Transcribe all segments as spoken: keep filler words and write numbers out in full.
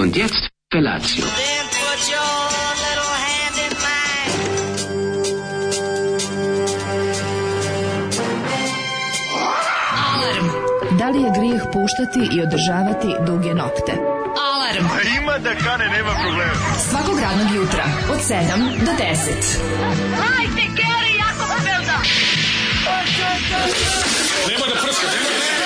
Und jetzt Felatio. Then put your little hand in mine. Alarm. Da li je grijeh puštati i održavati duge nokte? Alarm. A ima da kane, nema problema. Svakog radnog jutra od sedam do deset. Hajde, Geri, jako se velda. Nema da prska, nema da prska.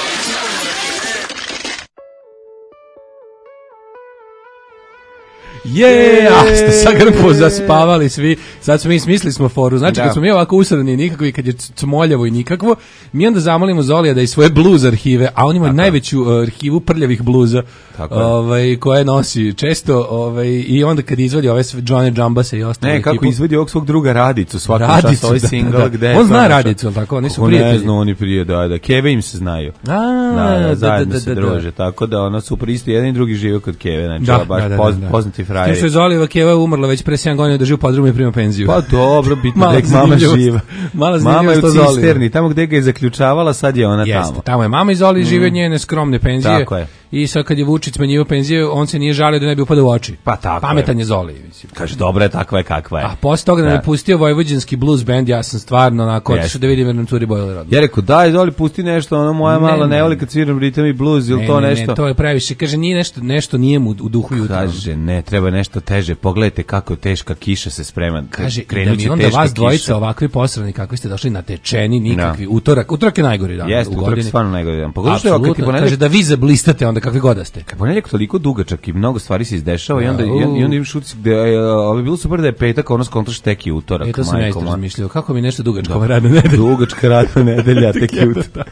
Je, a ste sad grpo zaspavali svi. Sad smo mi smislili smo foru. Znači, Da. kad smo mi ovako usrani nikakvo i kad je cmoljavo i nikakvo, mi onda zamolimo Zolija da iz svoje bluz arhive, a on ima najveću uh, arhivu prljavih bluza, Tako je. ovaj, koje nosi često, ovaj, i onda kad izvadi ove sve Johnny Džambase i ostale Ne, kako ekipu, izvedi ovog svog druga Radicu, svakom Radicu, času ovaj da, single, da, da. gde je On to zna naša- Radicu, ali tako? Oni su Ko prijatelji. ne zna, oni prije, da, da, Keve im se znaju. A, Da, da, zajedno da, se da, da. druže, tako da ono super isto, jedan i drugi žive kod Keve, znači Da, da, baš da, da, poz, da. poznati Tim frajeri. što je Zolijeva Keva umrla već pre sedam godina, drži u podrumu i prima penziju. Pa dobro, bitno Mala da je mama zanimljivost. živa. Mala Mama je zanimljivost u o Zoliju. cisterni, tamo gde ga je zaključavala, sad je ona Jeste, tamo. tamo je mama iz Zoli žive od njene skromne penzije. Tako je. I sad kad je Vučić smanjivao penzije, on se nije žalio da ne bi upadao u oči. Pa tako Pametan je. je Zoli, mislim. Kaže, dobra je, takva je kakva je. A posle toga da Da. me pustio vojvođanski blues band, ja sam stvarno onako Jeste. otišao da vidim jer nam curi Bojler odmah. Ja rekao, daj, Zoli, pusti nešto, ono moja Ne, mala ne, ne voli ne. kad sviram ritam i blues, ili Ne, to ne, nešto. Ne, to je previše. Kaže, nije nešto, nešto nije mu u duhu jutra. Kaže, ne, treba nešto teže. Pogledajte kako teška kiša se sprema. Kaže, i da Krenut mi će onda teška vas dvojica kiša. ovakvi posrani, kakvi ste došli natečeni, nikakvi. Utorak, utorak je najgori dan Jeste, u utorak je godini. stvarno najgori dan. Pogotovo što je kad ti Apsolutno. ponedjeljak- Kaže da vi zablistate onda kakvi god da ste. Ponedjeljak toliko dugačak i mnogo stvari se izdešava i onda, Da, i onda, u. i onda imaš utisak da je, ovo je bilo super da je petak, ono skontraš tek i utorak. E, to sam ja isto majko moja. razmišljao. Kako mi je nešto dugačko ova radna nedelja? Dugačka radna nedelja, tek i utorak.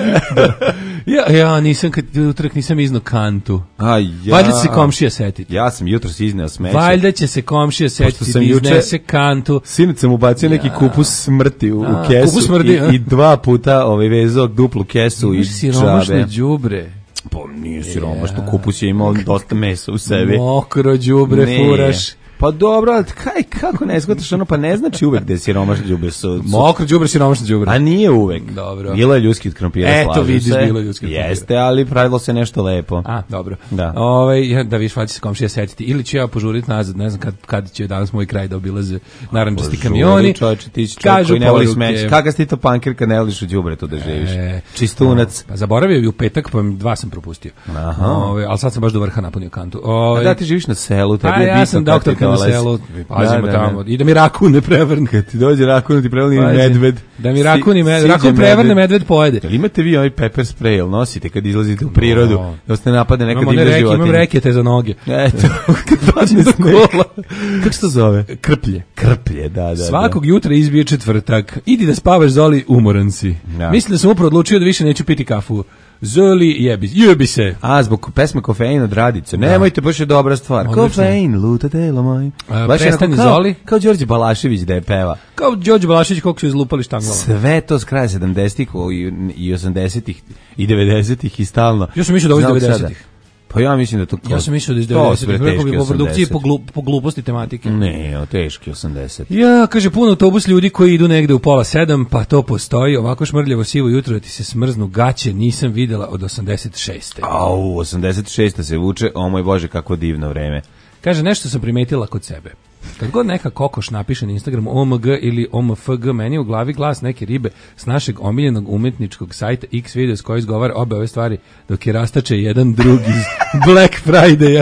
Ja, ja nisam, kad utorak nisam iznao kantu. A ja... Valjda će se komšija setiti. Ja sam jutros izneo smeće. Valjda će se komšija setiti sam da juče- iznese kantu. Sinoć sam ubacio neki kupus smrti u, u A, kesu kupus smrdi, a? i, i dva puta ovaj vezao duplu kesu i Imaš siromašne džabe. đubre. Pa nije siromašno, kupus je imao dosta mesa u sebi. Mokro đubre Ne. furaš. Pa dobro, ali kaj, kako ne shvataš ono, pa ne znači uvek da je siromašno đubre su, su- Mokro đubre, siromašno đubre. a nije uvek. Dobro. Bilo je ljudski od krompira, Eto, slažem vidiš, se. bilo je ljudski od krompira. Jeste, ali pravilo se nešto lepo. A, dobro. Da. Ovaj, ja, da viš, valjda će se komšija setiti. Ili ću ja požuriti nazad, ne znam kad, kad će danas moj kraj da obilaze narandžasti kamioni. Čovječe, ti si čovjek Kažu koji ne voli poruke. smeće. Kakav si ti to pankir kad ne voliš u đubretu da živiš? E, Čistunac. Pa zaboravio bi u petak, pa mi dva sam propustio. Aha. Ovaj, ali sad sam baš do vrha napunio kantu. A Ovaj, da, ti živiš na selu, tebi pa je ja bitno sam kad ti doktorka na dolazi. selu, pazimo Da, da, tamo. da. I da mi rakun ne prevrne. Kad ti dođe rakun, ti prevrne Pazi, medved. Da mi Si- rakun, i med, siđe rakun prevrne, medved pojede. Jel imate vi ovaj pepper spray, jel nosite kad izlazite u prirodu, No. da ste napade neka Imam one divlja reke, životinja? imam rekete za noge. Eto, kad padne sneg. Kako se to zove? Krplje. Krplje, da, da. Svakog jutra izbije četvrtak. Idi da spavaš, Zoli, umoran si. Da. Mislim da sam upravo odlučio da više neću piti kafu. Zoli, jebi, jebi se. Da. A, zbog pesme Kofein od Radice. Nemojte, baš je dobra stvar. Odlično. Kofein, luta telo moj. A, Baš je prestani, onako kao- Zoli. Kao Đorđe Balašević da je peva. Kao Đorđe Balašić, koliko su izlupali štanglama. Sve to s kraja sedamdesetih i, i osamdesetih i devedesetih i stalno. Ja sam mislio da ovo iz Znao sada. devedesetih. Pa ja mislim da to... Ja sam mislio da iz To su devedesetih. bre Rekao bi teški po produkciji i po, osamdeseti. glu, po gluposti tematike. Ne, o teški osamdeset. Ja, kaže, pun autobus ljudi koji idu negde u pola sedam, pa to postoji. Ovako šmrljivo sivo jutro da ti se smrznu gaće, nisam videla od osamdeset šeste. Au, osamdeset šesta se vuče, o moj Bože, kako divno vreme. Kaže, nešto sam primetila kod sebe. Kad god neka kokoš napiše na Instagramu O M G ili O M F G, meni je u glavi glas neke ribe s našeg omiljenog umetničkog sajta X Videos koji izgovara obe ove stvari dok je rastače jedan drugi iz Black Friday-a.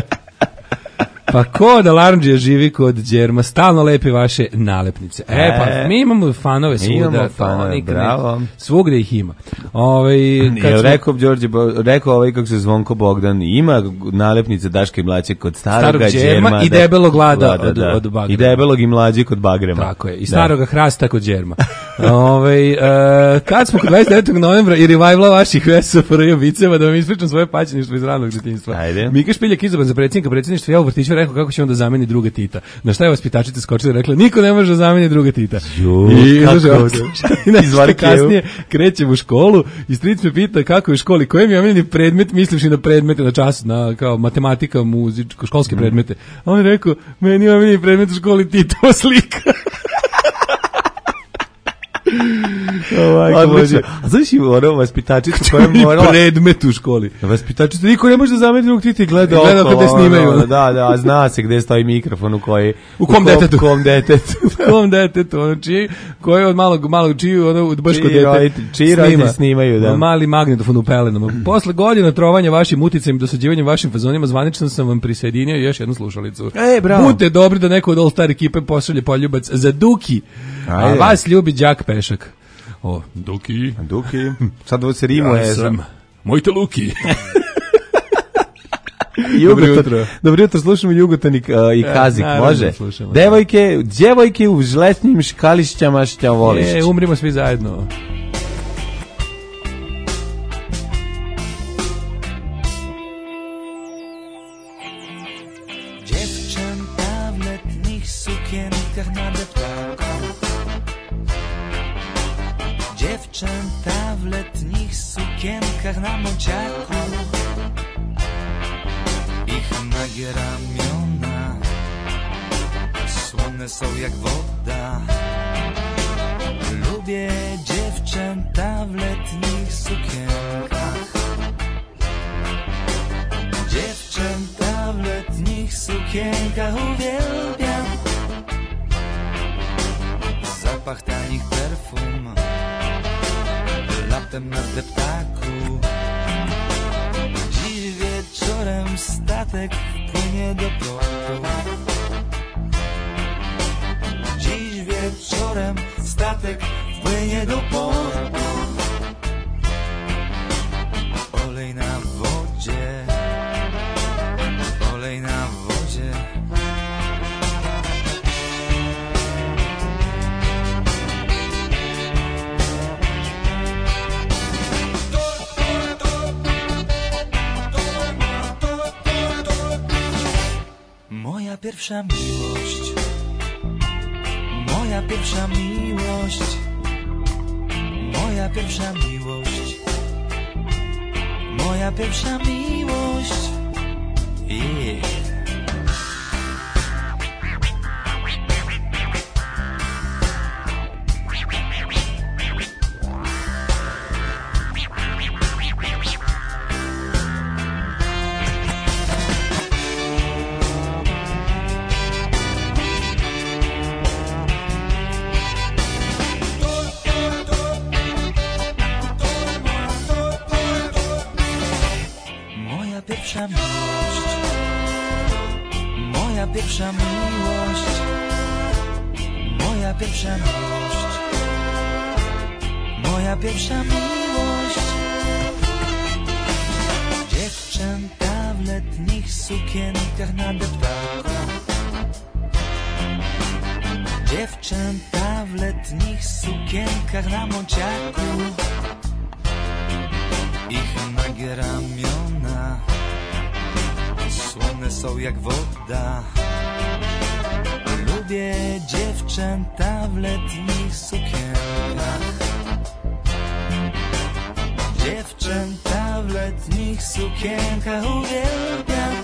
Pa ko da Larndžija živi kod Đerma, stalno lepi vaše nalepnice. E, E, pa mi imamo fanove svuda. imamo to fanove, nikad ne- bravo. Svugde ih ima. Ove, kad Jel smo- rekao Đorđe, Bo- rekao ovaj kako se Zvonko Bogdan, ima nalepnice Daška i Mlađe kod starog Starog Đerma Đerma i da- debelog lada da, od- da. od Bagrema. I debelog i Mlađe kod Bagrema. Tako je, i Da. staroga hrasta kod Đerma. Ove, e, kad smo kod dvadeset devetog novembra i revivala vaših S F R J viceva, da vam ispričam svoje paćeništvo iz ranog detinjstva. Ajde. Mika Špiljak izabran za predsjednika predsjedništva, ja u vrtiću rekao kako će on da zameni druga Tita. Na šta je vaspitačica skočila i rekla, niko ne može da zameni druga Tita. Ju, I kako slušaj, da? i nešto Izvali kevu. kasnije krećem u školu i stric me pita kako je u školi, koji mi je omiljeni predmet, misliš i na predmete na času, na kao matematika, muzičko, školske predmete. A on je rekao, meni je omiljeni predmet u školi Titova slika. Odlično. A znaš i ono vaspitačica koja je morala... Predmet u školi. Vaspitačica, niko ne može da zameti dok ti ti gleda Gleda okolo. kada snimaju. Ono, da, da, a zna se gde stoji mikrofon u koji... U kom detetu. U kom detetu. U kom detetu, ono čiji, koji od malog, malog čiju, ono, baš kod dete čiji roditelji snimaju, da. Mali magnetofon u pelenama. Posle godina trovanja vašim uticajem i dosađivanjem vašim fazonima, zvanično sam vam prisjedinio još jednu slušalicu. E, bravo. Budite dobri da neko od All Star ekipe pošalje poljubac za Duki, Ajde. a vas ljubi đak Pešak. O, Duki. Duki. Sad ovo se rimuje. Ja sam Mojte Luki. Dobro jutro. jutro. Dobro jutro, slušamo Jugotanik uh, i Kazik, naravno, može? slušamo, Devojke, djevojke u žletnim škališćama šta voliš. E, umrimo svi zajedno. Dziewczęta w letnich sukienkach na deptaku. Dziewczęta w letnich sukienkach na mociaku. Ich nagie ramiona słone są jak woda. Lubię dziewczęta w letnich sukienkach. Dziewczęta w letnich sukienkach uwielbiam. Zapach tanich perfum latem na deptaku. Dziś wieczorem statek wpłynie do portu. Dziś wieczorem statek wpłynie do portu. Olej na wodzie, olej na wodzie. Moja pierwsza miłość, moja pierwsza miłość, moja pierwsza miłość, moja pierwsza miłość. Yeah. Pierwsza miłość, moja pierwsza miłość, moja pierwsza miłość, moja pierwsza miłość. Dziewczęta w letnich sukienkach na deptaku. Dziewczęta w letnich sukienkach na mociaku. Ich nagie ramiona słone są jak woda. Lubię dziewczęta w letnich sukienkach. Dziewczęta w letnich sukienkach uwielbiam.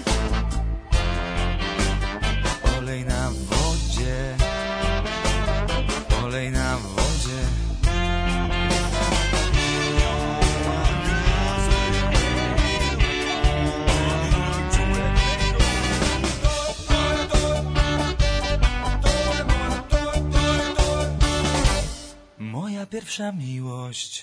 Olej na wodzie, olej na wodzie. Moja pierwsza miłość.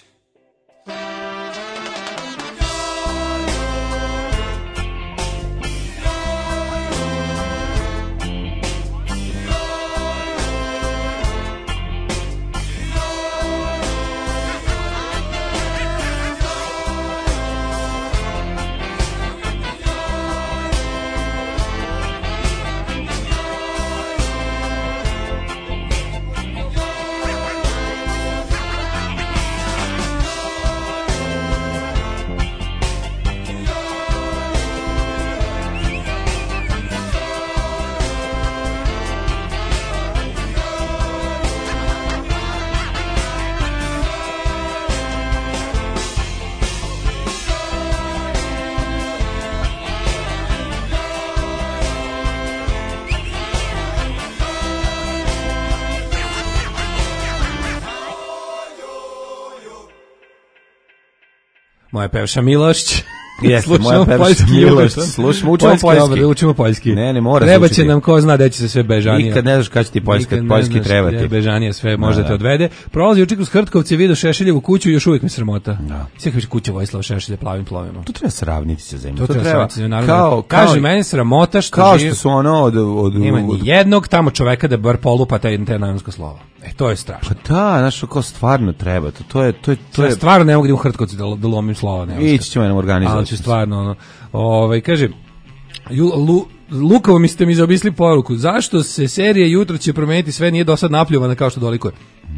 Moja pevša Milošć. Jeste, moja pevša Miloš, slušamo, učimo poljski. Učimo poljski. Ne, ne mora. Treba će nam, ko zna da će se sve bežanije. Nikad ne znaš kada će ti poljski, poljski trebati. Nikad bežanije sve može te odvede. Prolazi juče kroz Hrtkovce, vidio Šešeljevu kuću i još uvijek mi sramota. Da. Sve kaže kuća Vojislava Šešelja plavim plovima. To treba sravniti sa zemljom. To, to treba treba. se naravno. Kao, kaže kao, meni sramota što kao živ, što su ono od od nema od, ni jednog tamo čoveka da bar polupa taj te najmansko slovo. E to je strašno. Pa da, znaš, kao stvarno treba. To to je to je to Ja je stvarno ne mogu da u Hrtkovce da, da lomim slova, ne. Ići ćemo nam organizovati. Ali ću stvarno ono. Ovaj kaže Ju, Lu, Lukavo mi ste mi zaobisli poruku. Zašto se serija Jutro će promeniti sve nije do sad napljuvana kao što dolikuje?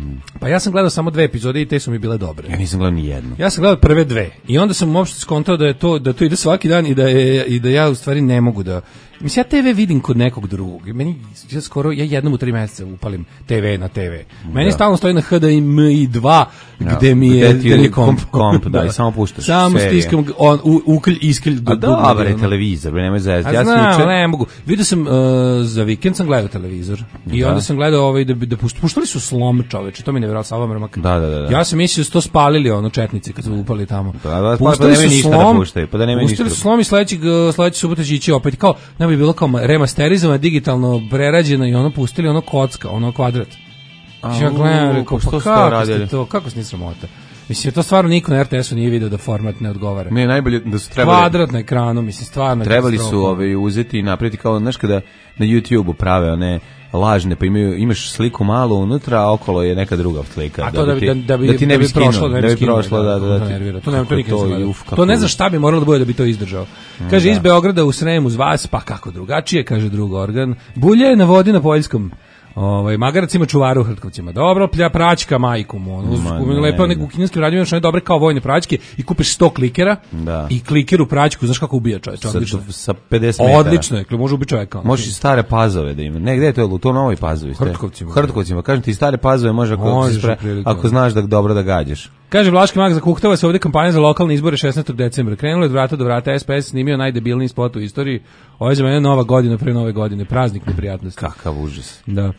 Pa ja sam gledao samo dve epizode i te su mi bile dobre. Ja nisam gledao ni jednu. Ja sam gledao prve dve i onda sam uopšte skontao da je to da to ide svaki dan i da je i da ja u stvari ne mogu da. Mislim ja te ve vidim kod nekog drugog. Meni ja skoro ja jednom u tri meseca upalim te ve na te ve. Meni da. stalno stoji na H D M I dva Da. gde mi je Gde ti je gde mi komp, komp, da, i samo puštaš Samo serije. stiskam on u, uklj isklj do A dobar je televizor, nemoj zezati. Ja Ja sam znam, juče ne mogu. Vidio sam uh, za vikend sam gledao televizor i Da. onda sam gledao ovaj da bi da pušt- puštali su Slom, čoveče, to mi ne verovalo Sava Mrmak. Da, da, da, da. Ja sam mislio da su to spalili ono četnici kad su upali tamo. Da, da, pa Pustili da su nemaju ništa da Slom, puštaju, pa da nemaju pustili ništa su da- Slom i sledećeg uh, sledeće subote će ići opet kao ne bi bilo kao remasterizovano, digitalno prerađeno i ono pustili ono kocka, ono kvadrat. A, Ja gledam, u, rekao, pa što pa su to kako radili? ste to, kako ste sramota? Mislim, to stvarno niko na er te esu nije video da format ne odgovara. Ne, najbolje da su trebali Kvadrat na ekranu, mislim, stvarno. trebali su katastrofa. ovaj uzeti i napraviti kao znaš kada na YouTubeu prave one lažne, pa imaju, imaš sliku malo unutra, a okolo je neka druga slika. A to da bi, ti, da, da bi, da ti ne da bi bi prošlo, skinuo, da da bi skinuo, prošlo, da, da, da, to ti- nervira. To, ne, to kako nikad nisam to, gledao. uf, kako To ne je. znam šta bi moralo da bude da bi to izdržao. Kaže, iz Beograda u Srem uz vas, pa kako drugačije, kaže drug organ. Bulje je na vodi na Poljskom. Ovaj magarac ima čuvara u Hrtkovcima. Dobro, plja praćka majku mu. Ono, Ma, uz- ne, lepo ne. nego u kineskim radijima što je dobre kao vojne praćke i kupiš sto klikera Da. i kliker u praćku, znaš kako ubija čovjek, sa, odlično. sa pedeset metara. Odlično je, može ubiti čovjeka. Možeš i stare Pazove da ima. Ne, gde je to? U to Novoj Pazovi. ste? Hrtkovcima. Hrtkovcima. Kažem ti, stare Pazove može ako, Možeš si spre- otprilike. ako znaš da dobro da gađaš. Kaže Vlaški mag zakuhtava se ovdje kampanja za lokalne izbore šesnaestog decembra. Krenulo je od vrata do vrata, es pe es snimio najdebilniji spot u istoriji. Ovo je za mene nova godina pre nove godine, praznik neprijatnosti. Kakav užas. Da.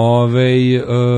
Ove,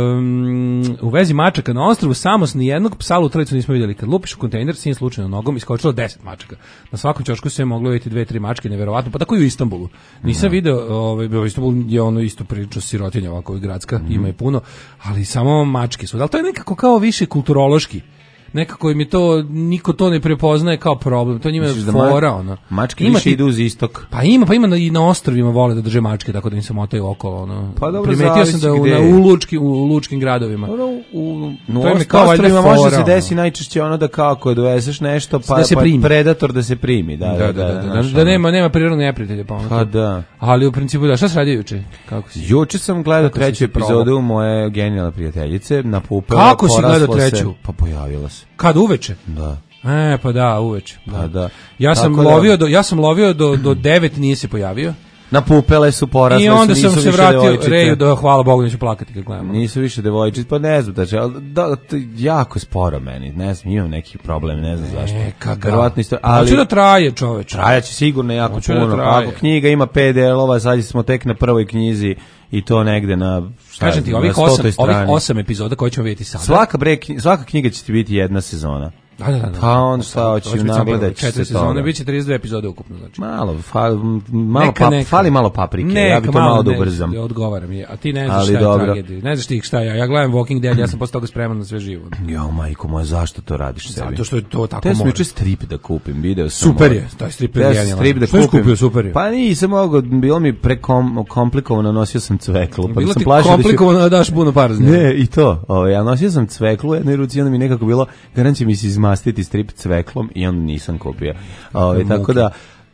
um, u vezi mačaka na ostrvu Samos ni jednog psa lutralicu nismo vidjeli. Kad lupiš u kontejner, sin slučajno nogom iskočilo deset mačaka. Na svakom ćošku se je moglo vidjeti dve, tri mačke, neverovatno. Pa tako i u Istanbulu. Nisam video, ovaj, Istanbul je ono isto prilično sirotinja ovako gradska, Mm. ima je puno, ali samo mačke su. Ali to je nekako kao više kulturološki. Nekako im je to, niko to ne prepoznaje kao problem. To njima je Misliš da fora, ma- ono. Mačke Ima više ti- idu uz istok. Pa ima, pa ima na, i na ostrvima vole da drže mačke, tako da im se motaju okolo, ono. Pa dobro, primetio sam zavisi da u, gde na, je. u, lučki, u lučkim gradovima. Ono, u, no, To im je ost- kao valjda ostrovima može fora, se ono. desi najčešće ono da kako dovezeš nešto pa, Da se pa primi. predator da se primi. Da, Da, da, da, da, znaš, da ono. nema, nema prirodnog neprijatelja, pa ono Pa to. da. Ali u principu da, šta se radio juče? Kako si? Juče sam gledao Kako si treću se probao? epizodu moje genijalne prijateljice na Pupelu. Kako si poraslo gledao se- treću? Pa pojavila se. Kad uveče? Da. E, pa da, uveče. Pa da. Ja sam Tako da- lovio do ja sam lovio do do devet, nije se pojavio. Na Pupele su porasle. I onda su, sam nisu se više vratio devojčice. Reju da hvala Bogu neću plakati kad gledam. Nisu više devojčice, pa ne znam da će, ali da, to je jako sporo meni, ne znam, imam neki problem, ne znam zašto. E, kakav. Verovatno isto, Ali ali hoće da traje, čoveče. trajaće sigurno jako Hoće da puno, pa traje. ako knjiga ima pet delova, sad smo tek na prvoj knjizi i to negde na, šta Kažem ja ti, znam, ovih na stotoj osam, ovih strani. osam epizoda koje ćemo vidjeti sada. Svaka, bre, knji- svaka knjiga će ti biti jedna sezona. Da, da, da, da. Pa on šta hoće, Hoće biti samo nagledat će četiri se sezone, toga. biće trideset dve epizode ukupno, znači. Malo, fa, m, malo Neka, pap, neka. fali malo paprike, ja bi to malo da ne, ubrzam. Odgovaram je, a ti ne znaš Ali šta je dobro. tragedija. Ne znaš ti šta ja. Ja gledam Walking Dead, ja sam posle toga spreman na sve živo. Jo, majko moja, zašto to radiš sebi? Zato što je to tako Te sam mora. juče strip da kupim, video sam. Super ovaj. je, taj strip je Te sam genijalan. strip da Što si kupim. kupio, super je? Pa nisam mogao, bilo mi prekomplikovano, nosio sam cveklu. Pa Bilo sam ti plašio da ću- komplikovano da daš puno para za njega. Ne, i to. Ovaj, ja nosio sam cveklu u jednoj ruci, onda mi nekako bilo, garant će mi se izmastiti strip cveklom i onda nisam kupio. Ovaj, tako da,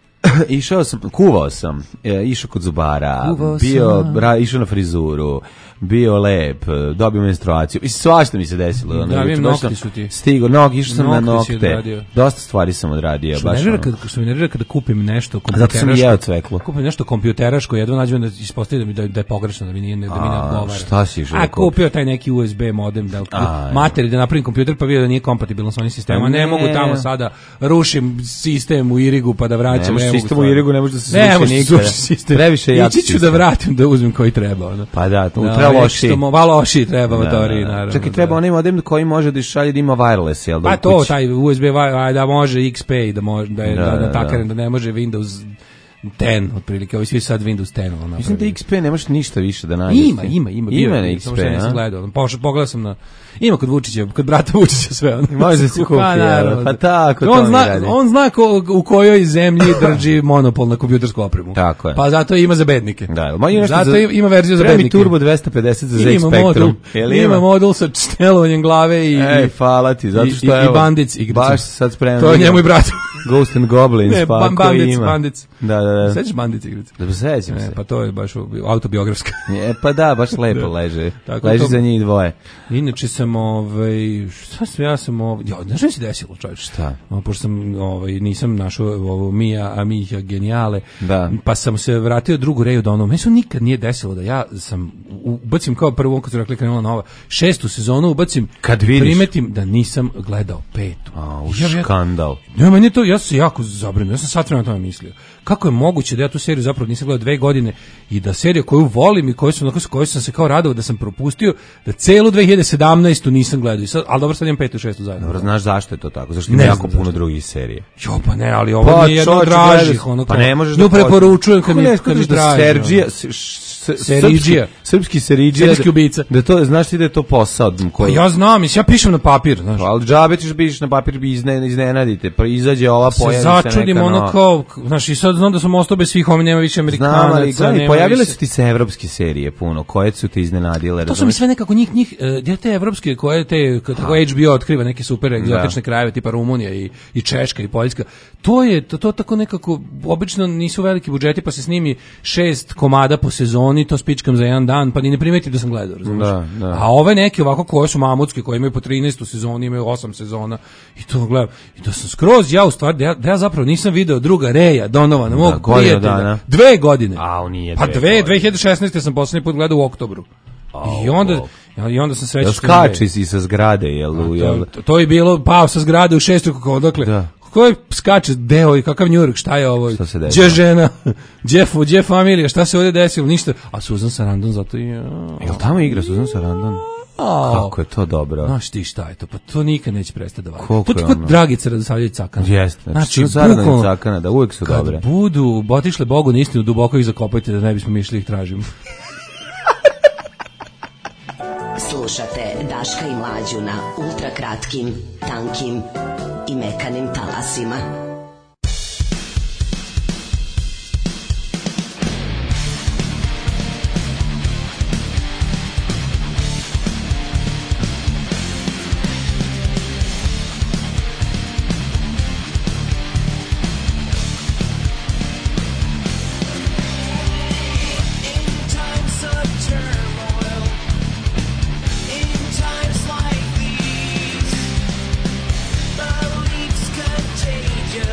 išao sam, kuvao sam, e, išao kod zubara, Kuvao bio, sam. ra, išao na frizuru, bio lep, dobio menstruaciju. I svašta mi se desilo. ono, Da, juče vidim, baš nokti sam su ti. Stigo, nogi, išao sam na Nokti si nokte. odradio. Dosta stvari sam odradio. Što me baš nervira ono. kad, što me nervira kada kupim nešto Zato sam i jeo kompjuteraško. cveklu. Kupim nešto kompjuteraško, jedno nađem da ispostavi da mi da, da je pogrešno, da mi nije da mi ne A, odgovara. šta si išao da A kupiš? kupio taj neki U S B modem da A, materi da napravim kompjuter pa vidio da nije kompatibilan sa onim sistemom. Pa Ne ne. mogu tamo sada rušim sistem u Irigu pa da vraćam. Ne možeš mogu. Sistem u Irigu ne može da se Ne sruši može se nikada. sruši sistem. Previše jak Ići ću da sistem. vratim da uzmem koji treba. Ono. Pa da, tu Da, treba ono, loši. što mo- malo loši treba motori, naravno. Čak i treba da. onaj modem koji može da išalje da ima wireless, jel da? Pa u to, kući? taj U S B, aj, da može X P, da može, da, je, Da, da, da, da, takaren, da. da ne može Windows deset, otprilike, ovi svi sad Windows deset. Ono, Mislim da napravili. X P nemaš ništa više da nađeš. Ima, ima, ima. bio Ima je, na X samo P, što ja nisam a? gledao. Pošao, pogledao sam na... Ima kod Vučića, kod brata Vučića sve. Ono. Može da se kupi, Pa, naravno. pa tako to on mi zna, radi. on zna ko, u kojoj zemlji drži monopol na kompjutersku opremu. Tako je. Pa zato ima za bednike. Da, ma ima nešto zato za- ima verziju za Treba mi bednike. Turbo dvesta pedeset za Z Ima modul, Spectrum. Jel ima modul sa štelovanjem glave i... Ej, hvala ti, zato što i, i, evo, i Bandic igrica. baš sad spremam. To je da njemu i igram bratu. Ghost and Goblins, Ne, pa ban- ako Bandic, ima. Bandic. Da, da, da. Sećaš Bandic igrica? Da, sećam E, se. pa to je baš autobiografska. E, pa da, baš lepo leže. Tako Leži to- za njih dvoje. Inače sam, ovaj, šta sam, ja sam, ovaj, ja, znaš šta se desilo, čovječ? Šta? O, pošto sam, ovaj, nisam našao ovo Mia Amiha genijale, Da. pa sam se vratio drugu reju da ono, meni se nikad nije desilo da ja sam, ubacim kao prvo, kad su rekli krenula nova, šestu sezonu ubacim, Kad i vidiš. primetim da nisam gledao petu. A, u Ja- ja- škandal. Ne, meni je to, ja sam se jako zabrinuo, ja sam sat vremena o tome mislio. Kako je moguće da ja tu seriju zapravo nisam gledao dve godine i da serija koju volim i koju sam, koju sam se kao radovao da sam propustio, da celu dve hiljade sedamnaestu nisam gledao. I sad, ali dobro, sad imam petu i šestu zajedno. Dobro, znaš zašto je to tako? Zašto ima Ne jako znam puno zašto. drugih serija. Jo, pa ne, ali ovo Pa, mi je jedno od čovječe, dražih. gledaj, Ono, pa kao- ne možeš nju da pođeš. preporučujem kad Kako mi, ne, kad mi da draži. Serđija, ono. s- s- s- Seridžija. srpski- Srpski seridžija. Serijski ubica. Da to, znaš ti da je to posao. Pa Koji, ja znam, mislim, ja pišem na papir, znaš. ali džabe ćeš pišeš na papir bi izne, iznenadite. Pa izađe ova Se pojavi se začudim neka ono nova. kao, znaš, i sad znam da sam ostao bez svih, ovdje nema više Amerikanaca. Znam, ali gledaj, nema pojavile više- su ti se evropske serije puno, koje su te iznenadile, To su mi razumeš? sve nekako njih, njih, e, gdje te evropske koje te, kako H B O otkriva neke super egzotične krajeve, tipa Rumunija i, i Češka i Poljska, to je, to, to tako nekako, obično nisu veliki budžeti, pa se snimi šest komada po sezoni, to spičkam za jedan dan, pa ni ne primetim da sam gledao, razumiješ? Da, da. A ove neke ovako koje su mamutske, koje imaju po trinaest sezoni, imaju osam sezona, i to gledam, i da sam skroz, ja u stvari, da ja, da ja zapravo nisam video druga Reja Donovana, mog godinu prijatelja, dana. dve godine. A, on nije Pa dve dve, godine. dve hiljade šesnaeste sam poslednji put gledao u oktobru. I onda, i onda sam srećan. Jel što sam skači si sa zgrade, jel? jel? To, to, to je bilo pao sa zgrade u šestu, kako odakle. Da. Ko je skače deo i kakav Njurk, šta je ovo? Šta se desilo? Gdje žena? Gdje, gdje familija? Šta se ovdje desilo? Ništa. A Susan Sarandon zato i... Jel tamo igra Susan Sarandon? Kako je to dobro. Znaš ti šta je to? Pa to nikad neće prestati da valja. Koliko To ti je kod ono? Dragica Radosavljević Cakana. Jeste. Znači, Znači, Sarandon i bukvalno, Cakana, da uvijek su kad dobre. budu otišle Bogu na istinu, duboko ih zakopajte da ne bismo mi išli ih tražimo. Slušate Daška i Mlađu na ultrakratkim, tankim i mekanim talasima. Contagious.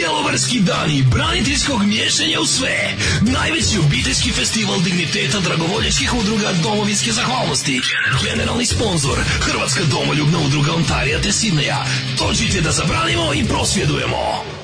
Bjelovarski dani braniteljskog miješanja u sve. Najveći obiteljski festival digniteta dragovoljačkih udruga domovinske zahvalnosti. Generalni sponzor Hrvatska domoljubna udruga Ontarija te Sidneja. Dođite da zabranimo i prosvjedujemo.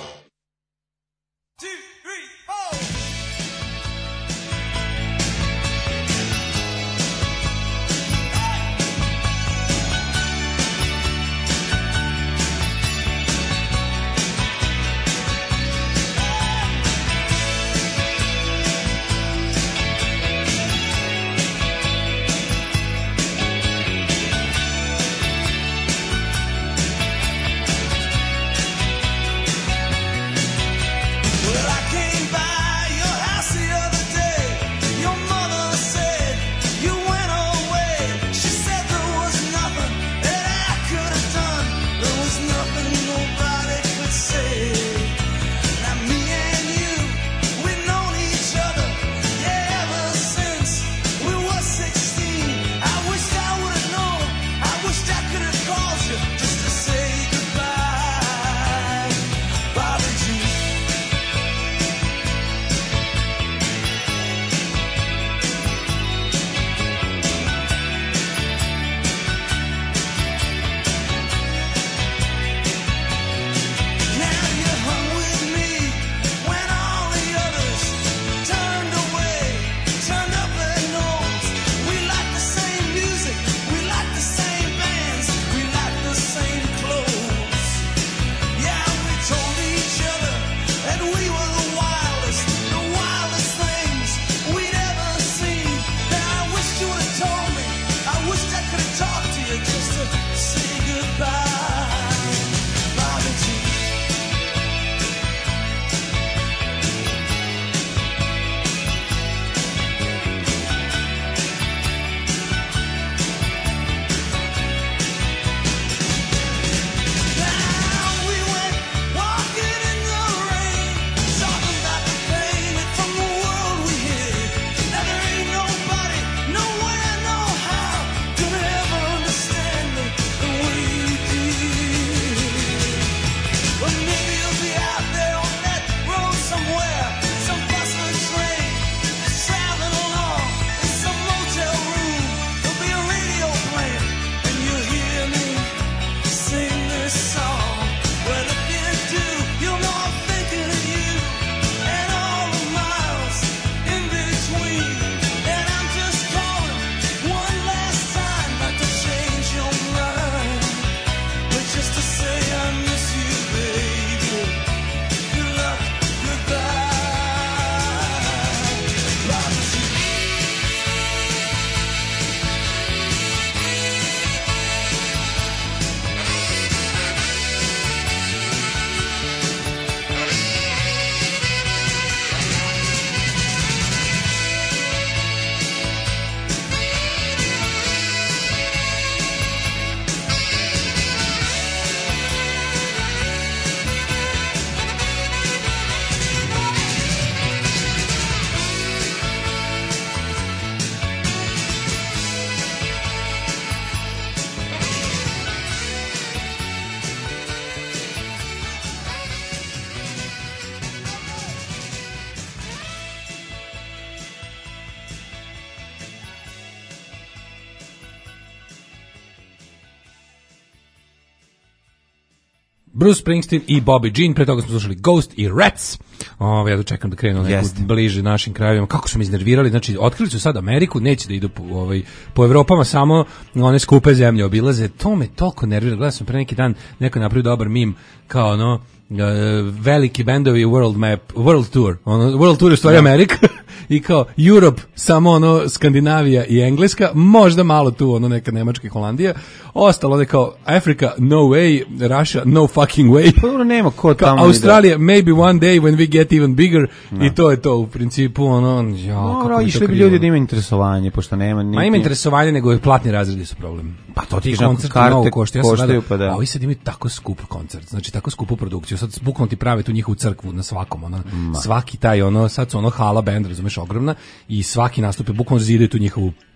Bruce Springsteen i Bobby Jean, pre toga smo slušali Ghost i Rats. Ove, ja dočekam da krenu neku yes. bliže našim krajevima. Kako su me iznervirali, znači otkrili su sad Ameriku, neće da idu po, ovaj, po Evropama, samo one skupe zemlje obilaze. To me toliko nervira. Gledao sam pre neki dan, neko napravio dobar mim, kao ono, uh, veliki bendovi World Map, World Tour. Ono, World Tour je u stvari yeah. Amerika. I kao Europe, samo ono Skandinavija i Engleska, možda malo tu ono neka Nemačka i Holandija, ostalo je kao Africa, no way, Russia, no fucking way. Pa dobro, nema ko tamo. Australija, maybe one day when we get even bigger, no. I to je to u principu, ono, ja, no, kako išli bi ljudi da ima interesovanje, pošto nema niti... Ma ima interesovanje, nego je platni razredi su problem. Pa to ti koncerti karte mnogo košta. Ja koštaju, pa da. A ovi sad imaju tako skup koncert, znači tako skupu produkciju, sad bukvalno ti prave tu njihovu crkvu na svakom, ono, Ma. svaki taj, ono, sad su ono hala band, razumeš, ogromna, i svaki nastup je bukvalno zidaju tu njihovu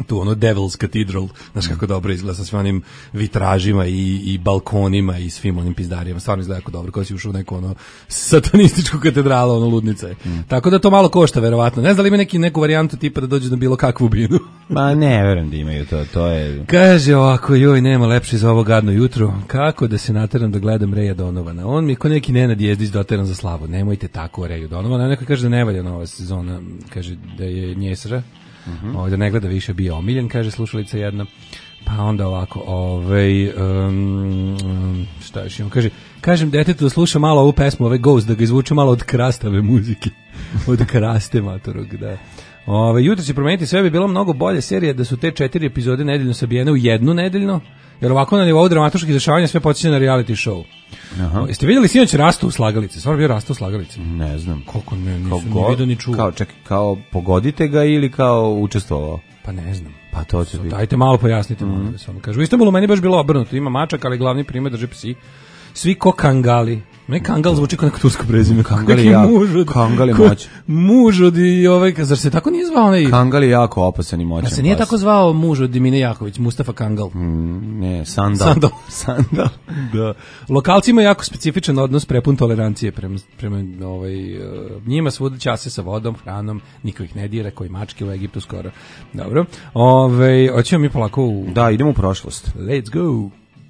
tu ono Devil's Cathedral, znaš kako dobro izgleda sa svim onim vitražima i, i balkonima i svim onim pizdarijama, stvarno izgleda jako dobro, kao si ušao u neku ono satanističku katedralu, ono ludnica je. Mm. Tako da to malo košta verovatno. Ne znam li ima neki, neku varijantu tipa da dođe na bilo kakvu binu. Ma ne, verujem da imaju to, to je... Kaže ovako, joj, nema lepše za ovo gadno jutro, kako da se nateram da gledam Reja Donovana. On mi je ko neki Nenad Jezdić doteran za slavu. Nemojte tako o Reju Donovana. Neko kaže da ne valja nova sezona, kaže da je njesra. Mm-hmm. Ovdje ne gleda više, bio omiljen, kaže slušalica jedna. Pa onda ovako, ovaj, um, šta još imam, kaže, kažem detetu da sluša malo ovu pesmu, ovaj Ghost, da ga izvuče malo od krastave muzike, od kraste matorog, da. Ove, jutro će promeniti sve, bi bilo mnogo bolje serije da su te četiri epizode nedeljno sabijene u jednu nedeljno, jer ovako na nivou dramatuških dešavanja sve počinje na reality show. Aha. Jeste vidjeli sinoć Rastu u slagalici? Stvarno bio Rastu u slagalici? Ne znam. Koliko ne, nisam ni vidio ni čuo. Kao, čekaj, kao pogodite ga ili kao učestvovao? Pa ne znam. Pa to će so, biti. Dajte malo pojasnite. Mm-hmm. Samo kažu, u Istanbulu meni baš bilo obrnuto. Ima mačak, ali glavni primer drže psi. Svi ko kangali. Ne, kangal zvuči kao neko tursko prezime. Kangal je jako, kangal je moć. Muž od i ovaj, zar se tako nije zvao onaj? Kangal je jako opasan i moćan. A se nije pas. Tako zvao muž od Mine Jaković, Mustafa Kangal? Mm, ne, Sandal. Sandal. Sandal. Da. Lokalci imaju jako specifičan odnos, prepun tolerancije prema, prema ovaj, uh, njima svuda čase sa vodom, hranom, niko ih ne dira, koji mačke u Egiptu skoro. Dobro. Ove, hoćemo mi polako u... Da, idemo u prošlost. Let's go.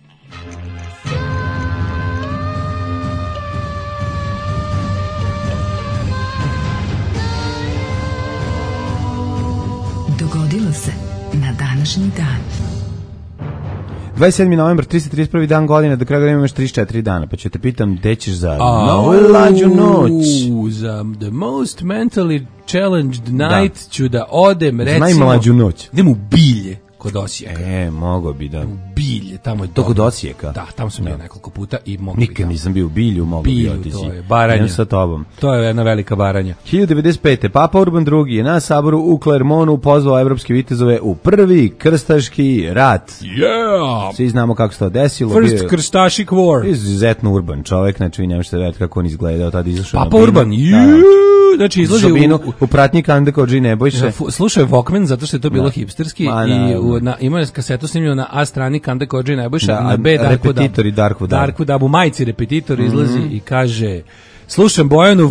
Dogodilo se na današnji dan. dvadeset sedmi novembar, tristo trideset prvi dan godine, do kraja godine imaš trideset četiri dana, pa ću te pitam, gde ćeš za novu lađu noć? Za the most mentally challenged night da. Ću da odem, recimo... Najmlađu noć. Idem u Bilje, kod Osijeka. E, mogo bi da. U Bilje, tamo je to kod Osijeka? Da, tamo sam bio da. Nekoliko puta i mogu Nikad bi nisam bio u Bilju, mogu bi otići. To je Baranja. Sa tobom. To je jedna velika Baranja. hiljadu devedeset pete. Papa Urban drugi je na saboru u Klermonu pozvao evropske vitezove u prvi krstaški rat. Yeah! Svi znamo kako se to desilo. First bio, krstašik war. Izuzetno Urban čovjek, znači vi ne možete vedeti kako on izgledao, tada izašao Papa na Urban, ju, znači izlazi u, u, u pratnji Kande Kodži Nebojše. Slušao je Walkman zato što je to bilo da. Hipsterski Ma, i u, na, imao je kasetu snimljeno na A strani Kande Kodži Nebojše, da, na B Darku Repetitori Darku Dabu. Darku Dabu, majci repetitor mm-hmm. izlazi i kaže... Slušam Bojanu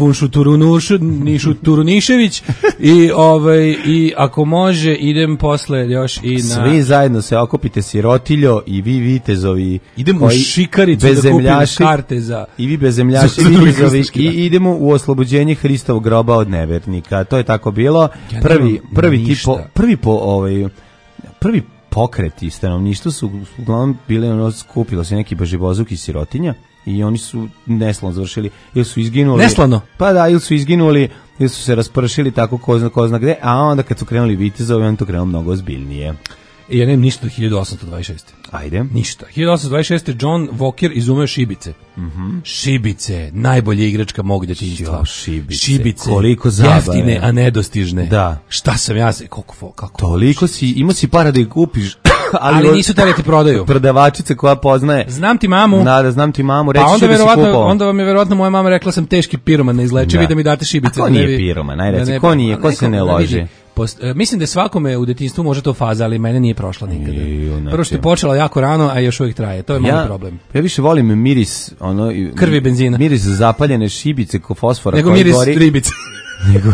Vunšuturunišević i ovaj i ako može idem posle još i na svi zajedno se okupite sirotiljo i vi vitezovi idemo u Šikaricu da kupim karte za i vi bezemljaši vitezovi i idemo u oslobođenje Hristovog groba od nevernika. To je tako bilo. Ja prvi prvi tipo prvi po ovaj prvi pokreti stanovništva su uglavnom bile ono skupilo se neki baživozuki sirotinja. I oni su neslano završili, ili su izginuli. Neslano? Pa da, ili su izginuli, ili su se raspršili tako ko zna, ko zna gde, a onda kad su krenuli vitezovi, on to krenuo mnogo ozbiljnije. I ja nemam ništa do hiljadu osamsto dvadeset šeste. Ajde. Ništa. hiljadu osamsto dvadeset šeste. John Walker izumeo šibice. Mm-hmm. Šibice, najbolje igračka mog djetinjstva. Šibice. Šibice. Koliko zabave. Jeftine, a nedostižne. Da. Šta sam ja se, koliko, kako? Toliko si, imao si para da ih kupiš. Ali, ali nisu tele ti prodaju. Prodavačice koja poznaje. Znam ti mamu. Da, da znam ti mamu, reći pa onda da si kupao. Onda vam je verovatno moja mama rekla sam teški piroman, neizlečivi da. Da mi date šibice. A ko nije piroman, najreci, ko nije, ko se ne loži? Post, mislim da svakome u detinjstvu može to faza, ali mene nije prošla nikada. Znači, prvo što je počela jako rano, a još uvijek traje. To je mali ja, problem. Ja više volim miris ono, krvi benzina. Miris zapaljene šibice ko fosfora. Nego miris gori. Ribice. Nego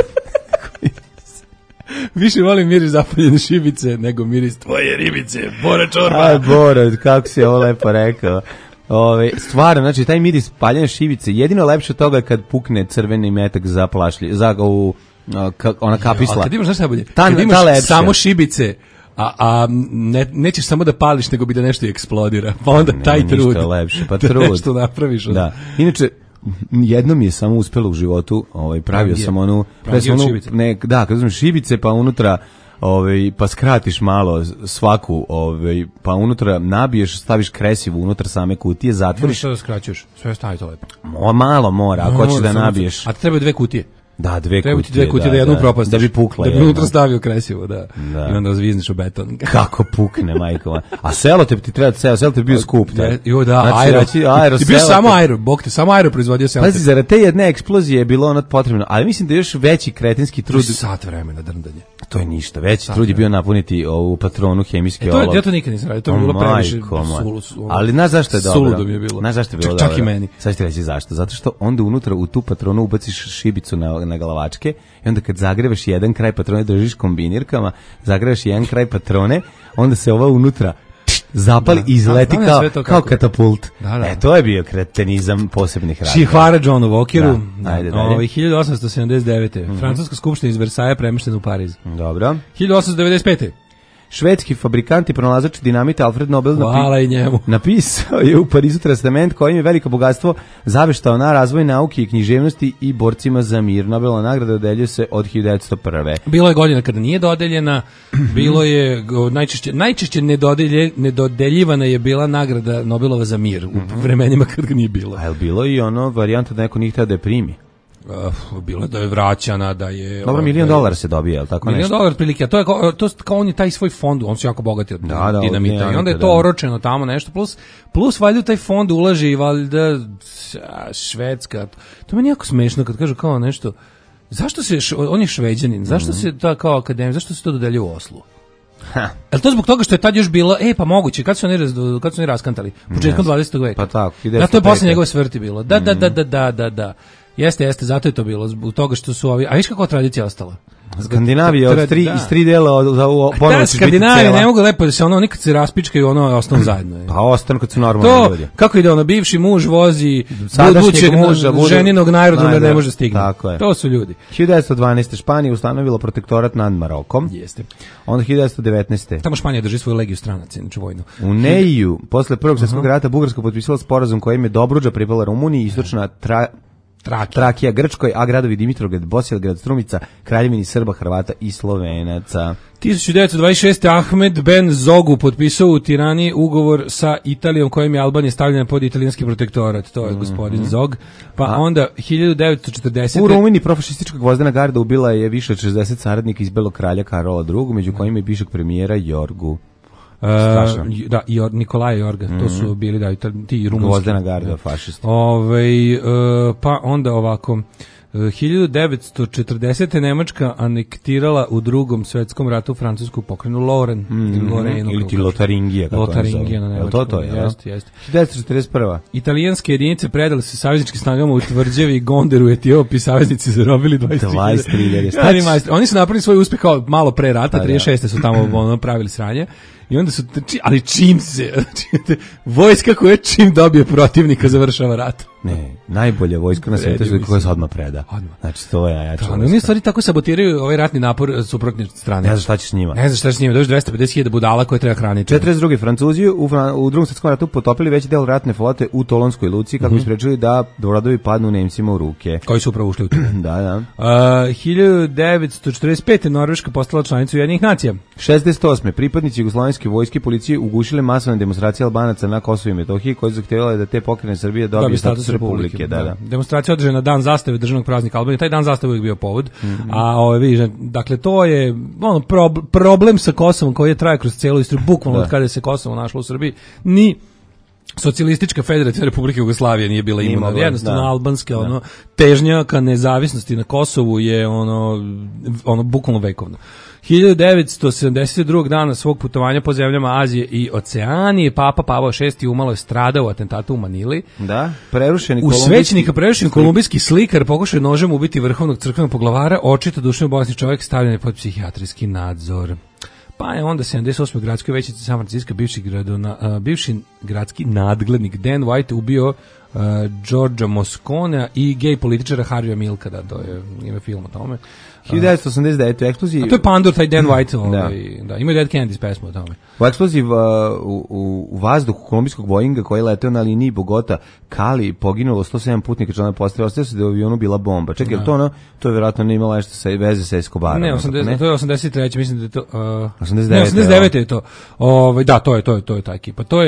više volim miris zapaljene šibice nego miris tvoje ribice. Bora čorba. Aj, Bora, kako si ovo lepo rekao. Ove, stvarno, znači, taj miris paljene šibice, jedino lepše od toga je kad pukne crveni metak za plašlji, za u, ka, ona kapisla. Jo, kad imaš nešto najbolje, ta, kad imaš samo šibice, a, a ne, nećeš samo da pališ, nego bi da nešto eksplodira. Pa onda ne, taj trud. Ništa lepše, pa da trud. Nešto napraviš. Da. Inače, jedno mi je samo uspelo u životu, ovaj, pravio Prangije. sam onu, pravio onu ne, da, kad uzmeš šibice, pa unutra ovaj, pa skratiš malo svaku, ovaj, pa unutra nabiješ, staviš kresivu unutra same kutije, zatvoriš. Što da skraćuješ? Sve stavi to lepo. Mo, malo mora, ako hoćeš da nabiješ. A te trebaju dve kutije. Da, dve Treba ti kutije, dve kutije da, da jednu da. propastiš. Da bi pukla Da bi jedna. unutra stavio kresivo, da. Da. I onda zvizniš u beton. Kako pukne, majko moja. A selotep ti treba, selo, selotep bio skup. Taj. Je- Jo, da, Znači, aero. reći, aero Ti bio selotep. samo aero, bog te, samo aero proizvodio selotep. Pazi, zarad te jedne eksplozije je bilo ono potrebno, ali mislim da je još veći kretenski trud. Sat vremena drndanje. To je ništa, veći trud je bio napuniti ovu patronu hemijske E, to, olovke. ja to nikad nisam radio, to mi je O, bilo previše majko moja. sulu. su- Ali znaš zašto je dobro? Suludo mi je bilo. Znaš zašto je bilo Čak- dobro? čak i meni. Sad ću ti reći zašto. Zato što onda unutra u tu patronu ubaciš šibicu na, na glavačke i onda kad zagrevaš jedan kraj patrone, držiš kombinirkama, zagrevaš jedan kraj patrone, onda se ova unutra zapali i izleti znam ja kao, sve to kao kako. katapult. Da, da. E, to je bio kretenizam posebnih razloga. Čihvara Johnu Walkeru, Da, ajde dalje. ovaj, hiljadu osamsto sedamdeset devete. Francuska skupština iz Versaja premeštena u Pariz. Dobro. hiljadu osamsto devedeset pete. Švedski fabrikant i pronalazač dinamita Alfred Nobel napi- Hvala i njemu. napisao je u Parizu testament kojim je veliko bogatstvo zaveštao na razvoj nauke i književnosti i borcima za mir. Nobelova nagrada dodeljuje se od hiljadu devetsto prve. Bilo je godina kada nije dodeljena, bilo je go- najčešće, najčešće nedodelje, nedodeljivana je bila nagrada Nobelova za mir u vremenima kad ga nije bilo. A je li bilo i ono varijanta da neko nije htio da je primi? Uh, bilo je da je vraćana, da je... Dobro, milion dolara se dobije, je li tako Milion nešto? dolara otprilike, a to je kao, to kao on je taj svoj fond, on su jako bogati od Da, da, od dinamita i dinamita, onda je to da. oročeno tamo nešto, plus, plus valjda u taj fond ulaže i valjda a, Švedska, to meni je jako smešno kad kažu kao nešto, zašto se, š- on je Šveđanin, zašto Mhm. se ta kao akademija, zašto se to dodeljuje u Oslu? Je li to zbog toga što je tad još bilo, e pa moguće, kad su oni, raz, kad su oni raskantali? Početkom dvadesetog veka. Pa tako, Da, to je hiljadu devetsto posle pete. njegove smrti bilo. Da, da, da, da, da, da, da. Jeste, jeste, zato je to bilo, zbog toga što su ovi, a viš kako tradicija ostala? Skandinavija od tri, Da. iz tri dela od, od, od, ponovno Da, ćeš biti Skandinavija cela. ne mogu lepo da se ono, nikad se raspičkaju, ono, ostanu zajedno. Je. Pa ostanu kad su normalni To, ljudi. kako ide ono, bivši muž vozi Sadašnjeg budućeg muža, budu- ženinog na aerodrom da Najde. ne može stigne. Tako je. To su ljudi. hiljadu devetsto dvanaeste. Španija ustanovila protektorat nad Marokom. Jeste. Onda hiljadu devetsto devetnaeste. Tamo Španija drži svoju legiju stranaca, znači vojnu. U Neiju, posle Prvog svjetskog rata, Bugarska potpisala sporazum kojim je Dobruđa pripala Rumuniji, istočna tra, Trakija. Trakija Grčkoj, a gradovi Dimitrovgrad, Bosilegrad, Strumica, Kraljevini Srba, Hrvata i Slovenaca. hiljadu devetsto dvadeset šeste. Ahmed Ben Zogu potpisao u Tirani ugovor sa Italijom kojim je Albanija stavljena pod italijanski protektorat. To je gospodin Zog. Pa A- onda hiljadu devetsto četrdesete. U Rumuniji profašistička gvozdena garda ubila je više od šezdeset saradnika iz Belog kralja Karola drugog, među kojima je bivšeg premijera Jorgu. Strašno. Uh, da, i Or, Nikolaja Jorga, to su bili da, Ital- ti rumunski. Gvozdena garda, fašisti. Ovaj, e, pa onda ovako, e, hiljadu devetsto četrdesete. Nemačka anektirala u drugom svetskom ratu francusku pokrajinu Loren, ili Lorenu, Ili kako ti kažu. Lotaringija, kako Lotaringija na je nemačkom. to to, je? Jeste, jeste. hiljadu devetsto četrdeset prva. Italijanske jedinice predale se savezničkim snagama u Tvrđevi i Gonderu, Etiopiji, saveznici zarobili dvadeset tri dvadeset tri hiljade. Stari majstori. Oni su napravili svoj uspeh kao malo pre rata, Pa da. trideset šeste su tamo ono, pravili sranje. I onda su, či- ali čim se, vojska koja čim dobije protivnika završava rat. Ne, najbolja vojska na svijetu je koja se odmah preda. Odmah. Znači, to je jača Da, oni vojska. u stvari tako sabotiraju ovaj ratni napor e, suprotne strane. Ne znam šta će s njima. Ne znam šta će s njima, dođe dvesta pedeset hiljada budala koje treba hraniti. četrdeset druge. Francuzi u, Fran- u drugom svjetskom ratu potopili veći del ratne flote u Tolonskoj luci kako bi sprečili da brodovi padnu Nemcima u ruke. Koji su upravo ušli u to. Da, da. Uh, hiljadu devetsto četrdeset pete. Norveška postala članica Ujedinjenih nacija. šezdeset osme. Pripadnici jugoslovenske vojske i policije ugušile masovne demonstracije Albanaca na Kosovu i Metohiji koji su zahtevali da te pokrene Srbije dobije Dobije status republike. Da, da. Demonstracija održana na dan zastave državnog praznika Albanije. Taj dan zastave uvijek bio povod. A ovaj vidiš, dakle to je ono prob- problem sa Kosovom koji je traje kroz celu istoriju, bukvalno Da. od kada je se Kosovo našlo u Srbiji. Ni Socijalistička federativna republika Jugoslavije nije bila Nije imuna. mogla, Jednostavno da. albanske Da. ono težnja ka nezavisnosti na Kosovu je ono ono bukvalno vekovno. hiljadu devetsto sedamdeset drugog. dana svog putovanja po zemljama Azije i Oceanije, Papa Pavao šesti umalo je stradao u atentatu u Manili. Da, prerušeni U kolumbijski- svećenika prerušen kolumbijski slikar pokušao je nožem ubiti vrhovnog crkvenog poglavara, očito duševno bolesni čovjek stavljen je pod psihijatrijski nadzor. Pa je onda sedamdeset osme. gradskoj većici San Francisco bivši, gradona, a, bivši gradski nadglednik Dan White ubio uh, Georgia Moscona i gej političara Harvija Milka, da, to je ime film o tome. hiljadu devetsto osamdeset devete. u eksploziji A to je Pandur, taj Dan White, ovaj, da. da, ima i Dead Kennedys pesmu o tome. U eksploziji v- u, u, u vazduhu kolumbijskog Boeinga koji je leteo na liniji Bogota Kali poginulo sto sedam putnika člana postave, ostaje se da je u avionu bila bomba. Čekaj, je li to ono, to je vjerojatno ne imalo nešto sa veze sa Escobarom. Ne, ono, osamdeset, ne? to je osamdeset treće. mislim da je to uh, osamdeset devete. Ne, osamdeset devete je to. Ovaj da, to je to je to je ta ekipa. To je oni su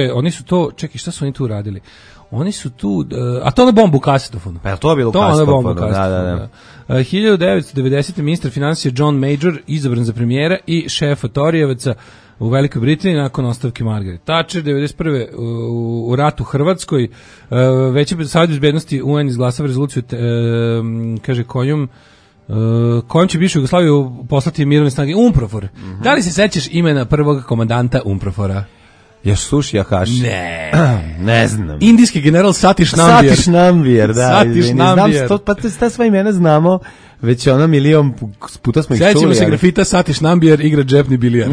to, čekaj, šta su oni tu radili? Oni su tu, a to na bombu u kasetofonu. Pa je to bilo u kasetofonu, da, da, da. da. hiljadu devetsto devedesete. ministar financija John Major izabran za premijera i šef Torjevaca u Velikoj Britaniji nakon ostavke Margaret Thatcher. devedeset prve. u, u ratu Hrvatskoj Veći savjet bezbednosti U N izglasava rezoluciju te, kaže kojom Uh, kojom će bivšu Jugoslaviju poslati mirovne snage UNPROFOR. Mm-hmm. Da li se sećaš imena prvog komandanta UNPROFOR-a? Yasushi Akashi. Ne. Ne znam. Indijski general Satish Nambiar. Satish Nambiar, da. Satish Nambiar. Znam, pa ta sva imena znamo, već ona milion puta smo ih čuli. Sećamo se ali... grafita Satish Nambiar igra džepni bilijar.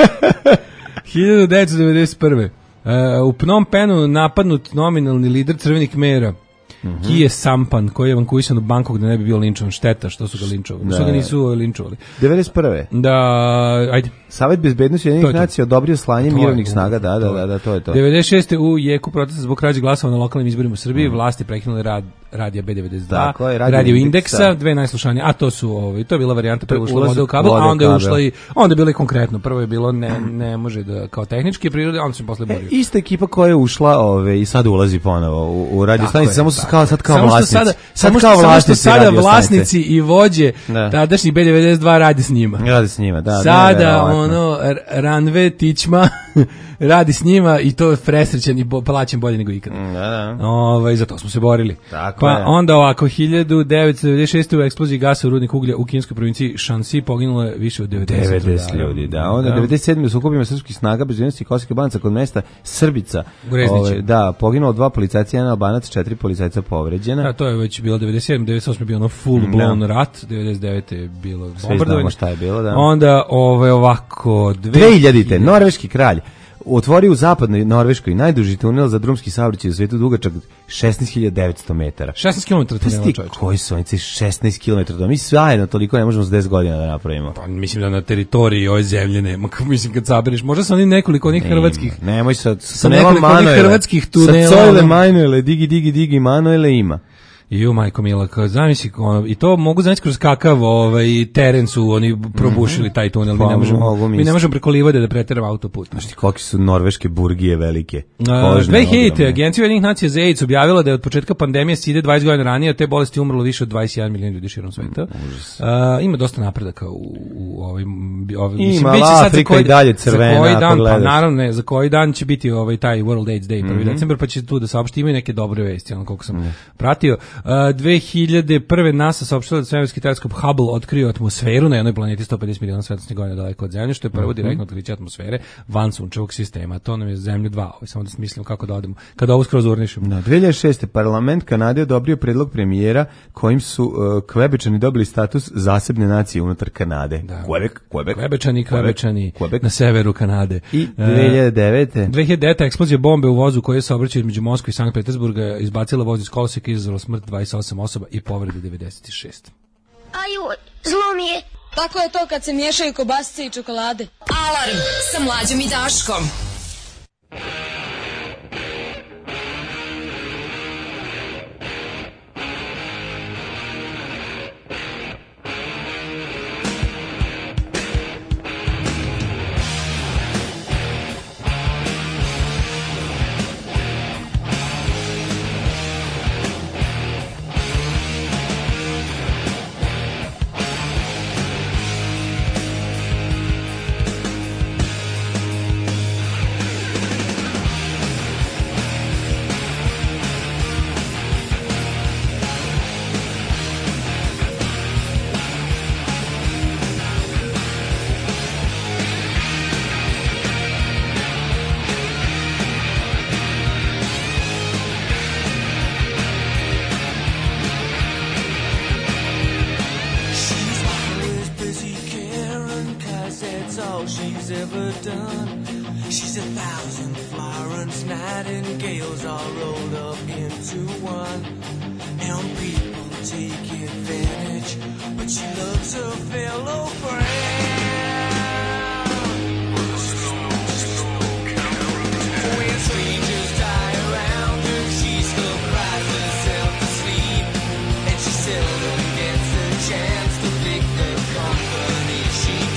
hiljadu devetsto devedeset prve. Uh, u Phnom Penhu napadnut nominalni lider Crvenih Khmera. Mm-hmm. Kie Sampan, koji je evakuisan u Bangkok da ne bi bio linčovan. Šteta što su ga linčovali. Da, što ga nisu linčovali. devedeset prve. Da, ajde. Savet bezbednosti Ujedinjenih nacija odobrio slanje mirovnih snaga, da, da, da, da, to je to. devedeset šeste. u jeku protesta zbog krađe glasova na lokalnim izborima u Srbiji, mm. vlasti prekinule rad radija B devedeset dva, tako je, radio, radio Indeksa, indeksa, dve najslušanije, a to su ovi, to je bila varijanta, prvo ušla voda u kabel, a onda je ušla i onda je bilo i konkretno. Prvo je bilo ne ne može da kao tehničke prirode, onda se posle borio. E, ista ekipa koja je ušla, ove i sad ulazi ponovo u, u radio stanicu, samo su kao sad kao samo vlasnici. Sada, samo kao što, vlasnici sada vlasnici i vođe tadašnji B devedeset dva radi s njima. Radi s njima, da. Sada ono Ranve Tičma radi s njima i to je presrećen i bo, plaćen bolje nego ikada. Da, da. Ovaj, za to smo se borili. Tako pa je. onda ovako, hiljadu devetsto devedeset šeste. u eksploziji gasa u rudnik uglja u kineskoj provinciji Shanxi poginulo je više od devedeset, devedeset ljudi. Da, onda da. devedeset sedme. u sukobima srpskih snaga bezbednosti Kosovske Banca kod mesta Srbica. Ove, da, poginulo dva policajca, jedan Albanac, četiri policajca povređena. Da, to je već bilo devedeset sedme. devedeset osme. bio ono full blown no. rat, devedeset devete. je bilo bombardovanje. Šta je bilo, da. Onda ove ovako dve hiljadite. norveški kralj otvorio u zapadnoj Norveškoj najduži tunel za drumski saobraćaj u svetu dugačak šesnaest hiljada devetsto metara. šesnaest kilometara tunela, čovječe. Koji su oni šesnaest kilometara? Mi zajedno toliko ne možemo za deset godina da napravimo. Pa, mislim da na teritoriji ove zemlje nema, mislim kad saberiš, možda sa onih nekoliko onih ne, hrvatskih. Nemoj sa, sa, sa nekoliko onih hrvatskih tunela. Sa Cojle Manuele, digi, digi, digi, Manuele ima. I ju, majko mila, kao, zamisli, ono, i to mogu znači kroz kakav ovaj, teren su oni probušili taj tunel, mi ne možemo, mi ne možemo preko livade da preteramo autoput. Znaš ti koliki su norveške burgije velike? dve hiljadite. Agencija Ujedinjenih nacija za AIDS objavila da je od početka pandemije side dvadeset godina ranije od te bolesti umrlo više od dvadeset jedan milion ljudi širom sveta. Mm, uh, ima dosta napredaka u, u ovim... ovim ima, mislim, Afrika koji, i dalje crvena, za koji dan, pa naravno ne, za koji dan će biti ovaj, taj World AIDS Day, prvi mm-hmm. decembar, pa će tu da saopšti, imaju neke dobre vesti, ono koliko sam mm. pratio. Uh, dve hiljade prve. NASA saopštila da svemirski teleskop Hubble otkrio atmosferu na jednoj planeti sto pedeset miliona svetlosnih godina daleko od Zemlje, što je prvo mm-hmm. direktno otkriće atmosfere van sunčevog sistema. To nam je Zemlju dva. Ovaj, samo da smislim kako da odemo. Kada ovo skroz urnišemo. Na dve hiljade šeste. parlament Kanade odobrio predlog premijera kojim su uh, Kvebečani dobili status zasebne nacije unutar Kanade. Da. Quebec, Quebec. Kvebečani, Kvebečani na severu Kanade. I dve hiljade devete. dve hiljade devete. eksplozija bombe u vozu koja se saobraćao između Moskve i Sankt Petersburga izbacila voz iz koloseka i izazvala smrt dvadeset osam osoba i povrede devedeset šest. Aju, zlo mi je. Tako je to kad se miješaju kobasice i čokolade. Alarm sa Mlađom i Daškom.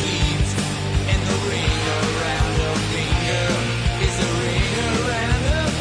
Is a ring around her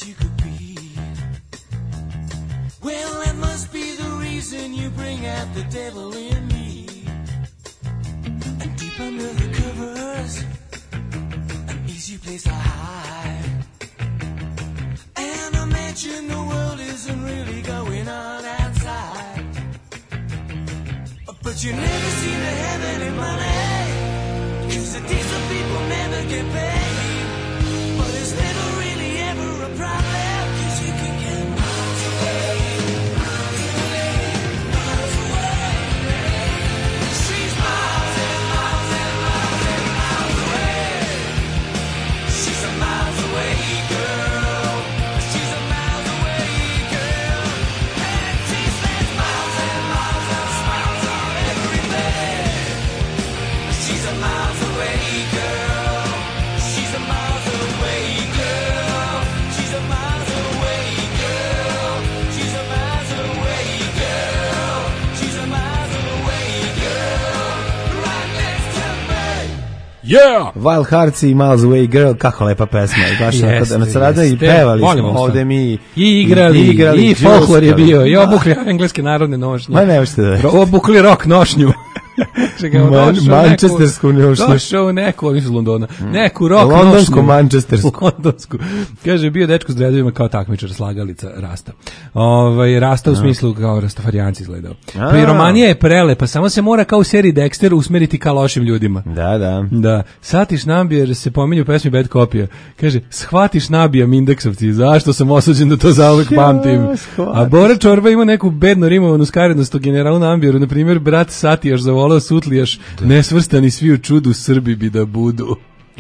that you could be. Well, that must be the reason you bring out the devil in me. And deep under the covers, an easy place to hide. And imagine the world isn't really going on outside. But you never seem to have any money, 'cause the decent people never get paid. But it's never really ever a problem, 'cause you can get miles away, miles away, miles away. She's miles and miles and miles and miles away. She's a miles away girl. She's a miles away girl. And she spends miles and miles and smiles on everything. She's a miles away girl. She's a miles away girl. She's a miles away girl. She's a miles away girl. She's a miles away girl. Right next to me. Yeah! Wild Hearts i Miles Away Girl, kako lepa pesma. I baš Jeste, na sarada i jeste. pevali Volimo smo se. ovde mi. I igrali, i, igrali, i folklor je džuskali. bio, i obukli engleske narodne nošnje. Ma ne možete da... Ro- Obukli rock nošnju. Čekaj, Man- došao manchestersku neku- nošnju. Došao u neku, oni su iz Londona, neku rock nošnju. Londonsku, manchestersku. Londonsku. Kaže, bio dečko s dredovima kao takmičar, slagalica Rasta. Ovaj Rasta u smislu kao rastafarijanci izgledao. A. Piromanija je prelepa, samo se mora kao u seriji Dexter usmeriti ka lošim ljudima. Da, da. Da, Satiš Nabija se pominju u pesmi Bad Kopija. Kaže, shvatiš Nabijam indeksovci, zašto sam osuđen da to zauvek pamtim. shvatiš. A Bora Čorba ima neku bedno rimovanu skarednost o generalu Nambijeru, na primjer, brat Satijaš zavolao Sutlijaš, nesvrstani svi u čudu Srbi bi da budu.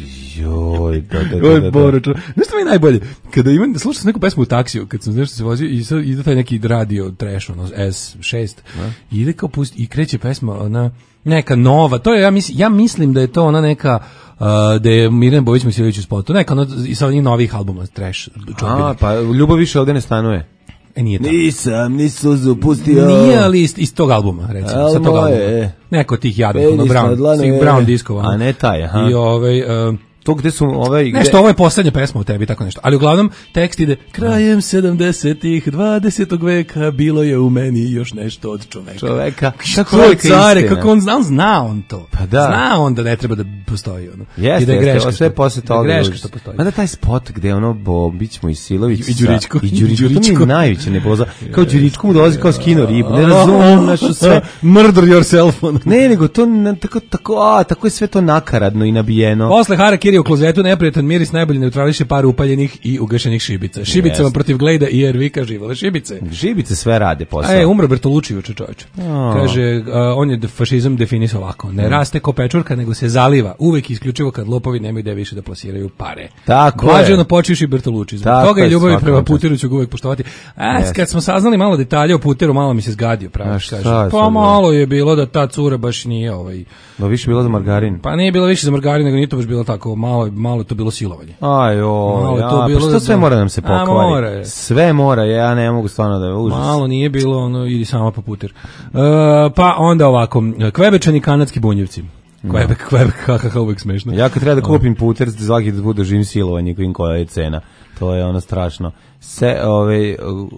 Joj, da, da, da, Oj, da, Bora da. Čorba. Znaš što mi je najbolje? Kada imam, slušao sam neku pesmu u taksiju, kad sam nešto se vozio i sad ide taj neki radio trash, ono, S šest, i ide kao pusti, i kreće pesma, ona, neka nova, to je, ja mislim, ja mislim da je to ona neka, uh, da je Mirjana Bojić Misilić u spotu, neka ono, i sa onih novih albuma, trash, Čorbina. A, pa ljubav više ovde ne stanuje. E, nije to. Nisam, ni suzu pustio. Nije, ali iz, iz tog albuma, recimo, Al sa tog albuma. moje. Neko od tih jadnih, ono, Penis na Brown, dlane. svih Brown diskova. A ne taj, aha. I ovaj... Uh, To gde su ovaj... Gde... nešto, ovo je poslednja pesma u tebi, tako nešto. Ali uglavnom, tekst ide, krajem sedamdesetih, dvadesetog veka, bilo je u meni još nešto od čoveka. Čoveka. Kako Čoveka je care, istina. kako on zna, on zna on to. Pa da. Zna on da ne treba da postoji ono. Jeste, I da je jeste, greška ovo sve što- posle da je toga. greška što postoji. Mada taj spot gde ono Bobić Mojsilović I Đuričko. sa- i Đuričko, to mi Đuričko. je najveće nebuloza. Kao Đuričko mu dolazi kao skino ribu. Ne razumem, znači sve. Murder yourself. ono. Ne, nego to na- tako, tako, a, tako je sve to nakaradno i nabijeno. Posle harakiri u klozetu neprijatan miris najbolje neutrališe par upaljenih i ugašenih šibica. Šibicama Jeste. protiv Glejda i Ervika živale šibice. Žibice sve rade posao. A je, umro Bertolucci juče, čoveče. A. Kaže, a, on je de- fašizam definisao ovako. Ne raste ko pečurka, nego se zaliva. Uvek i isključivo kad lopovi nemaju gde više da plasiraju pare. Tako Blaženo je. počivši Bertolucci. Zbog Tako toga je je, ljubavi svaka prema čast. Puteru ću ga uvek poštovati. A, Jeste. kad smo saznali malo detalje o Puteru, malo mi se zgadio, A pravo šta kaže. je Pa sad, malo je bilo da ta cura baš nije ovaj... No više bilo za margarin. Pa nije bilo više za margarin, nego nije to baš bilo tako. Malo, malo je to bilo silovanje. Aj, o, Malo je ja, to pa bilo što da- sve mora nam se A, pokvari? mora je. Sve mora, ja ne mogu stvarno da užas. Malo nije bilo, ono, idi sama po puter. E, pa onda ovako, Kvebečani i kanadski bunjevci. Quebec, Quebec, kako uvek smešno. Ja kad treba da kupim puter, svaki da budu živim silovanje kojim koja je cena. To je ono strašno. Se, ove,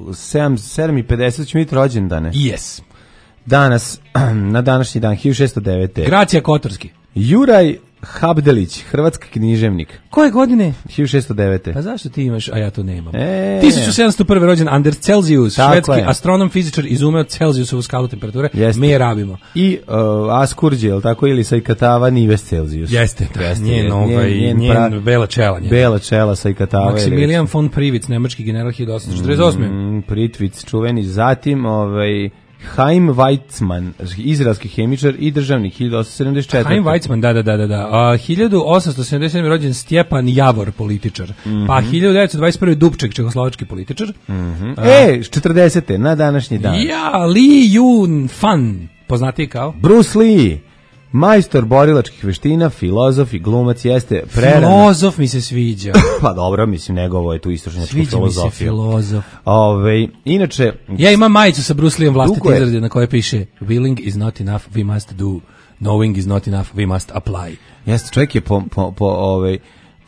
sedam i pedeset će biti rođendane. Yes. Danas, na današnji dan, hiljadu šesto devete. Gracija Kotorski. Juraj Habdelić, hrvatski književnik. Koje godine? hiljadu šesto devete. Pa zašto ti imaš, a ja to nemam? E. tisuću sedamsto prve rođen Anders Celsius, Tako švedski je. astronom, fizičar, izumeo Celsiusovu skalu temperature. Jeste. Mi je rabimo. I uh, Askurđe, je li tako, ili Sajkatava Nives Celsius. Jeste, da, Jeste, njen, njen- ovaj, njen njen, pra- bela čela. Njen. Bela čela Sajkatava. Maksimilijan von Privic, nemački general hiljadu osamsto četrdeset osme. Mm, Pritvic, čuveni. Zatim, ovaj, Haim Weizmann, izraelski hemičar i državnik, hiljadu osamsto sedamdeset četvrte. Haim Weizmann, da, da, da, da, da. A, hiljadu osamsto sedamdeset sedme rođen Stjepan Javor, političar. Mhm. Pa hiljadu devetsto dvadeset prve Dubček, čehoslovački političar. A, E, četrdesete na današnji dan. ja, Li Yun Fan, poznatiji kao? Bruce Lee, majstor borilačkih veština, filozof i glumac, jeste prerano. Filozof mi se sviđa. Pa dobro, mislim, njegovo je tu istočnjačku Sviđa mi se filozofiju. filozof. Ove, inače, Ja imam majicu sa Bruce Leeom vlastite Dugo je. izrade na kojoj piše Willing is not enough, we must do. Knowing is not enough, we must apply. jeste, čovjek je po, po, po, ovaj,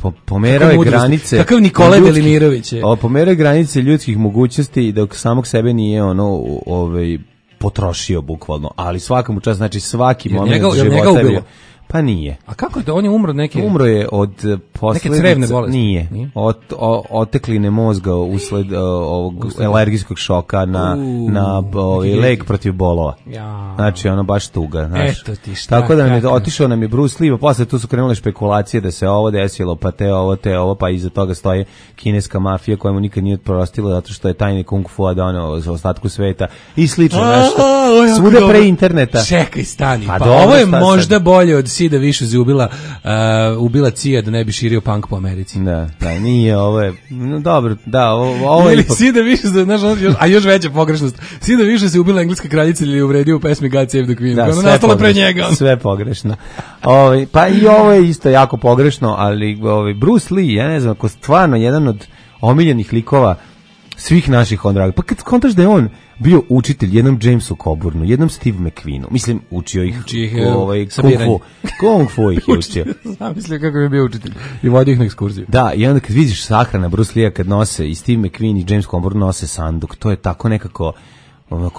po, pomerao je granice. Kakav Nikolaj Velimirović je. O, pomerao je granice ljudskih mogućnosti dok samog sebe nije ono ovaj potrošio bukvalno, ali svakom čas, znači svaki Jel moment njega, života je bio. Pa nije. A kako je to? On je umro od neke... Umro je od posledica... Neke crevne bolesti? Nije. nije? Od o, otekline mozga usled o, ovog usled. alergijskog šoka na, U, na ovaj, lek protiv bolova. Ja. Znači, ono baš tuga. Znaš. Eto ti šta. Tako da nam je otišao nam je Bruce Lee, pa posle tu su krenule špekulacije da se ovo desilo, pa te ovo, te ovo, pa iza toga stoje kineska mafija koja mu nikad nije oprostila zato što je tajni kung fu da ono za ostatku sveta i slično nešto. Svuda pre interneta. Čekaj, stani. Pa, pa dobro, ovo je sad? možda bolje od Sida više se ubila, uh, ubila Cija da ne bi širio punk po Americi. Da, da, nije, ovo je, no dobro, da, ovo, ovo je ili ipak... Sida više, znaš, a još veća pogrešnost, Sida više se ubila engleska kraljica ili je uvredio u pesmi God Save the Queen, da, ona nastala pre njega. On. Sve pogrešno. Ovi, pa i ovo je isto jako pogrešno, ali ovi, Bruce Lee, ja ne znam, ako stvarno jedan od omiljenih likova svih naših on pa kad kontaš da je on bio učitelj jednom Jamesu Coburnu, jednom Steve McQueenu, mislim, učio ih, Uči ih ovaj, kung fu, kung fu ih je učio. Zamislio kako je bio učitelj i vodio ih na ekskurziju. Da, i onda kad vidiš sahrana Bruce Lee kad nose i Steve McQueen i James Coburn nose sanduk, to je tako nekako, onako,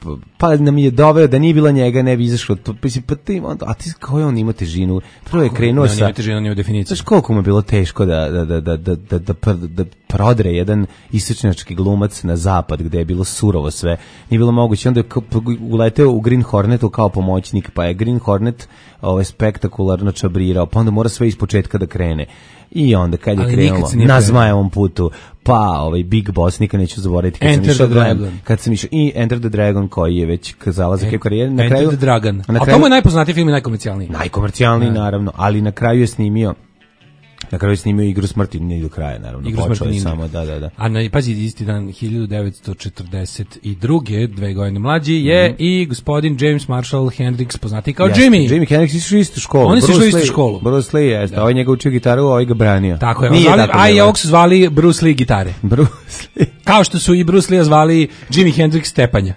pa nam je doveo da nije bila njega, ne bi izašlo, to, pa ti, a ti kao je on ima težinu, prvo je krenuo sa... On ima težinu, on ima definiciju. Znaš koliko mu je bilo teško da, da, da, da, da, da, da, da prodre jedan istočnjački glumac na zapad, gde je bilo surovo sve, nije bilo moguće, onda je uleteo u Green Hornetu kao pomoćnik, pa je Green Hornet ovaj, spektakularno čabrirao, pa onda mora sve iz početka da krene. I onda kad je krenulo na Zmajevom putu, pa ovaj Big Boss, nikad neću zaboraviti kad Enter sam išao Dragon. Kad sam išao i Enter the Dragon koji je već zalazak u karijeru. Na kraju, Enter the Dragon. Na kraju, a to mu je najpoznatiji film i najkomercijalniji. Najkomercijalniji, da. Naravno, ali na kraju je snimio Na kraju je snimio Igru smrti, ne do kraja, naravno. Igru počeo je smrti samo, da, da, da. A na, pazi, isti dan hiljadu devetsto četrdeset druge dve godine mlađi, je mm-hmm. i gospodin James Marshall Hendricks, poznati kao yes, Jimmy. Jimmy Hendricks išao u istu školu. Oni su išli u istu školu. Bruce Lee, jeste, ovaj njega učio gitaru, ovaj ga branio. Tako je, zvali, a i ovog su zvali Bruce Lee gitare. Bruce Lee. Kao što su i Bruce Lee zvali Jimi Hendrix stepanja.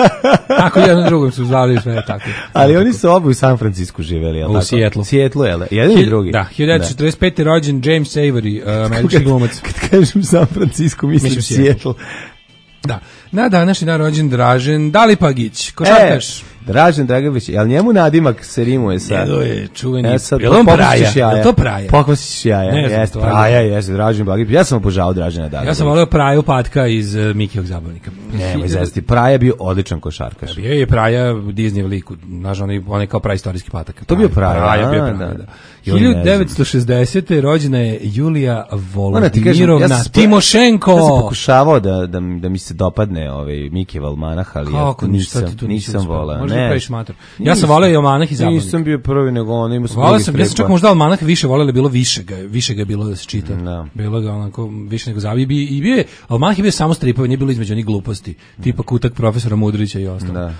Tako jedno drugom su zvali sve tako. Ali oni su oba u San Francisku živeli, je li u tako? Seattleu. Seattleu, je li? Jedan i drugi. Da, hiljadu devetsto četrdeset pete rođen James Avery, uh, američki glumac. Kad kažem San Francisco, mislim, mislim Seattle. Da. Na današnji dan rođen Dražen Dalipagić, košarkaš. E, Dražen Dragavić, jel njemu nadimak se rimuje sa... Njego je čuveni... E sad, je li on Praja? Je to Praja? Pokosiš jaja, jeste, Praja, jeste, Dražen Blagić. Ja sam obožavao Dražena Dragavića. Ja sam voleo Praju Patka iz uh, Mikijog zabavnika. Nemoj zesti, Praja bio odličan košarkaš. Bio je Praja Disney liku, znaš, on je, on je kao praistorijski patak. To bio Praja, Praja, bio Praja, da. da. hiljadu devetsto šezdesete rođena je Julija Volodimirovna ja Timošenko. Ja sam pokušavao da, da, da mi se dopadne ovaj Mikijev almanah, ali kako, ja nisam, nisam volao. Možda ne previše mater. Ja sam voleo i almanah i zabavnik. Nisam bio prvi, nego on ima volao sam, ja sam čak možda almanah više voleo, ali bilo više ga, više ga je bilo da se čita. No. Bilo ga onako više nego zabavnik. I bio je, almanah je bio samo stripovi, nije bilo između onih gluposti, tipa Kutak profesora Mudrića i ostalo. Da.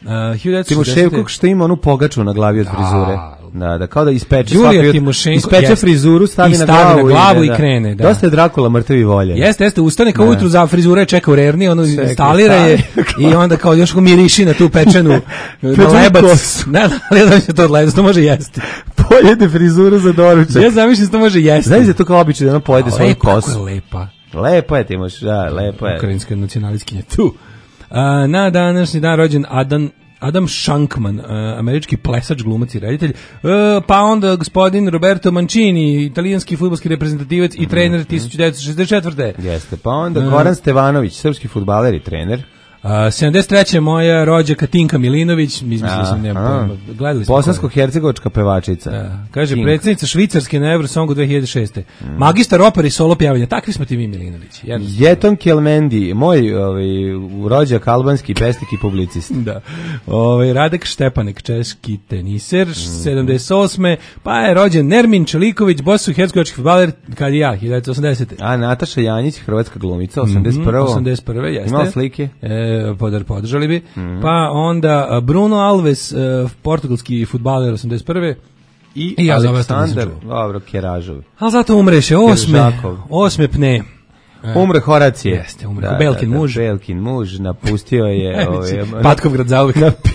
Uh, Timošenko što ima onu pogaču na glavi od frizure. Da, da, kao da ispeče Julija Timošenko, ispeče jest, frizuru, stavi, stavi na glavu, na glavu i, da, i krene. Da. Dosta je Drakula mrtvi volje. Jeste, jeste, ustane kao ujutru za frizure, čeka u rerni, ono instalira je i onda kao još miriši na tu pečenu na lebac. Ne, ali ja zamišljam to od lebac, to može jesti. Pojede frizuru za doručak. Ja zamišljam to može jesti. Znaš da to kao obično da ona pojede svoju kosu. Kako je lepa. Lepa je, Timoš, da, lepa je. Ukrajinska nacionalistkinja tu. Uh, na današnji dan rođen Adam Adam Shankman, uh, američki plesač, glumac i reditelj, uh, pa onda gospodin Roberto Mancini, italijanski fudbalski reprezentativac i trener mm-hmm. tisuću devetsto šezdeset četvrte. Jeste, pa onda Goran uh, Stevanović, srpski fudbaler i trener. Uh, sedamdeset treće moja rođaka Tinka Milinović, mislim da sam nema pojma, gledali smo. Bosansko-hercegovačka pevačica. Da. Kaže, Tinka. Predsjednica Švicarske na Eurosongu dve hiljade šeste. Mm. Magistar opera i solo pjevanja, takvi smo ti mi Milinović. Jeton Kelmendi, moj ovaj, rođak albanski pesnik i publicist. Da. Ovaj, Radek Štepanek, češki teniser, mm. sedamdeset osme pa je rođen Nermin Čeliković, bosansko-hercegovački fudbaler, kad i ja, hiljadu devetsto osamdesete. A Nataša Janjić, hrvatska glumica, osamdeset prve. Mm, osamdeset prve, jeste. Imao slike? E, Podar, podržali bi. Mm. Pa onda Bruno Alves, uh, portugalski fudbaler osamdeset prve i, I Aleksandar, dobro, Keražov. Ali zato umreše, osme, osme pne. Umre Horacije. Jeste, umre. Da, Belkin da, da, muž. Belkin muž, napustio je... Ove, Patkovgrad zauvijek.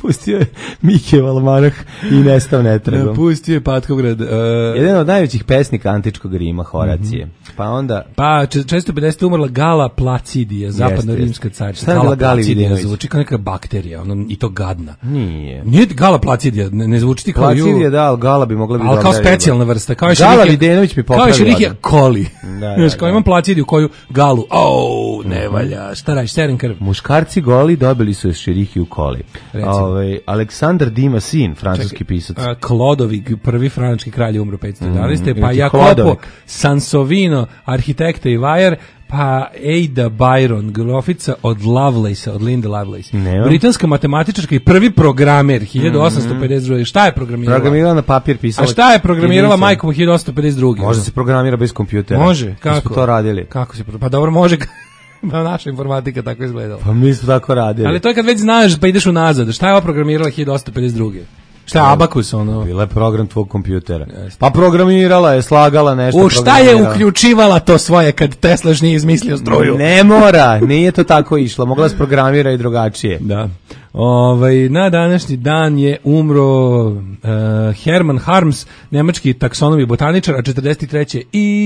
Pustio je Mike Valmarah i nestao netragom. Pustio je Patkovgrad. Uh, Jedan od najvećih pesnika antičkog Rima, Horacije. Mm-hmm. Pa onda... Pa, često pedeset umrla Gala Placidija, zapadno-rimska carica. Šta je bila Gali Vidinović? Zvuči kao neka bakterija, ono, i to gadna. Nije. Nije Gala Placidija, ne, ne zvuči ti kao... Placidija, da, ali Gala bi mogla biti... Ali kao specijalna vrsta. Kao Gala Vidinović bi popravila. Kao Šerihija Koli. Da, da, kao imam Placidiju koju Galu, au, ne valja, šta radiš, seren krv. Muškarci goli dobili su Šerihiju Koli. Ove, Aleksandar Dima sin, francuski pisac. Uh, Klodovig, prvi francuski kralj, umro petsto jedanaeste. Mm, pa Jacopo Sansovino, arhitekta i vajar, pa Ada Byron, grofica od Lovelace, od Linda Lovelace. Nema. Britanska matematičarka i prvi programer, hiljadu osamsto pedeset druge. Šta je programirala? Programirala na papir, pisala. A šta je programirala majkom hiljadu osamsto pedeset druge? Može se programira bez kompjutera. Može, kako? Mi smo to radili. Kako se, pa dobro, može. Pa naša informatika tako izgledala. Pa mi smo tako radili. Ali to je kad već znaš, pa ideš unazad. Šta je ova programirala hiljadu osamsto pedeset druge? Šta je Abakus, ono? Bila je program tvog kompjutera. Jeste. Pa programirala je, slagala nešto. U šta je uključivala to svoje kad Teslaš nije izmislio struju? Ne mora, nije to tako išlo. Mogla se programira i drugačije. Da. Ovaj, na današnji dan je umro uh, Hermann Harms, nemački taksonom i botaničar, a četrdeset treće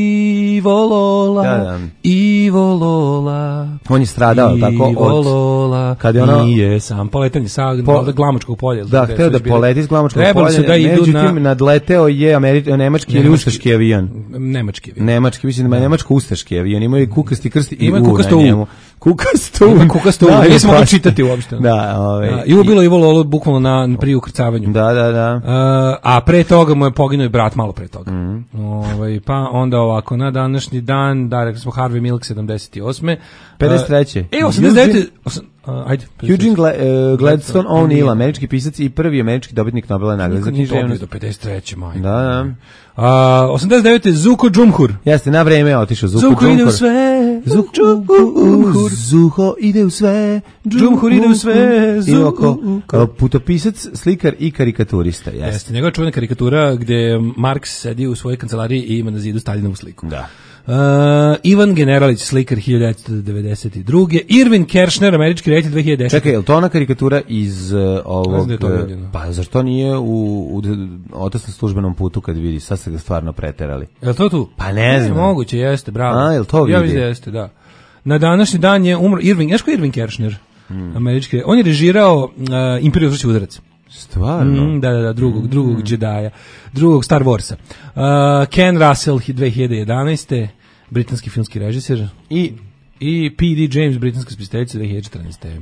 Ivo Lola, da, da. Ivo Lola. On je stradao Ivo tako od... Lola, kad je ono... nije sam poletanje sa po... Glamočkog polja. Da, hteo da poleti iz Glamočkog Trebali polja, da međutim na... nadleteo je Ameri... nemački ili ustaški avion. Nemački avion. Nemački, mislim da je nemačko-ustaški avion. Imaju i kukasti krsti i ima u kukasto na u. njemu. Kukasto u. Ima kukasto u. Da, nisam mogao čitati uopšte. Da, ovaj. I ubilo Ivo Lolo bukvalno na pri ukrcavanju. Da, da, da. Uh, a pre toga mu je poginuo i brat malo pre toga. Mm. Ovaj, pa onda ovako, na današnji dan, da, rekli smo Harvey Milk sedamdeset osme pedeset treće Uh, e, osamdeset devete Osam, uh, ajde. Eugene Gla, uh, Gladstone O'Neill, američki pisac i prvi američki dobitnik Nobelove nagrade za književnost. Do pedeset treće maj. Da, da. Uh, osamdeset devete Zuko Džumhur. Jeste, na vreme je otišao Zuko Zuko Džumhur. ide u sve. Zuko Džumhur. Zuko ide u sve. Džumhur ide u sve. Zuko. Putopisac, slikar i karikaturista. Jeste. Jeste, njegova čuvena karikatura gde Marks sedi u svojoj kancelariji i ima na zidu Staljinovu sliku. Da. Uh, Ivan Generalić, slikar hiljadu devetsto devedeset druge Irvin Kershner, američki reditelj dve hiljade desete Čekaj, je li to ona karikatura iz uh, ovog... Da je pa zašto nije u, u otasnom službenom putu kad vidi? Sad se ga stvarno preterali. Je li to tu? Pa ne znam. Ne, moguće, jeste, bravo. A, je li to vidi? Ja mislim da jeste, da. Na današnji dan je umro Irvin, znaš ko je Irvin Kershner? Hmm. Američki, on je režirao uh, Imperiju zvrši udarac. Stvarno? Mm, da, da, da, drugog, drugog mm. Jedija, drugog Star Warsa. Uh, Ken Russell, dve hiljade jedanaeste britanski filmski režiser. I, i P D James, britanska spisateljica, dve hiljade četrnaeste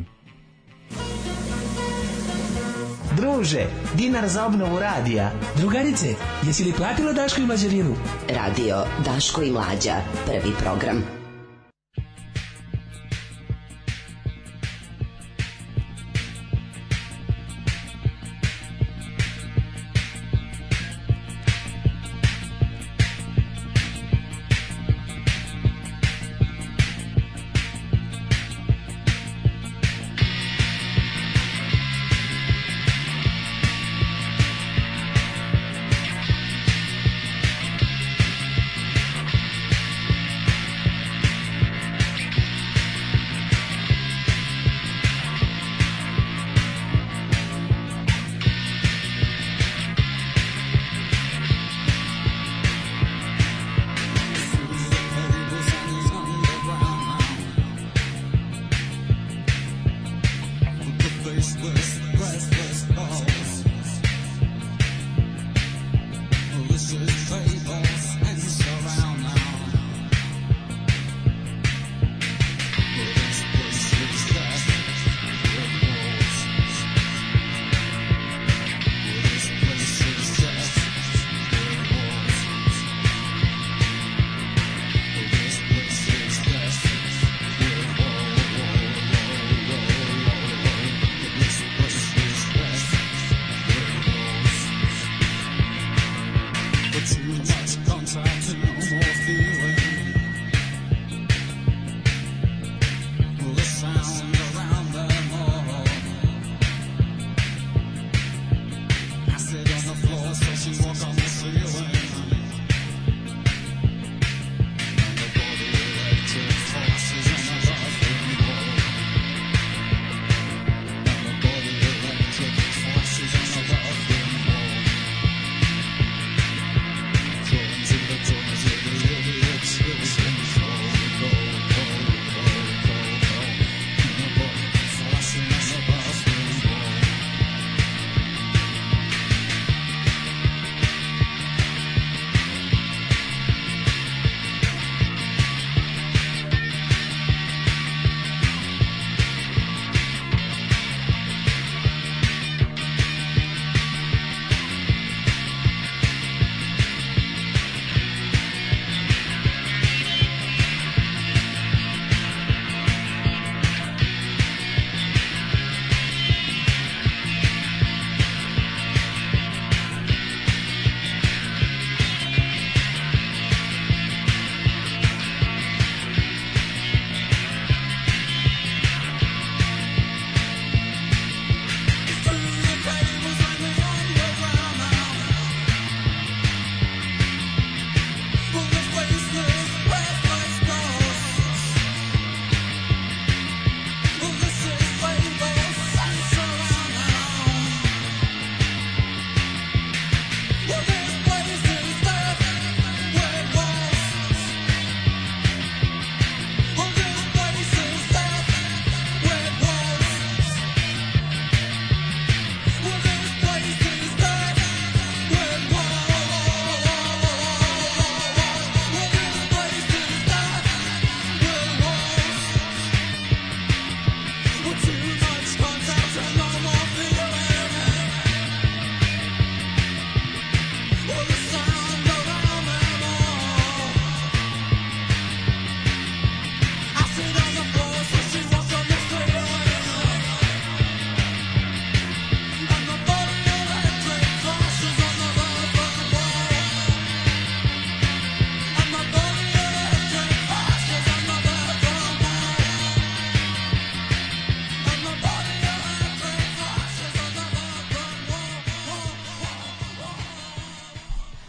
Druže, dinar za obnovu radija. Drugarice, jesi li platila Daško i Mlađarinu? Radio Daško i Mlađa, prvi program.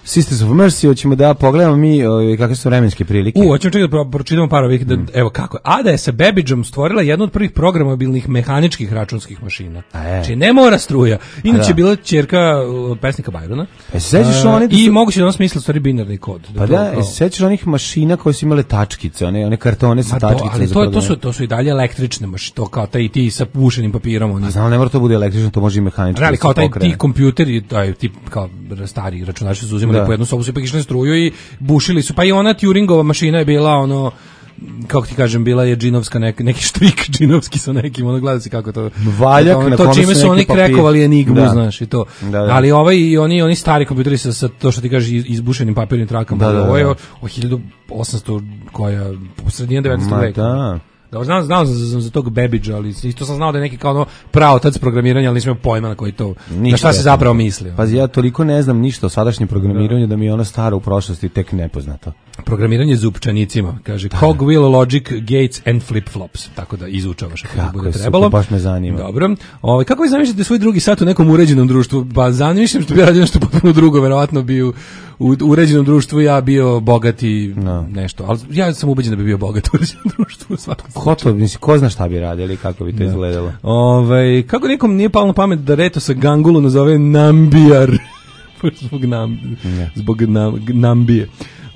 Sisters of Mercy, hoćemo da pogledamo mi o, kakve su vremenske prilike. U, hoćemo čekati da pročitamo par ovih, da, mm. evo kako. Ada je sa Babbageom stvorila jednu od prvih programabilnih mehaničkih računskih mašina. Znači ne mora struja. Inače je bila ćerka pesnika Byrona. Pa se sećaš uh, oni... I su... moguće da on smisli stvari binarni kod. Pa da, da se sećaš onih mašina koje su imale tačkice, one, one kartone sa tačkicama. Ali to, to, su, to su i dalje električne mašine, to kao taj ti sa bušenim papirom. Oni... A znam, ne mora to bude električno, to može i mehanički. Ali kao taj ti kompjuteri, taj tip kao stari računari su uzimali po jednu sobu, su ipak išli na struju i bušili su. Pa i ona Turingova mašina je bila ono, kako ti kažem, bila je džinovska, nek, neki štrik džinovski sa nekim, ono gleda se kako to... Valjak, ono, na to čime su oni papir. krekovali enigmu, da. znaš, i to. Da, da. Ali ovaj i oni, oni stari kompjuteri sa, sa to što ti kažeš izbušenim papirnim trakama, da, da, da. ovo je o, o hiljadu osamsto koja, u sredini devetnaestog veka. Da. Da, znam, znao sam za, za tog Babbage, ali isto sam znao da je neki kao ono praotac programiranja, ali nisam imao pojma na koji to, ništa, na šta se zapravo misli. Pazi, ja toliko ne znam ništa o sadašnjem programiranju da, da mi je ono staro u prošlosti tek nepoznato. Programiranje zupčanicima, kaže, cogwheel, logic, gates and flip-flops, tako da izučavaš ako kako bude trebalo. Super, baš me zanima. Dobro. Ovaj, kako vi zamišljate svoj drugi sat u nekom uređenom društvu? Pa zamišljam što bi radio nešto potpuno drugo, verovatno bi u, u uređenom društvu ja bio bogati no. nešto, ali ja sam ubeđen da bi bio bogat u uređenom društvu. Ko to, misli, ko zna šta bi radili, kako bi to da. izgledalo? Ovaj, kako nekom nije palo na pamet da reto sa Gangulu nazove Nambijar? zbog, nam, yeah. zbog nam, Nambije.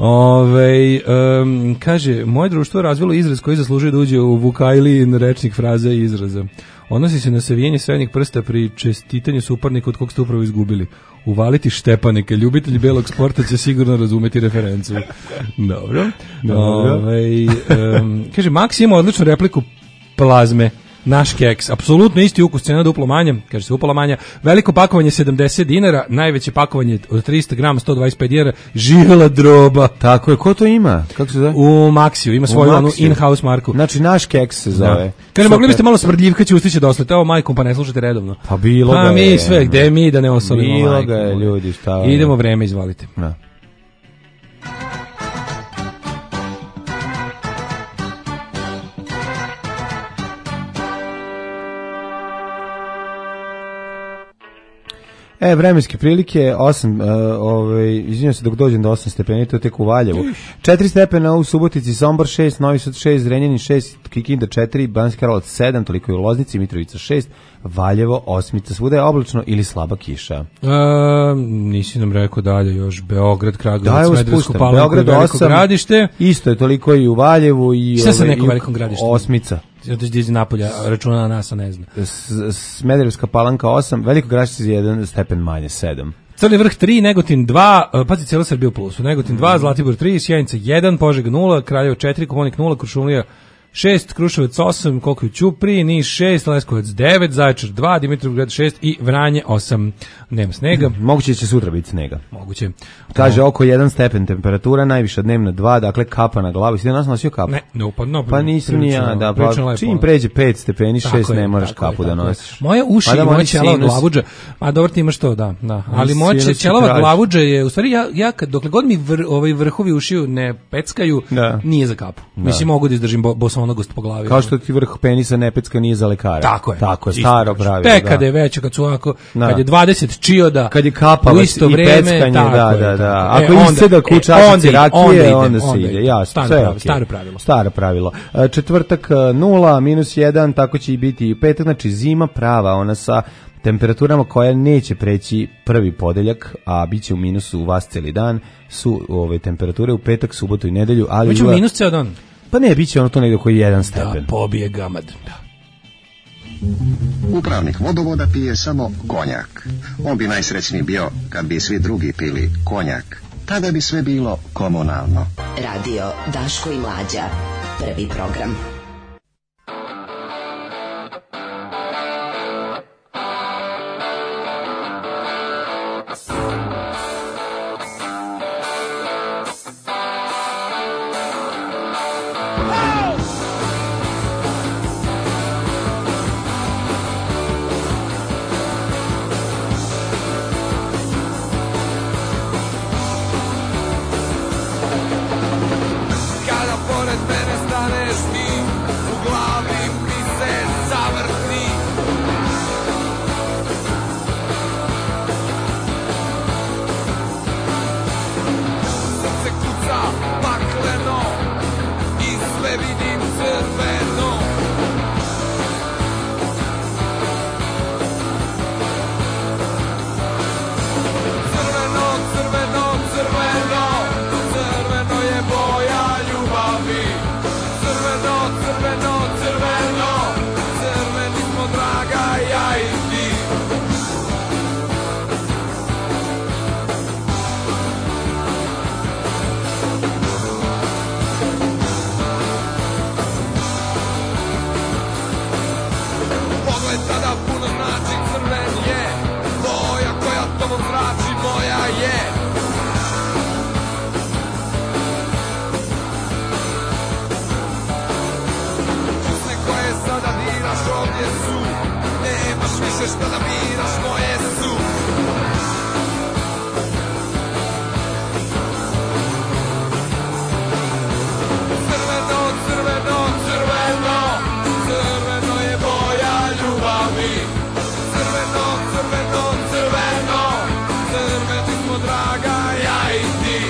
Ove, um, kaže, moje društvo je razvilo izraz koji zaslužuje da uđe u Vukajlijin rečnik fraza i izraza. Odnosi se na savijenje srednjeg prsta pri čestitanju suparnika od kog ste upravo izgubili. Uvaliti štepanike. Ljubitelji belog sporta će sigurno razumeti referencu. Dobro. Dobro. Ove, um, kaže, Max ima odličnu repliku plazme. Naš keks, apsolutno isti ukus, cena duplo manja, kaže se upola manja, veliko pakovanje sedamdeset dinara, najveće pakovanje od trista grama sto dvadeset pet dinara, živela droba. Tako je, ko to ima? Kako se zove? U Maxiju, ima svoju onu in-house marku. Znači naš keks se zove. Da. Kaže, mogli biste malo smrdljivka će ustići doslete, ovo majkom pa ne slušate redovno. Pa bilo pa ga mi je. sve, gde mi da ne osolimo bilo majkom. Bilo ga je, ljudi, šta je. Idemo vreme, izvalite. Da. E, vremenske prilike, osam, uh, ovaj, izvinjam se dok dođem do osam stepeni, to je tek u Valjevu. četiri stepena u Subotici, Sombor šest, Novi Sad šest, Zrenjanin šest, Kikinda četiri, Banjski Karlovac sedam, toliko je u Loznici, Mitrovica šest, Valjevo osmica, svuda je oblačno ili slaba kiša. E, nisi nam rekao dalje još, Beograd, Kragujevac, da, Smederevsku Palanku, Veliko Gradište. Isto je toliko i u Valjevu i šta sa nekom Velikom Gradištu? Osmica. Zato će iz Napolja računa na nas, a ne zna. Smederevska Palanka osam, Veliko Gradište jedan stepen manje, sedam. Crni vrh tri, Negotin dva, pazi cijela Srbija u plusu. Negotin dva, Zlatibor tri, Sjenica jedan, Požega nula, Kraljevo četiri, Koponik nula, Kuršumlija šest, Kruševac osam, koliko je u Ćupriji, Niš šest, Leskovac devet, Zaječar dva, Dimitrovgrad šest i Vranje osam. Nema snega. Moguće će sutra biti snega. Moguće. Kaže oko jedan stepen temperatura, najviša dnevna dva, dakle kapa na glavu. Si ti nas nosio kapu? Ne, no, pa, no, pa nisam ni ja, da, pa čim pređe pet stepeni, šest ne moraš kapu da nosiš. Moje uši pa i moja ćelava glavuđa, pa dobro ti imaš to, da, da. Ali moja ćelava glavuđa je, u stvari ja, ja kad, dokle god mi vr, ovaj vrhovi ušiju ne peckaju, da. Nije za kapu. Da. Mislim, mogu da izdržim bo, bosonogost po glavi. Kao što ti vrh penisa ne pecka nije za lekara. Tako je. Tako je, staro pravilo. Tek kad je veće, kad su ovako, da. Kad je dvadeset čioda, kad je kapavac i vreme, peckanje, da, da, da. Ako e, iseda kućačici e, rakije, onda, onda se onda ide. Jasno, staro, sve pravilo, okay. staro pravilo. Staro pravilo. Četvrtak nula, minus jedan, tako će i biti i petak, znači zima prava, ona sa temperaturama koja neće preći prvi podeljak, a bit će u minusu u vas celi dan, su ove temperature u petak, subotu i nedelju. Ali biće u minus ceo dan? Pa ne, bit će ono to negdje koji je jedan stepen. Da, pobije gamad. Da. Upravnik vodovoda pije samo konjak. On bi najsrećniji bio kad bi svi drugi pili konjak. Tada bi sve bilo komunalno. Radio Daško i Mlađa. Prvi program. Pored mene staneš ti biraš moje su. Crveno, crveno, crveno, crveno je boja ljubavi. Crveno, crveno, crveno, crveni smo draga, ja i ti.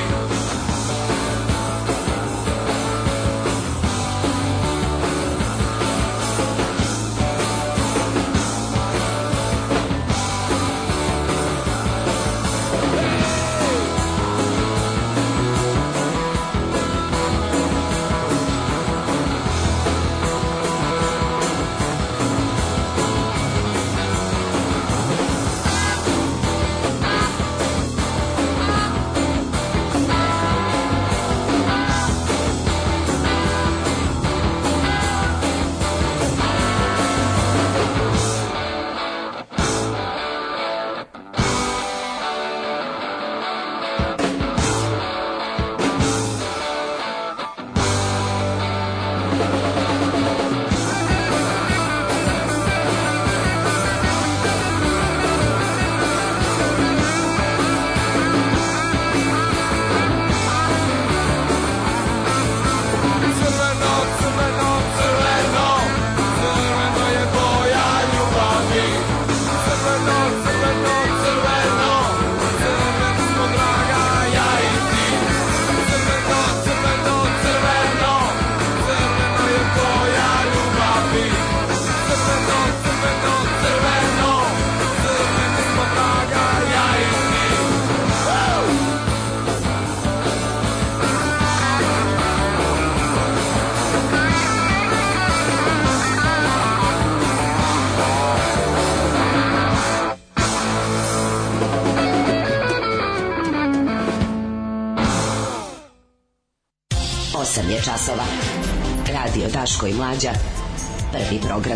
osam je časova. Radio Daško i Mlađa. Prvi program.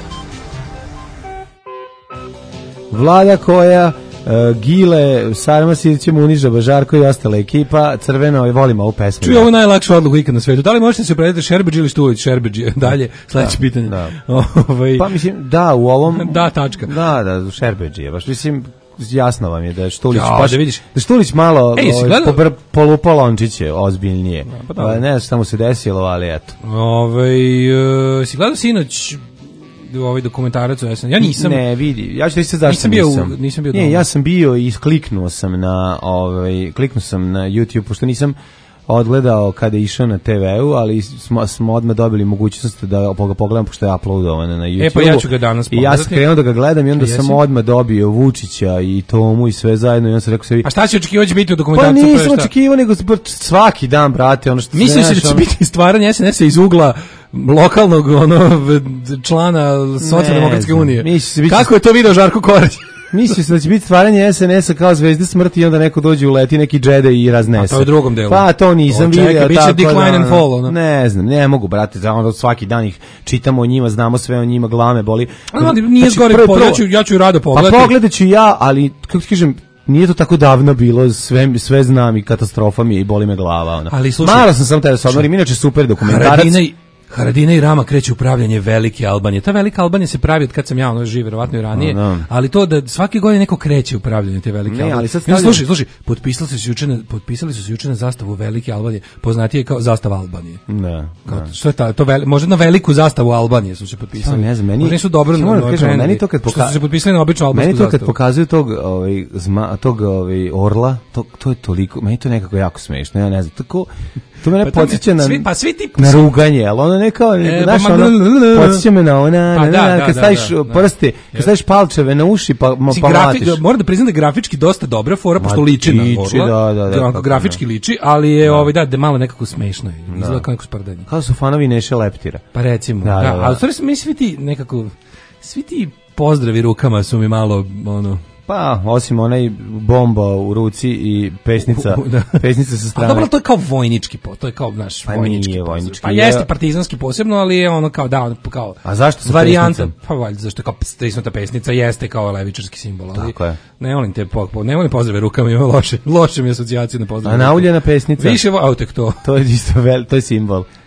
Vlada koja uh, Gile, Sarma Sirćem, Uniža, Bažarko i ostala ekipa, Crveno, i volimo ovu pesmu. Čuj, ovo najlakšu odluku ikad na svetu. Da li možete se predati Šerbeđi ili Štulić? Šerbeđi. Dalje, sledeće pitanje. Da. Ovaj Pa mislim, da, u ovom... da, tačka. Da, da, Šerbeđi je. Baš mislim, jasno vam je da je Štulić... Ja, baš, da vidiš. Da Štulić malo Ej, ovaj, pobr, polupao lončiće, ozbiljnije. Ja, pa da. Ne znam šta mu se desilo, ali eto. Ovaj, uh, si gledao sinoć ovaj dokumentarac o S N L? Ja nisam. Ne, vidi. Ja ću ti se zašto nisam. Bio, nisam. nisam bio. Ne, doma. ja sam bio i kliknuo sam na ovaj kliknuo sam na YouTube pošto nisam odgledao kada je išao na te veu, ali smo, smo odmah dobili mogućnost da ga pogledam pošto je uploadovano na YouTube. E pa ja ću ga danas pogledati. I ja sam krenuo da ga gledam i onda sam odmah dobio Vučića i Tomu i sve zajedno i onda sam rekao sebi... A šta si očekivao će biti u dokumentarcu? Pa nisam očekivao nego svaki dan, brate, ono što... Mislim se da će ono... biti stvaranje S N S-a iz ugla lokalnog ono člana Socijaldemokratske unije. Kako je to video Žarko Korać? Mislio sam da će biti stvaranje S N S-a kao Zvezde smrti i onda neko dođe uleti neki džedej i raznese. A to je u drugom delu. Pa to nisam vidio. Čekaj, bit će decline da, and fall. Ono. Ne znam, ne mogu, brate, onda svaki dan ih čitamo o njima, znamo sve o njima, glave boli. Ali nije znači, zgore, prvo, ja, ću, ja ću rado pogledati. Pa pogledat ću ja, ali, kako ti kažem, nije to tako davno bilo, sve, sve znam i katastrofa mi je i boli me glava. Ono. Ali slušaj. Malo sam sam te da se odmorim, inače super dokumentarac. Haradinaj, Haradinaj i Rama kreće upravljanje velike Albanije. Ta velika Albanija se pravi od kad sam ja ono živ, verovatno i ranije, no, no. ali to da svake godine neko kreće upravljanje te velike ne, Albanije. Ali sad stavljam... Slušaj, slušaj, potpisali su se juče na, potpisali su se juče na zastavu velike Albanije, poznatije kao zastava Albanije. Da. Kao, da. Što je ta, to veli, možda na veliku zastavu Albanije su se potpisali. Ja, ne znam, meni možda nisu dobro na no, kažem, meni to kad poka... su se potpisali na običnu albansku zastavu. Meni to kad pokazuju tog ovaj zma, tog ovaj orla, to to je toliko, meni to nekako jako smešno, ja ne znam, tako to me ne pa podsjeća na svi, pa svi ti na ruganje, al ono ne kao e, znaš, pa, ono, podsjeća me na ona, pa, na, da, na, da, kad da, staviš da, da, prste, kad staviš palčeve na uši, pa ma, pa grafi, moram da priznam da grafički dosta dobra fora, pošto liči na orla, da, da, da, da, grafički liči, ali je ovaj da, da malo nekako smešno je, izgleda kao neko sprdanje. Kao su fanovi Neše Leptira. Pa recimo, da, da, da, ali stvari mi svi ti nekako, svi ti pozdravi rukama su mi malo, ono, pa, osim onaj bomba u ruci i pesnica, da. pesnica sa strane. A dobro, to je kao vojnički, to je kao naš pa vojnički. Nije vojnički. Pa jeste partizanski posebno, ali je ono kao da, kao. A zašto sa varijanta? Pa valjda zašto kao stisnuta pesnica jeste kao levičarski simbol, ali. Tako je. Ne volim te po, ne volim pozdrave rukama, ima loše, loše mi asocijacije na pozdrave. A nauljena pesnica. Više autek to. To je isto vel, to je simbol.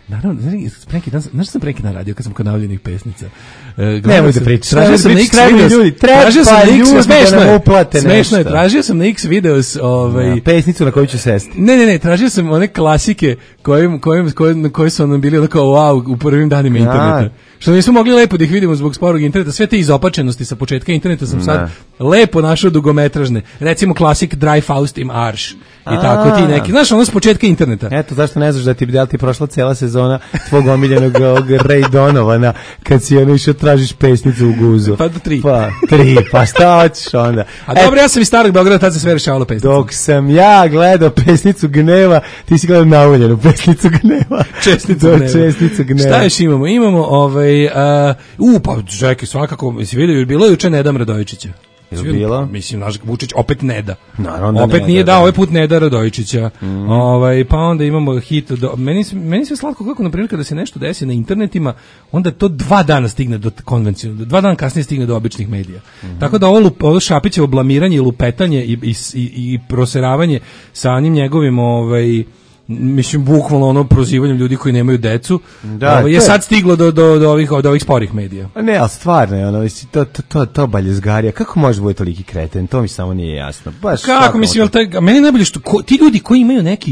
Naravno, znaš, preki dan, znaš sam preki dan radio kad sam kod navljenih pesnica. Uh, Nemoj da pričaš. Tražio sam na X videos. Ljudi, treba tražio sam na X, ljudi smešno da nam je. uplate Smešno je, nešto. tražio sam na X videos, ovaj Ja, pesnicu na koju ću sesti. Ne, ne, ne, tražio sam one klasike koje koje koje koje su nam bili onako wow u prvim danima interneta. Što nismo mogli lepo da ih vidimo zbog sporog interneta, sve te izopačenosti sa početka interneta sam sad lepo našao dugometražne. Recimo klasik Dry Faust im Arš. I tako ti neki. Znaš, ono s početka interneta. Eto, zašto ne znaš da ti da li ti prošla cela sezona tvog omiljenog Ray Donovana kad si ono išao tražiš pesnicu u guzu. Pa do tri. Pa, tri, pa šta hoćeš onda? A e, dobro, ja sam iz Starog Beograda, tad se sve rešavalo pesnicom. Dok sam ja gledao pesnicu gneva, ti si gledao nauljenu pesnicu gneva. Čestnicu gneva. Čestnicu gneva. Šta još imamo? Imamo, ovaj, uh, u, pa čekaj, svakako, si vidio, bilo je juče Neda Radojičića. Je bilo? Mislim, naš Vučić opet ne da. Naravno, opet ne nije da, dao da. ovaj put Neda Radojičića. Mm. Ovaj, pa onda imamo hit. Do, meni, meni sve slatko kako, na primjer, kada se nešto desi na internetima, onda to dva dana stigne do konvencionalnog, dva dana kasnije stigne do običnih medija. Mm. Tako da ovo, lup, ovo Šapićevo blamiranje i lupetanje i, i, i, i proseravanje sa onim njegovim ovaj, mislim bukvalno ono prozivanjem ljudi koji nemaju decu da, ovo, je sad stiglo do, do, do, ovih, do ovih sporih medija. A ne, ali stvarno je ono, to, to, to, to baljezgarija, kako može biti toliki kreten, to mi samo nije jasno. Baš kako mislim, jel taj, meni najbolje što ko, ti ljudi koji imaju neki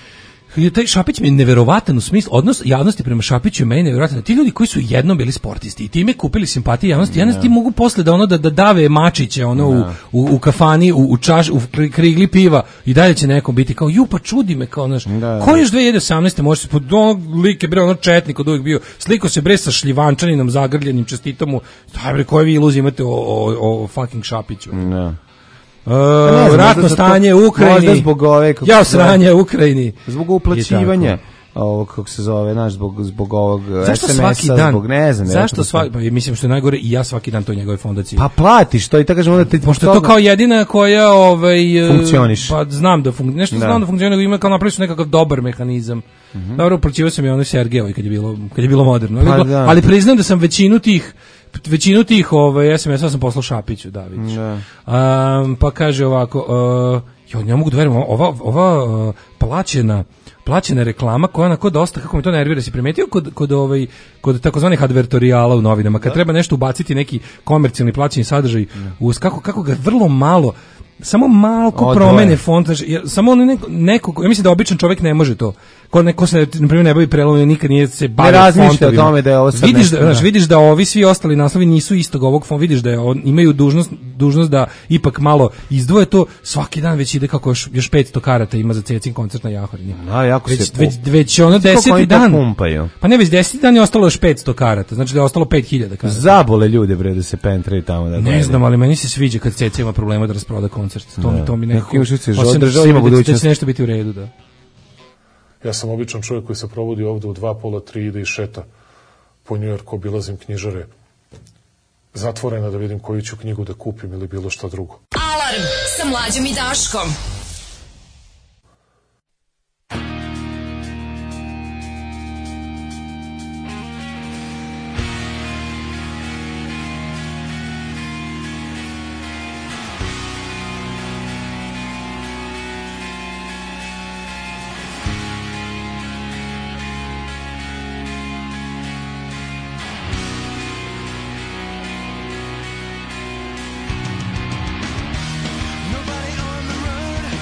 taj Šapić mi je neverovatan u smislu, odnos javnosti prema Šapiću je meni neverovatan. Ti ljudi koji su jednom bili sportisti i time kupili simpatije javnosti, ja ne ti mogu posle da ono da, da dave mačiće ono u, u, u kafani, u, u čaš, u krigli piva i dalje će nekom biti kao ju pa čudi me kao naš. Ko još dve hiljade osamnaeste može se pod onog like bre ono četnik od uvijek bio. Sliko se bre sa šljivančaninom zagrljenim, čestito mu. Daj bre koje vi iluzije imate o, o, o fucking Šapiću. Da. Uh, znam, ratno stanje u Ukrajini. Možda zbog ove ja sranje u Ukrajini. Zbog uplaćivanja ovog kako se zove, znaš, zbog zbog ovog zašto es em es-a, svaki dan, zbog ne znam. Zašto svaki, pa mislim što je najgore i ja svaki dan to njegove fondacije. Pa platiš to i tako kažemo da ti pošto je to kao jedina koja ovaj funkcioniš. Pa znam da fun, nešto da. znam da funkcionira, nego ima kao napravili su nekakav dobar mehanizam. Mm-hmm. Dobro, uplaćivao sam i onaj Sergejevoj kad je bilo kad je bilo moderno. Pa, ali, ali priznam da sam većinu tih većinu tih ovaj es em es-a sam poslao Šapiću Davić. Da. Um, pa kaže ovako, uh, ja ne mogu da verujem, ova ova uh, plaćena plaćena reklama koja onako dosta, kako mi to nervira, si primetio kod, kod, ovaj, kod takozvanih advertorijala u novinama, kad da. treba nešto ubaciti neki komercijalni plaćeni sadržaj, uz kako, kako ga vrlo malo, samo malko promene font, samo ono neko, neko, ja mislim da običan čovjek ne može to. Ko neko se na primjer ne bavi prelomom, nikad nije se bavio fontovima. Ne razmišlja o tome da je ovo sad vidiš nešto, da, znaš, vidiš da ovi svi ostali naslovi nisu istog ovog fonta, vidiš da je on, imaju dužnost, dužnost da ipak malo izdvoje to, svaki dan već ide kako još, još petsto karata ima za Cecin koncert na Jahorini. A, jako već, se već, već ono deseti dan. Pumpaju. Pa ne, već deseti dan je ostalo još petsto karata, znači da je ostalo pet hiljada karata. Zabole ljude bre da se pentraju tamo da. Ne znam, ali meni se sviđa kad Ceca ima problema da rasproda koncert. To mi to mi nekako država ima budućnost. Da će nešto biti u redu, da. Ja sam običan čovjek koji se provodi ovde u dva, pola, tri, ide i šeta po Njujorku, obilazim knjižare zatvorena da vidim koju ću knjigu da kupim ili bilo šta drugo. Alarm sa Mlađom i Daškom. Nobody on the road.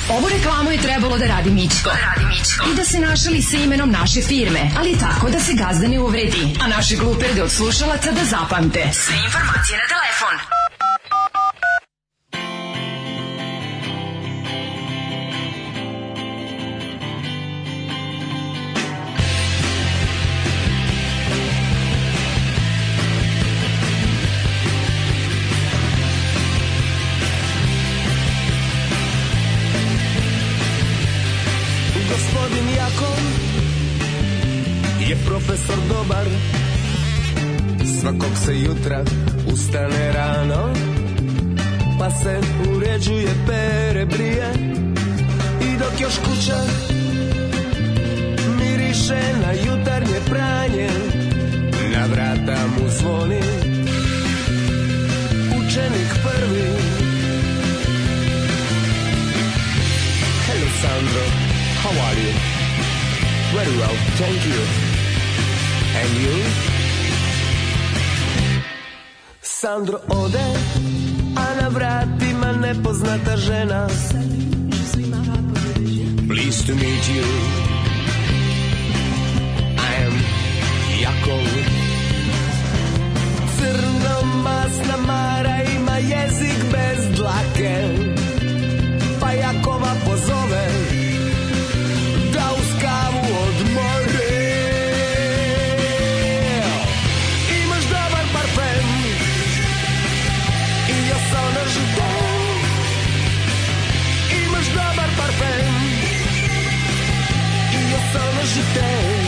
Ovu reklamu je trebalo da radi Mićko. I da se našali sa imenom naše firme, ali tako da se gazda ne uvredi. A naše gluperde od slušalaca da zapamte. Sve informacije na telefon. Gospodin Jakov je profesor dobar, svakog se jutra ustane rano, pa se uređuje, pere, brije, i dok još kuća miriše na jutarnje pranje, na vrata mu zvoni učenik prvi. Hello Sandro, how are you? Very well, thank you. And you? Sandro ode, a na vratima nepoznata žena. Pleased to meet you. I am Jakov. Crnomasna Mara ima jezik bez dlake, pa Jakova pozove da uz kavu odmore. Imaš dobar parfem i ja sam na žutom. Imaš dobar parfem i ja sam na žutom.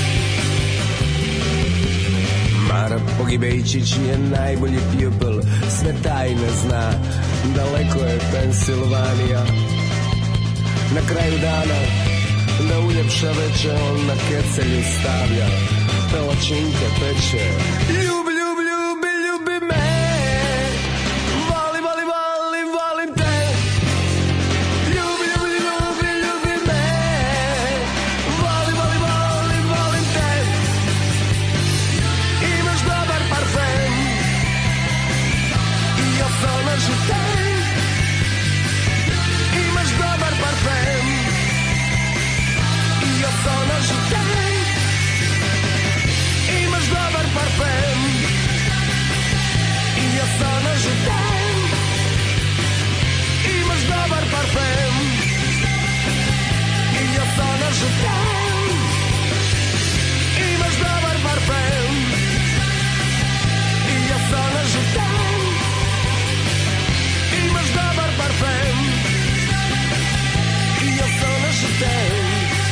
Mara Pogibejčić je najbolji pijopel, sve tajne zna, daleko je Pensilvanija. Na kraju dana da uljepša veče, on na kecelju stavlja pelačinke peče. Ljubi, ljubi, ljubi, ljubi me, voli, voli, voli, volim te. Ljubi, ljubi, ljubi, ljubi me, voli, voli, voli, volim te. Imaš dobar parfem i ja sam na žutem. Imaš dobar parfem i ja sam na žutem. Imaš dobar parfem i ja sam na žutem. Imaš dobar parfem i ja sam na žutem. Imaš dobar parfem i ja sam na žutem. Imaš dobar parfem i ja sam na žutem.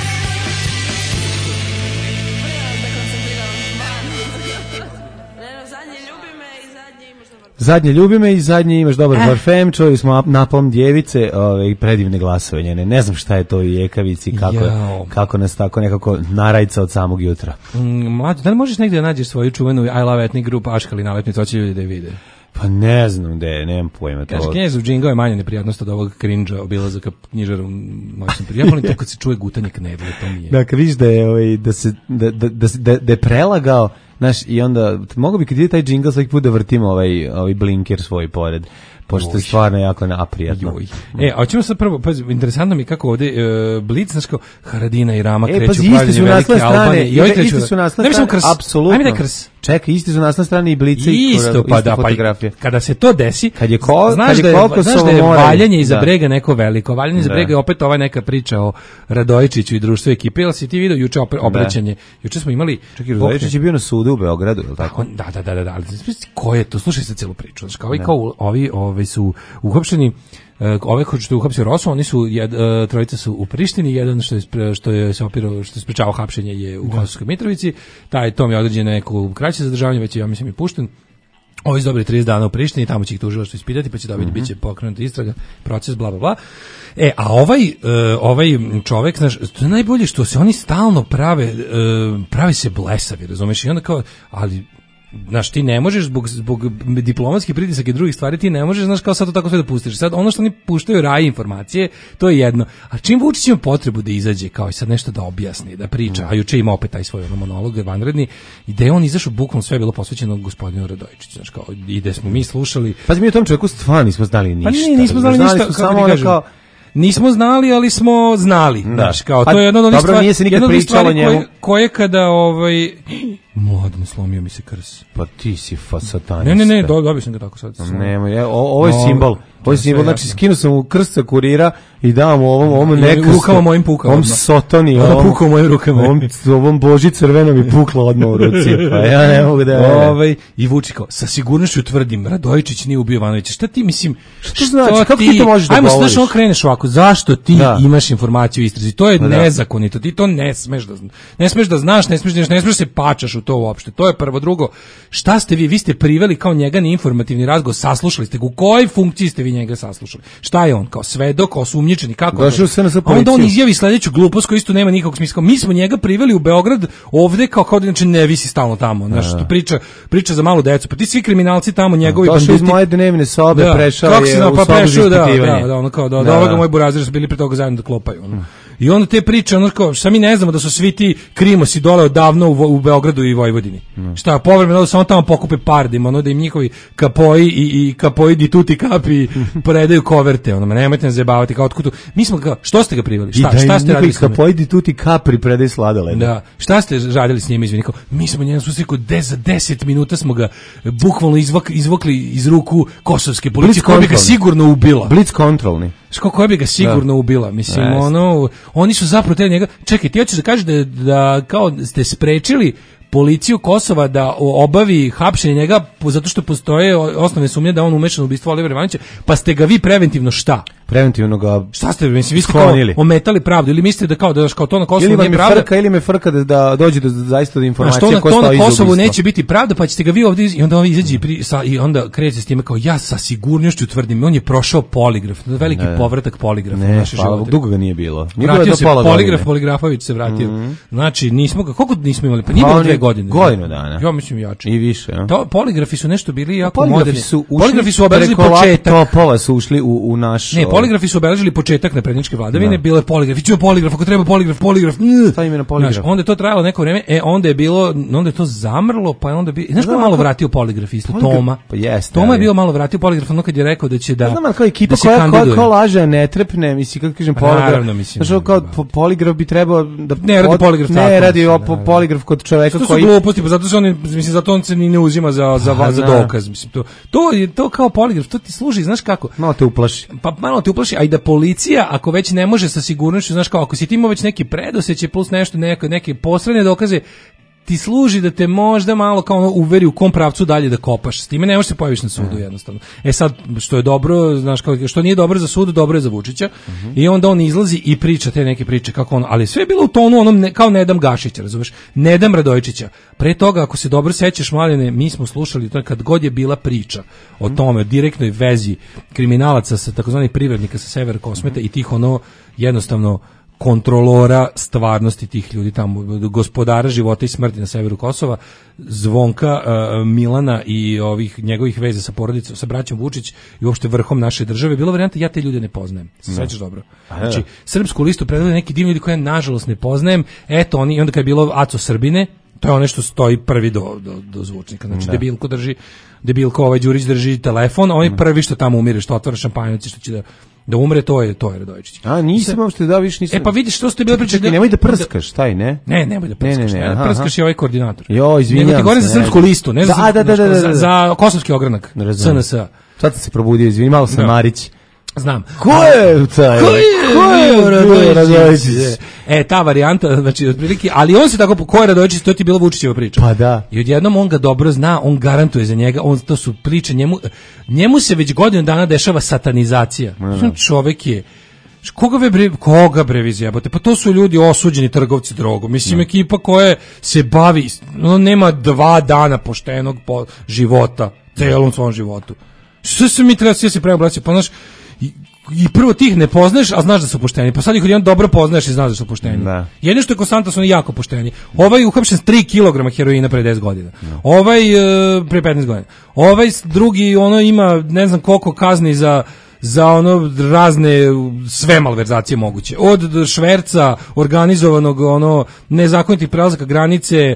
Zadnje ljubi me i zadnje imaš dobar eh. parfem. Čuli smo napom djevice, ove, predivne glasove njene. Ne znam šta je to u Jekavici, kako, kako nas tako nekako narajca od samog jutra. Mm, mlađe, da li možeš negdje da nađeš svoju čuvenu I Love Ethnic Group Aškali nalepnicu, hoće ljudi da je vide? Pa ne znam da je, nemam pojma. Kaže, Knjezov džingao je manja neprijatnost od ovog cringe-a obilazaka knjižarom noćnom prije. Ja volim to kad se čuje gutanje knedle, to mi je. Da, kad vidiš da je, ovaj, da, se, da, da, da, da, da je prelagao, znaš, i onda, mogu bi kad ide taj džingao svaki put da vrtimo ovaj, ovaj blinker svoj pored, pošto je stvarno jako naprijatno. E, a hoćemo sad prvo, pa interesantno mi kako ovde uh, Blic, znaš kao Haradina i Rama e, kreću pa, pravljenje velike Albanije. I isti, isti su nasle strane, apsolutno. Ajme da krs. Čekaj, isti su nasle strane i Blice i isto, pa da, fotografije. Pa, kada se to desi, kad je ko, znaš, kad je da je, znaš da je valjanje iza da. brega neko veliko, valjanje iza brega je opet ova neka priča o Radojičiću i društvu ekipe, ili si ti vidio juče obraćanje, juče smo imali... Čekaj, Radojičić je bio na sudu u Beogradu, je li tako? Da, da, da, da, da, ali ko je to, slušaj se celu priču, znači kao, kao ovi, ovi su uhapšeni, ove koji što je uhapsio Rosu, oni su jed, trojica su u Prištini, jedan što je što je se opirao, što je sprečavao hapšenje je u Kosovskoj Mitrovici, taj tom je određeno neko kraće zadržavanje, već je, ja mislim, i pušten. Ovo je dobili trideset dana u Prištini, tamo će ih tužilaštvo ispitati, pa će dobiti, mm-hmm. bit će pokrenuta istraga, proces, bla, bla, bla. E, a ovaj, uh, ovaj čovek, znaš, to je najbolje što se oni stalno prave, uh, pravi se blesavi, razumeš, i onda kao, ali... Znaš, ti ne možeš zbog, zbog diplomatskih pritisaka i drugih stvari, ti ne možeš, znaš, kao sad to tako sve da pustiš. Sad, ono što oni puštaju raje informacije, to je jedno. A čim Vučić ima potrebu da izađe, kao i sad nešto da objasni, da priča, a juče ima opet taj svoj ono monolog vanredni, i da je on izašao, bukvalno sve je bilo posvećeno gospodinu Radojičiću, znaš, kao, i da smo mi slušali. Pa mi o tom čovjeku stvarno nismo znali ništa. Pa nije, nismo znali ništa, smo samo ono kao, nismo znali, ali smo znali. Da. Znaš, kao, Pa, to je jedno od onih dobro, stvari, nije se nikad jedno od onih pričalo stvari o njemu. koje, koje kada, ovaj, Mladen, slomio mi se krs. Pa ti si fa satanista. Ne, ne, ne, do, dobio sam ga tako sad. Nema, je, o, ovo je No, simbol. Ovo je sve simbol, znači jasno. skinuo sam u krst sa kurira i dao mu ovom, ovom I nekrstu. rukama mojim pukao Ovom odmah. sotoni, Ona ovom, pukao mojim rukama. ovom, ovom boži crvenom i pukla odmah u ruci. Pa ja ne mogu da... Ovaj, i Vučić kao, sa sigurnošću tvrdim, Radojičić nije ubio Ivanovića. Šta ti, mislim, Što znači, kako ti to možeš da ajmo, govoriš? znaš, ono kreneš ovako, zašto ti Da. imaš informaciju o istrazi? To je Pa da. nezakonito, ti to ne smeš da, ne smeš da znaš, ne smeš, da- ne smeš da se pačaš u to uopšte. To je prvo. Drugo, šta ste vi, vi ste priveli kao njega na informativni razgovor, saslušali ste ga, u kojoj funkciji ste vi njega saslušali? Šta je on, kao svedok, kao osumnjičeni, kako? Došao u S N S A onda on policiju. izjavi sledeću glupost koja isto nema nikakvog smisla. Mi smo njega priveli u Beograd ovde kao kao da inače ne visi stalno tamo. Znaš, što priča, priča za malu decu. Pa ti svi kriminalci tamo, njegovi Došao iz banditi. moje dnevne sobe, Da, prešao kako je si znao, u pa sobu za prešao, da, ispitivanje. da, da, ono kao da, da, Da, ovoga da. moj burazir su bili pre toga zajedno da klopaju. Ono. I onda te priče, ono kao, šta mi ne znamo da su svi ti krimosi dole odavno u, Vo- u Beogradu i Vojvodini. Šta, povremeno da samo tamo pokupe pardim, ono da im njihovi kapoji i, i kapoji di tuti kapi predaju koverte, ono, ma nemojte nas zajebavati, kao otkud tu. Mi smo ga, što ste ga priveli? I Šta, da šta im ste njihovi radili s njim? kapojdi tuti kapri predaj sladoled. Da, šta ste radili s njima, izvini, kao, mi smo njemu susreku, de za deset minuta smo ga bukvalno izvak, izvukli iz ruku kosovske policije, koja bi ga kontrolni. sigurno ubila. Blic kontrolni. Ško koja bi ga sigurno Da. ubila, mislim, Jeste. ono, oni su zapravo te njega, čekaj, ti hoćeš da kažeš da, da kao ste sprečili policiju Kosova da o- obavi hapšenje njega po- zato što postoje o- osnovne sumnje da on umešan u ubistvo Olivera Ivanovića, pa ste ga vi preventivno šta? Preventivno ga Šta ste, mislim, vi ste kao sklonili. ometali pravdu ili mislite da kao da kao to na Kosovu Ili vam nije je pravda? frka, ili me frka da, da dođe do zaista do Znaš, informacije to na, ko to stoji na iza Kosovu ubistva. neće biti pravda, pa ćete ga vi ovdje iz- i onda on izađe i, pri, sa, i onda kreće s time kao ja sa sigurnošću tvrdim, on je prošao poligraf, veliki Ne. povratak poligrafa u Ne, naše hvala, živote. dugo ga nije bilo. Nije bilo Vratio do se pola poligraf, godine. poligrafović se vratio. Mhm. Znači, nismo ga, koliko nismo imali? Pa nije Pa bilo on dve je godine. godinu dana. Ja mislim jače. I više, a? To, poligrafi su nešto bili jako Poligrafi moderni. su ušli Poligrafi su obeležili preko početak. laptopova su ušli u, u naš... Ne, ovaj, poligrafi su obeležili početak naprednjačke vladavine, Da. bilo je poligraf, ićemo poligraf, ako treba poligraf, poligraf. Šta ime na poligraf? Znaš, onda je to trajalo neko vreme, e onda je bilo, onda je to zamrlo, pa je onda bi, znaš ko je malo vratio poligraf isto, Poligraf- Toma. pa jeste, Toma je ali- bio malo vratio poligraf, ono kad je rekao da će da, Ne znam, ali kao ekipa da se koja, koja, kandiduje. koja laže, a ne trepne, misli, kako kažem, Pa poligraf. naravno, mislim, Znaš, ovo kao po- poligraf bi trebao da... Ne radi od- poligraf Ne tako, radi mislim, o- da, po- da. poligraf kod čoveka To su koji... gluposti, pa zato se on, mislim, zato on se ni ne uzima za, za, Pa, za da. dokaz. Mislim, to, to je to kao poligraf, to ti služi, znaš kako? Malo te uplaši. Pa malo te uplaši, a i da policija, ako već ne može sa sigurnošću, znaš kao, ako si ti imao već neki predosećaj plus nešto, neke, neke posredne dokaze, ti služi da te možda malo kao ono uveri u kom pravcu dalje da kopaš. S time ne možeš se pojaviš na sudu jednostavno. E sad, što je dobro, znaš, kao, što nije dobro za sud, dobro je za Vučića. I onda on izlazi i priča te neke priče kako on, ali sve je bilo u tonu onom ne, kao Nedam Gašića, razumeš? Nedam Radojičića. Pre toga, ako se dobro sećaš, Mladene, mi smo slušali to kad god je bila priča o tome, o direktnoj vezi kriminalaca sa takozvanih privrednika sa severa Kosmeta i tih ono jednostavno kontrolora stvarnosti tih ljudi tamo, gospodara života i smrti na severu Kosova, Zvonka, uh, Milana i ovih njegovih veza sa porodicom, sa braćom Vučić i uopšte vrhom naše države, bilo varijanta ja te ljude ne poznajem. Se sećaš dobro? A, da. Znači, srpsku listu predvode neki divni ljudi koje ja nažalost ne poznajem. Eto oni, i onda kad je bilo Aco Srbine, to je ono što stoji prvi do, do, do zvučnika. Znači, Da. debilko drži, debilko ovaj Đurić drži telefon, a on je prvi što tamo umire, što otvara šampanjac i što će da da umre, to je to je Radojičić. A, nisam uopšte da, viš nisam... E pa vidiš što ste bili pričali. Čekaj, nemoj da prskaš, taj, ne? Ne, nemoj da prskaš. Ne, ne, ne, ne, aha, prskaš aha. je ovaj koordinator. Jo, izvinjam Nego ti govorim se, za srpsku ne. listu, ne za, Da, da, da, da, da, za, da. za kosovski ogranak. Razumem. S N S. Sad sam se probudio, izvini, malo sam Da. Marić. Znam. Ko je taj? Ko je, Ko je bio Radojičić? Radojičić? E, ta varijanta, znači, otprilike, ali on se tako, ko je Radojičić, to ti je bila Vučićeva priča. Pa da. I odjednom on ga dobro zna, on garantuje za njega, on, to su priče, njemu, njemu se već godinu dana dešava satanizacija. Znači, čovek je, koga bre, bre, koga bre vi zjebote? Pa to su ljudi osuđeni trgovci drogom. Mislim, ekipa koja se bavi, ono, nema dva dana poštenog po, života, celom svom životu. Sve se mi treba, sve se prema braći, pa znaš, i, i prvo ti ih ne poznaješ, a znaš da su pošteni. Pa sad ih odjednom dobro poznaješ i znaš da su pošteni. Da. Jedino što je konstantno su oni jako pošteni. Ovaj je uhapšen s tri kilograma heroina pre deset godina. Ovaj e, pre petnaest godina. Ovaj s- drugi ono ima ne znam koliko kazni za za ono razne sve malverzacije moguće. Od šverca, organizovanog ono nezakonitih prelazaka granice,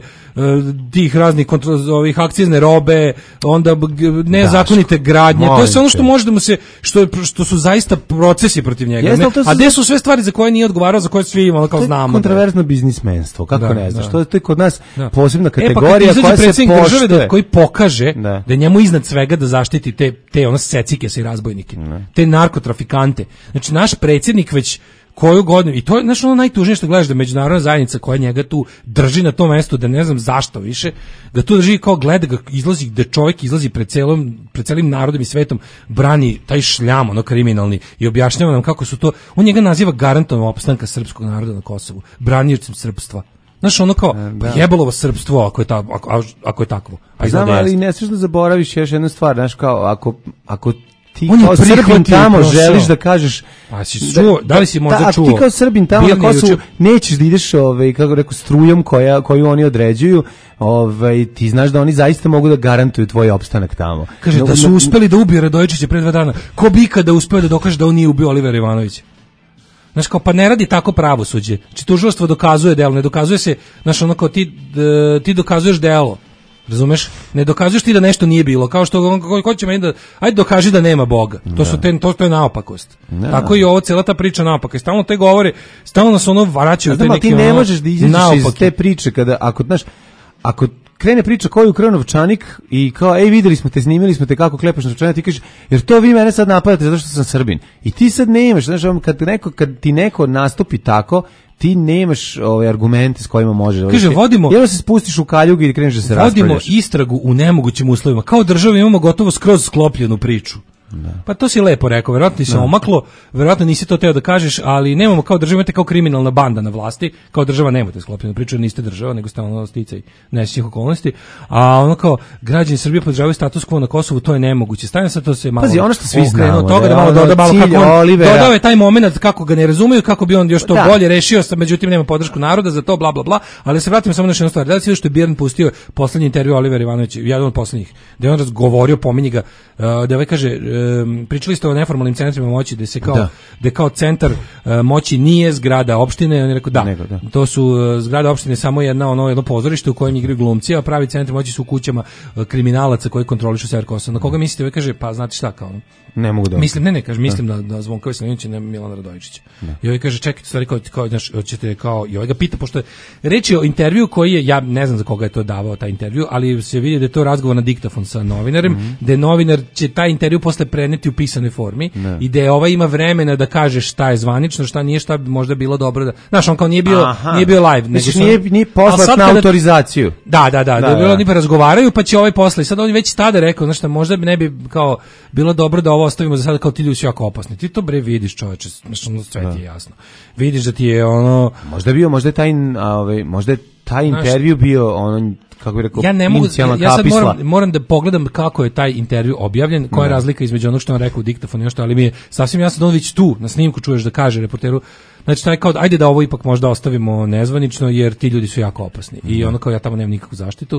tih raznih kontrol, ovih akcizne robe, onda nezakonite gradnje. To je sve ono što može da mu se što što su zaista procesi protiv njega. Jeste, ne? su... A gde su sve stvari za koje nije odgovarao, za koje svi ono kao znamo. Kontroverzno biznismenstvo, kako da, ne znaš. Da. To je to je kod nas da. posebna E, kategorija pa koja se poštuje. Da, koji pokaže da. da je njemu iznad svega da zaštiti te te ono secike i razbojnike. Ne. Te narkotrafikante. Znači naš predsjednik već koju godinu, i to je znaš, ono najtužnije što gledaš da međunarodna zajednica koja njega tu drži na tom mestu, da ne znam zašto više, da tu drži kao gleda ga izlazi, da čovjek izlazi pred, celom, pred celim narodom i svetom, brani taj šljam, ono kriminalni, i objašnjava nam kako su to, on njega naziva garantom opstanka srpskog naroda na Kosovu, braniocem srpstva. Znaš, ono kao, da. Pa jebalovo srpstvo ako je, ta, ako, ako je takvo. A znam, ali ne smiješ da zaboraviš još jednu stvar, znaš, kao, ako, ako ti on kao Srbin tamo želiš da kažeš pa si čuo, da, da li si možda da, čuo ti kao Srbin tamo na Kosovu nećeš da ideš ovaj, kako rekao, strujom koja, koju oni određuju, ovaj, ti znaš da oni zaista mogu da garantuju tvoj opstanak tamo. Kaže no, da su no, uspeli da ubiju Radojičića pre dva dana, ko bi ikada uspeo da dokaže da on nije ubio Olivera Ivanovića. Znaš, kao, pa ne radi tako pravosuđe. Znači, tužilaštvo dokazuje delo, ne dokazuje se, znaš, ono kao ti, ti dokazuješ delo. Razumeš? Ne dokazuješ ti da nešto nije bilo, kao što on ko, ko će meni da ajde dokaži da nema Boga. To da. su te to, to je naopakost. Da. Tako i ovo cela ta priča naopaka. Stalno te govore, stalno nas ono vraćaju te neke. Ti ne možeš da izađeš iz te priče kada ako znaš, ako krene priča koju ukrao novčanik i kao ej videli smo te, snimili smo te kako klepaš novčanik, ti kažeš jer to vi mene sad napadate zato što sam Srbin. I ti sad nemaš, znaš, kad neko kad ti neko nastupi tako, ti nemaš ove argumente s kojima može. Kaže, vodimo, jedno se spustiš u kaljugu i kreneš da se raspravljaš. Vodimo istragu u nemogućim uslovima. Kao država imamo gotovo skroz sklopljenu priču. Da. Pa to si lepo rekao, verovatno ti se omaklo, verovatno nisi to teo da kažeš, ali nemamo kao država, imate kao kriminalna banda na vlasti, kao država nemate sklopljenu priču, niste država, nego stalno sticaj nesrećnih okolnosti, a ono kao građani Srbije podržavaju status quo na Kosovu, to je nemoguće. Stavljam sad to se malo. Pazi, ono što svi znamo, od toga da malo doda malo kako on, dodao je taj momenat kako ga ne razumeju, kako bi on još to da. bolje rešio, međutim nema podršku naroda za to, bla bla bla, ali se vratimo samo na jednu stvar. Da li si vidio što je Birn pustio poslednji intervju Olivera Ivanovića, jedan od poslednjih, da je on razgovorio, pominje ga, da ovaj kaže, pričali ste o neformalnim centrima moći, da se kao da, da kao centar uh, moći nije zgrada opštine, on je rekao da, Nego, da. to su uh, zgrada opštine samo jedna ono jedno pozorište u kojem igraju glumci, a pravi centri moći su u kućama uh, kriminalaca koji kontrolišu sever Kosova. Na koga mislite? Ovaj kaže, pa znate šta kao? Ne mogu da. Mislim, ne, ne, kaže, mislim da da Zvonka Veselinović i na Milana Radojičića. I ovaj kaže, čekajte, stvari kao kao znaš, hoćete kao i ovaj ga pita pošto reč je o intervju koji je, ja ne znam za koga je to davao taj intervju, ali se vidi da je to razgovor na diktafon sa novinarem, mm -hmm. da novinar će taj intervju posle preneti u pisanoj formi ne. i da je ovaj ima vremena da kaže šta je zvanično, šta nije, šta bi možda bilo dobro da. Znaš, on kao nije bio Aha. nije bio live, nego sam, nije nije poslat na autorizaciju. Da, da, da, da, da, da bilo oni razgovaraju, pa će ovaj posle. Sad on već tada rekao, znači možda bi ne bi kao bilo dobro da ovo ostavimo za sada, kao ti ljudi su jako opasni. Ti to bre vidiš, čoveče, znači ono sve ti je jasno. Vidiš da ti je ono možda bio, možda je taj ovaj možda je taj intervju bio ono kako bih rekao, ja ne mogu, ja, ja sad moram, moram da pogledam kako je taj intervju objavljen, koja je razlika između onog što on rekao u diktafonu i ono što, ali mi je sasvim jasno da on već tu na snimku čuješ da kaže reporteru, znači taj kao, ajde da ovo ipak možda ostavimo nezvanično jer ti ljudi su jako opasni i ono kao ja tamo nemam nikakvu zaštitu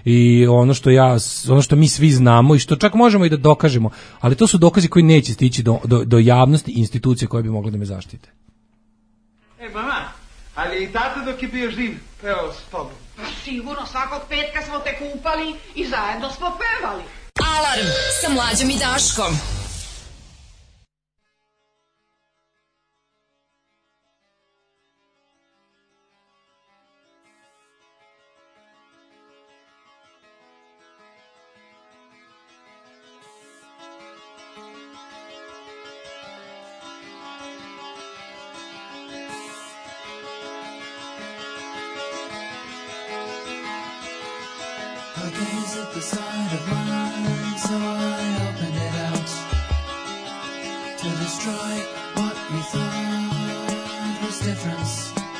i ono što ja, ono što mi svi znamo i što čak možemo i da dokažemo, ali to su dokazi koji neće stići do, do, do javnosti i institucije koje bi mogle da me zaštite. E mama, ali i tata dok je bio živ pevao s tobom? Sigurno, svakog petka smo te kupali i zajedno smo pevali. Alarm sa Mlađom i Daškom. I gaze at the side of mine, so I opened it out to destroy what we thought was difference.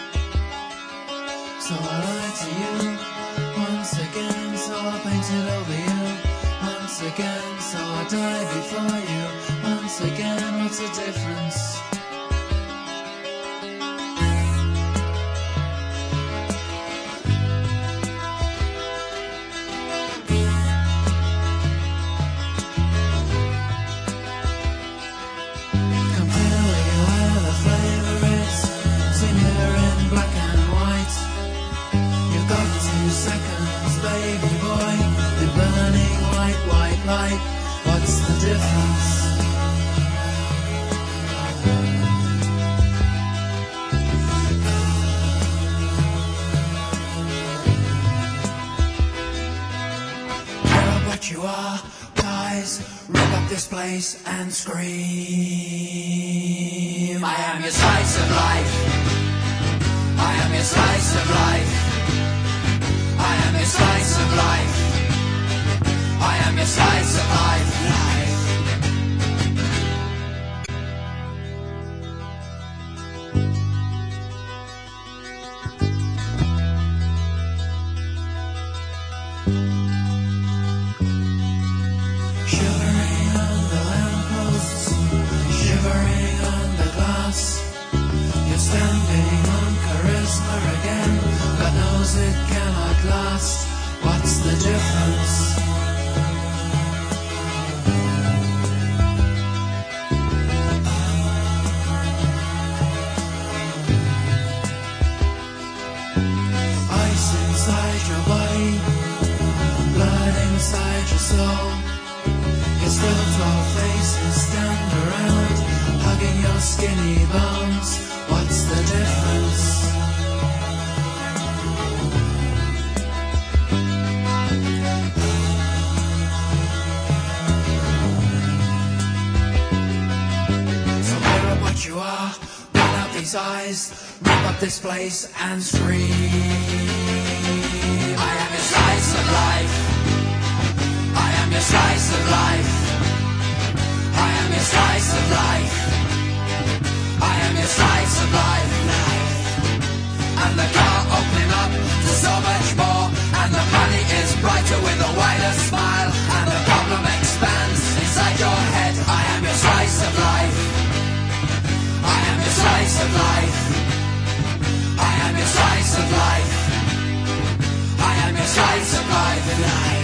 So I lied to you once again, so I painted over you once again, so I died before you once again. What's the difference? place and scream. I am your slice of life. I am your slice of life. I am your slice of life. I am your slice of life. Life. Shivering on the lampposts, shivering on the glass. You're standing on charisma again. God knows it cannot last. What's the difference? Ice inside your body, blood inside your soul. Your still twelve faces stand around, hugging your skinny bones. What's the difference? So mirror what you are, roll out these eyes, rip up this place and scream. I am your slice of life. I am your slice of life. I am your slice of life. I am your slice of life. Life. And the car opening up to so much more. And the money is brighter with a wider smile. And the problem expands inside your head. I am your slice of life. I am your slice of life. I am your slice of life. I am your slice of life. Life.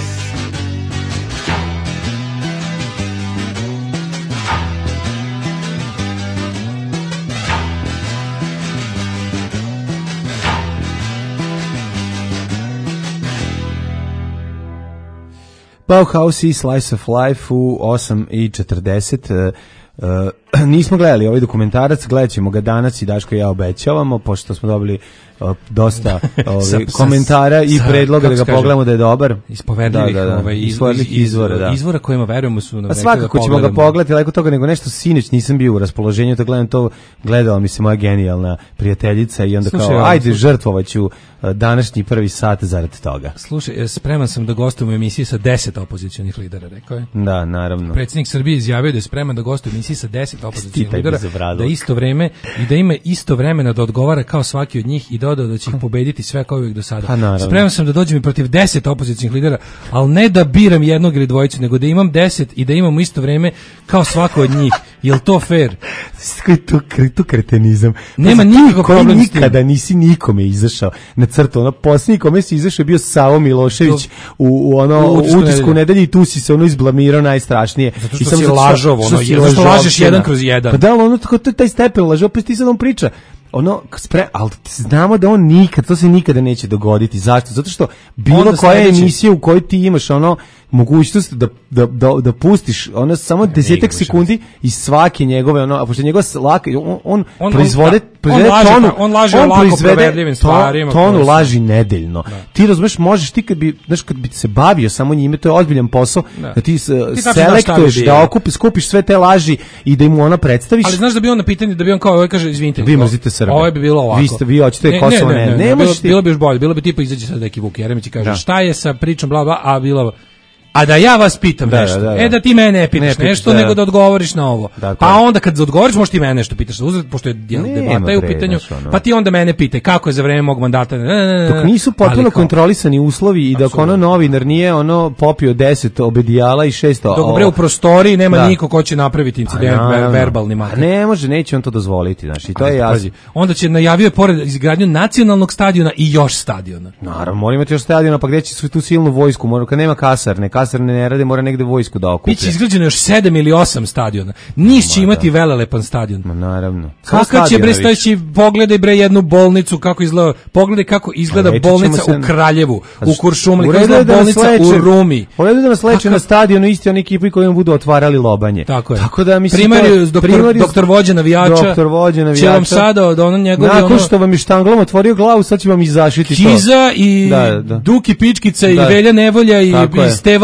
Bauhaus i Slice of Life u osam i četrdeset. Uh, uh, nismo gledali ovaj dokumentarac, gledat ćemo ga danas i Daško i ja obećavamo, pošto smo dobili uh, dosta ovaj, sa, komentara i sa, predloga da ga kaže, pogledamo da je dobar. Ispovedljivih da, da, da. Ovaj, iz, iz, izvora, da. izvora kojima verujemo su nam rekli da svakako ćemo ga pogledati, lako toga nego nešto sinoć nisam bio u raspoloženju, da gledam to, gledala mi se moja genijalna prijateljica i onda slušaj, kao, ajde, žrtvovaću današnji prvi sat zarad toga. Slušaj, spreman sam da gostujem u emisiji sa deset opozicionih lidera, rekao je. Da, naravno. Predsjednik Srbije izjavio da je spreman da gostuje u emisiji sa deset opozicionih lidera, da isto vreme i da ima isto vremena da odgovara kao svaki od njih i dodao da će ih pobediti sve kao uvijek do sada. Pa, spreman sam da dođem i protiv deset opozicionih lidera, ali ne da biram jednog ili dvojicu, nego da imam deset i da imam isto vreme kao svako od njih. Jel to fair? To, to kretenizam. Nema nikakvog problema s tim. Nikada nisi nikome izašao na crtu. Ono posljednji kome si izašao je bio Savo Milošević to, u, u ono u utisku nedelje i tu si se ono izblamirao najstrašnije. Zato što si lažov, ono, zato što lažeš jedan kroz jedan. Pa da, ono, tako, to je taj stepen lažov, pa ti sad on priča. Ono, spre, ali znamo da on nikad, to se nikada neće dogoditi. Zašto? Zato što bilo onda koja sledeći... emisija u kojoj ti imaš ono mogućnost da, da, da, da pustiš ono samo desetak sekundi iz svake njegove, ono, a pošto njegova laka, on, on, on proizvode, on, proizvede on laže, tonu, on laže on lako provedljivim stvarima. Tonu to laži nedeljno. Da. Ti razumeš, možeš ti kad bi, znaš, kad bi se bavio samo njime, to je ozbiljan posao, da, da ti, ti selektuješ, da, da okupiš, skupiš sve te laži i da im ona predstaviš. Ali znaš da bi on na pitanje, da bi on kao, ovaj kaže, izvinite, vi mrzite Srbe. Ovo bi bilo ovako. Vi ste, vi hoćete Kosovo, ne, ne, ne, ne, bilo, bilo bi još bolje, bilo bi tipa izađe sad neki Vuk Jeremić i kaže, da, šta je sa pričom, bla, bla, a bilo... A da ja vas pitam da, nešto. Da, da, da. E da ti mene ne pitaš ne pitaš, nešto, da, nego da odgovoriš na ovo. Da, pa onda kad odgovoriš, možeš ti mene nešto pitaš. Uzred, pošto je debata u pitanju, pa ti onda mene pitaj kako je za vreme mog mandata. Ne, ne, ne, dok nisu potpuno kontrolisani uslovi i dok ono novinar nije ono popio deset obedijala i šesto... Dok bre u prostoriji nema da, niko ko će napraviti incident, pa, ver, verbalni makar. Ne može, neće on to dozvoliti. Znaš, i to je jasno. Onda će najavio je pored izgradnju nacionalnog stadiona i još stadiona. Naravno, mora imati još stadiona, pa gde će tu silnu vojsku, mora, kad nema kasarne, kasarne ne rade, mora negde vojsku da okuplja. Biće izgrađeno još sedam ili osam stadiona. Niš će imati velelepan stadion. Ma naravno. Kako će bre staći, pogledaj bre jednu bolnicu kako izgleda, pogledaj kako izgleda bolnica se... u Kraljevu, u Kuršumliji, kako izgleda da bolnica leče, u Rumi. Uredu da nas leče na stadionu isti oni ekipi kojim budu otvarali lobanje. Tako je. Tako da mislim Primarius, doktor, primarius, doktor vođa navijača. Doktor vođa navijača. Će vam sada od ono njegovi nakon ono... što vam je štanglom otvorio glavu, sad će vam i zašiti to. Kiza i da, da. Duki Pičkica da. i Velja Nevolja i, i Steva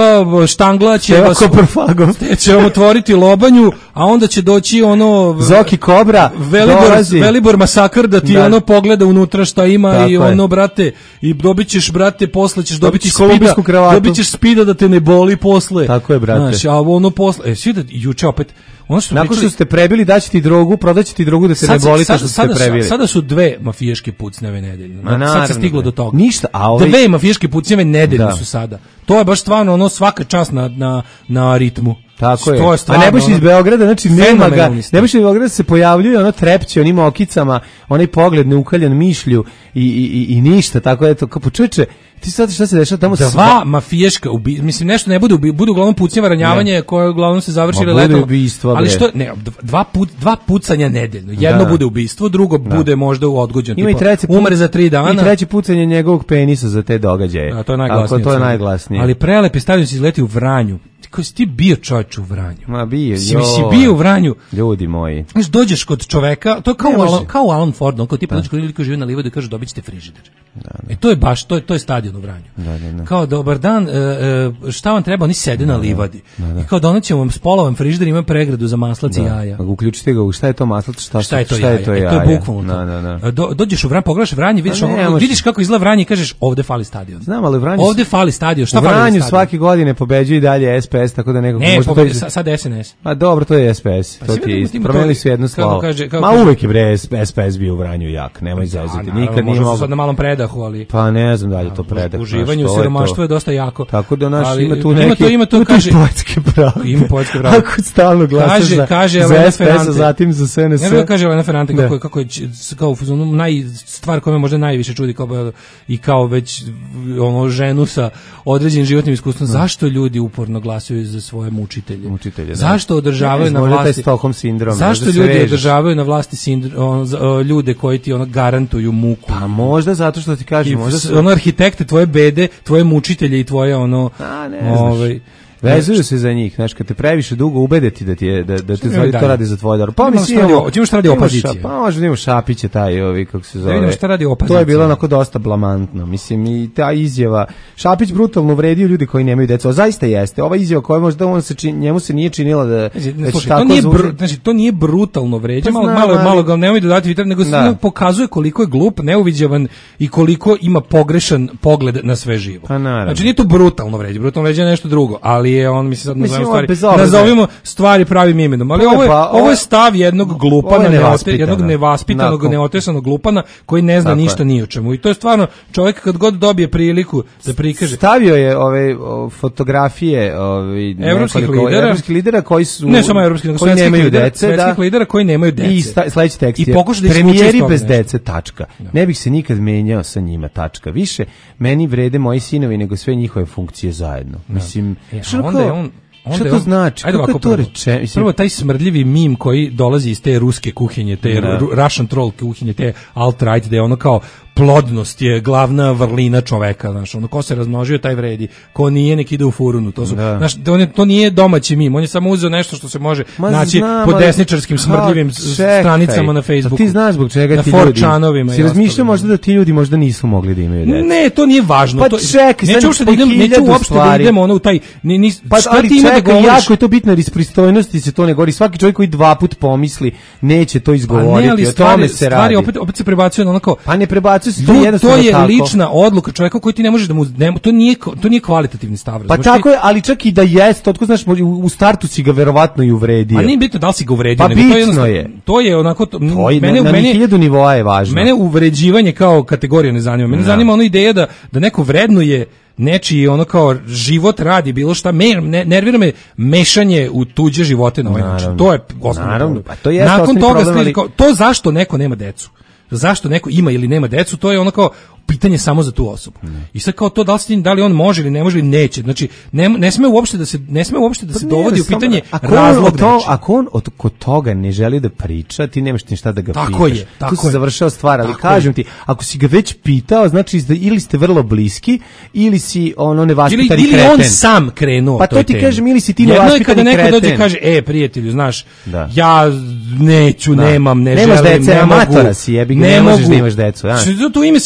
Števa Štangla će Števa vas Koprfagov. će vam otvoriti lobanju, a onda će doći ono Zoki Kobra Velibor, dolazi. Velibor masakr da ti Da. ono pogleda unutra šta ima. Tako i je. ono brate i dobićeš brate posle ćeš Dobit dobiti ćeš kolumbijsku spida, kravatu. dobićeš spida da te ne boli posle. Tako je, brate. Znaš, a ono posle, e svi da juče opet ono što Nakon što pričali- ste prebili, daći ti drogu, prodaći ti drogu da te ne Sad- boli to sad- što ste sada, prebili. sada su dve mafijaške pucnjave nedeljno. Ma, Sad naravno, se stiglo bre. do toga. Ništa, a ovi- Dve mafijaške pucnjave nedeljno Da. su sada. To je baš stvarno ono svaka čast na, na, na ritmu. Tako je. To A stvarno ne baš iz ono- Beograda, znači nema ga. fenomenalni ste. Ne baš iz Beograda se pojavljuje ono trepće, onim okicama, onaj pogled neukaljan mišlju i, i, i, i ništa, tako je to. Kao počeče, ti sad šta se dešava tamo Dva sva- mafijaška ubi, mislim nešto ne bude ubi, budu uglavnom pucnjava ranjavanje koje uglavnom se završi Ma, letom. bude ubistva, Ali bre. što ne, dva put dva pucanja nedeljno. Jedno Da. bude ubistvo, drugo bude možda odgođeno. Ima i tipa, treći put, umre za tri dana. I treći pucanje njegovog penisa za te događaje. A to je najglasnije. Ako to je od svega. najglasnije. Ali prelepi stadion se izleti u Vranju. Ti koji si ti bio čovječ u Vranju? Ma bio, Si, si joj. bio u Vranju. Ljudi moji. Znaš, dođeš kod čoveka, to je kao, Ne u može. Alan, kao u Alan Ford, on kao tipa dođeš kod ljudi koji žive na livadu i kaže dobit ćete frižider. E to je baš, to je, to je stadion u Vranju. Da, da, da. Kao dobar dan, e, e, šta vam treba, oni sede na livadi. I kao donećemo vam spolovan frižider, ima pregradu za maslac i jaja. Ako uključite ga u šta je to maslac, šta, Šta je to šta jaja? je to E, jaja? to je bukvalno to. Da, da, da. Do, dođeš u Vranj, pogledaš Vranje, vidiš, Pa ne ono- može. vidiš kako izgleda Vranje i kažeš ovde fali stadion. Znam, ali Vranje... Ovde fali stadion, šta u fali Vranju stadion? svake godine pobeđuje i dalje S P S, tako da nekako... Ne, možda pobedi, to- sa- sad S N S. A dobro, to je S P S, Pa to svi ti je vidimo, isto. ima to- Promenili su jednu kako slavu. kaže- kako Ma kaže- uvek je bre S P S bio u Vranju jak, nemoj zauzeti. naravno, Nikad nije možda su mogao. sad na malom predahu, ali... Pa ne znam da li je to predak. Uživanju znaš, u to je siromaštvu to. je dosta jako. Tako da naš Ali ima tu ima neki... to- ima to, tu kaže- poetske pravde. Ima poetske pravde. Ako stalno glasaš Kaže- za, kaže za Elena S P S-a, Ferrante. zatim za S N S. Ne bih kaže Elena Ferrante Da. kako je, kako je č- kao u fazonu naj stvar koja me možda najviše čudi kao i kao već ono ženu sa određenim životnim iskustvom, zašto ljudi uporno glasaju za svoje mučitelje? Mučitelje, da. Zašto održavaju Ne znam, na možda taj vlasti Stockholm sindrom, Zašto možda se ljudi vežeš. održavaju na vlasti sindrom, on, za- o, ljude koji ti ono garantuju muku? Pa možda zato što ti I kažem, možda s- su... ono arhitekte tvoje bede, tvoje mučitelje i tvoje ono A, ne znaš. ovaj Vezuju se za njih, znaš, kad te previše dugo ubedeti da ti je da da te Šta zvali mi to dalje? radi za tvoj dar. Pa Imamo mislim šta radi- imamo- hoćemo šta radi imamo opozicija? ša- Pa možda imamo Šapića taj, ovi kako se zove. vidimo šta radi To opozicija. je bilo onako dosta blamantno. Mislim i ta izjava Šapić brutalno uvredio ljude koji nemaju decu. A zaista jeste. Ova izjava koja možda on se čini, njemu se nije činila da Znači, ne, već slušaj, tako to nije zvuči. br, znači to nije brutalno vređa, Pa malo znam, malo ali- malo ga nemoj dodati vitar, nego Da. samo pokazuje koliko je glup, neuviđavan i koliko ima pogrešan pogled na sve živo. Pa naravno. Znači nije to brutalno vređa, brutalno vređa je nešto drugo, ali je on misli sad Mislim, nazovimo ovo je stvari, bezobrazno. nazovimo stvari pravim imenom, ali Pa, ovo je pa, ovo ovo- je stav jednog ovo glupana, je neote, nevaspitano. jednog nevaspitanog, Nakon- neotesanog glupana koji ne zna Tako ništa je. ni o čemu. I to je stvarno čovjek kad god dobije priliku da prikaže Stavio je ove o, fotografije ove Evropskih nekoliko lidera. evropskih lidera koji su ne samo evropskih, nego koji svetskih nemaju lidera, dece, svetskih da. lidera koji nemaju dece. I sta, sledeći tekst I je, pokuša da izvuče iz premijeri toga bez nešto. dece, tačka. Ne bih se nikad menjao sa njima, tačka. Više, meni vrede moji sinovi nego sve njihove funkcije zajedno. Mislim, E, a što onda je on šta onda je to on- znači? Ajde Kako ovako je to prvo. reče? Mislim, Prvo taj smrdljivi mim koji dolazi iz te ruske kuhinje, te Da. ru- Russian troll kuhinje, te alt-right, da je ono kao plodnost je glavna vrlina čoveka, znaš, ono ko se razmnožio taj vredi, ko nije nek ide u furunu, to su, Da. znaš, to, ne- to nije domaći mim, on je samo uzeo nešto što se može Ma naći znam, po ali- desničarskim smrdljivim Ha, s- čekaj. stranicama na Pa Facebooku. ti znaš zbog čega na ti ljudi. forčanovima Si i razmišljao ostalim. možda da ti ljudi možda nisu mogli da imaju dece? Ne, to nije važno. Pa to, čekaj, sad neću uopšte da po idem, neću hiljadu uopšte da stvari. idemo ono u taj, ni, ni, Pa šta ali ti ima da čekaj, govoriš? jako je to bitno, jer iz pristojnosti se to ne govori. Svaki čovjek koji dva put pomisli neće to Pa izgovoriti. ne, ali o stvari, tome se stvari radi. opet, opet se prebacuje na onako. Pa ne prebacuje se, to To, je to jednostavno je tako. lična odluka čovjeka koji ti ne možeš da mu ne, to nije to nije kvalitativni stav. Pa razumeš? tako Ti- je, ali čak i da jeste, otko znaš, u, u startu si ga verovatno i uvredio. A nije bitno da li si ga uvredio, Pa nego to je bitno jednostavno- je. To je onako to, To je, mene na, na mene hiljadu nivoa je važno. mene uvređivanje kao kategorija ne zanima. Mene Da. zanima ona ideja da da neko vrednuje nečiji ono kao život radi bilo šta me ne, nervira me mešanje u tuđe živote na ovaj način. Naravno. To je osnovni Naravno, problem. pa to jeste Nakon osnovni toga problem, slijedi ali- kao, to zašto neko nema decu. Zašto neko ima ili nema decu, to je ono kao pitanje samo za tu osobu. I sad kao to da li, s njim- da li on može ili ne može ili neće. Znači ne, ne sme uopšte da se ne sme uopšte da se Pa dovodi ne, u pitanje samo- ako on razlog o to- nečega. Ako on od kod toga ne želi da priča, ti nemaš ni šta da ga Tako pitaš. je, Tu tako se je. završava stvar, ali Tako kažem ti, ako si ga već pitao, znači da ili ste vrlo bliski, ili si ono Ili, nevaspitani ili kreten. on sam krenuo Pa toj to ti temi. kažem, ili si ti Jedno je nevaspitani kada neko dođe i kreten. kaže, e, prijatelju, znaš, Da. ja neću, Da. nemam, ne Nemaš želim, dece, ne mogu. amatora si, jebi ga, ne možeš da imaš decu, ja. Znači, to, to ime svih, u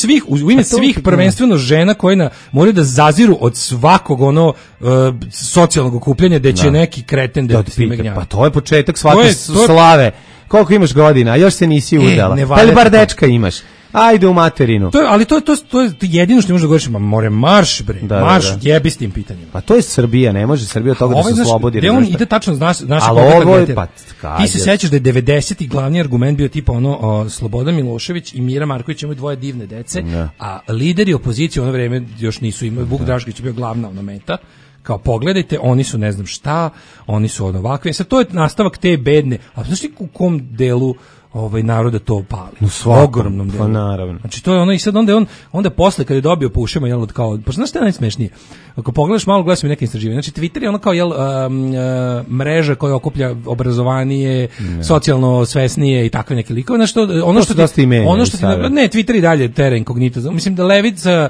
u ime svih prvenstveno žena koje na, moraju da zaziru od svakog ono uh, socijalnog okupljanja da će da. neki kreten da ti time gnjavi. Pa to je početak svake je, to... slave. Koliko imaš godina, a još se nisi udala. E, pa li bar dečka imaš? Ajde u materinu. To je, ali to je to, to je jedino što možeš da govoriš, ma more marš bre, da, marš, da, da. jebi s tim pitanjem. Pa to je Srbija, ne može Srbija od toga da se znaš, oslobodi. Gde on ide tačno znaš, znaš kako targetira. Pa, ti se sećaš da je devedeseti glavni argument bio tipa ono o, Slobodan Milošević i Mira Marković imaju dvoje divne dece, ne. a lideri opozicije u ono vreme još nisu imali. Vuk Drašković je bio glavna ona meta. Kao pogledajte, oni su ne znam šta, oni su od ovakve. Sad to je nastavak te bedne. A znaš ti u kom delu ovaj naroda to pali? U svakom, ogromnom delu. Pa naravno. Znači to je ono i sad onda je on onda posle kad je dobio po ušima jel od kao, pa znaš šta je najsmešnije? Ako pogledaš malo, gledaš mi neke istraživanja. Znači Twitter je ono kao jel um, uh, mreža koja okuplja obrazovanije, ne. socijalno svesnije i takve neke likove. Znači to, ono što ti, menja, ono što ti, ne, Twitter i dalje terra incognita. Mislim da levica,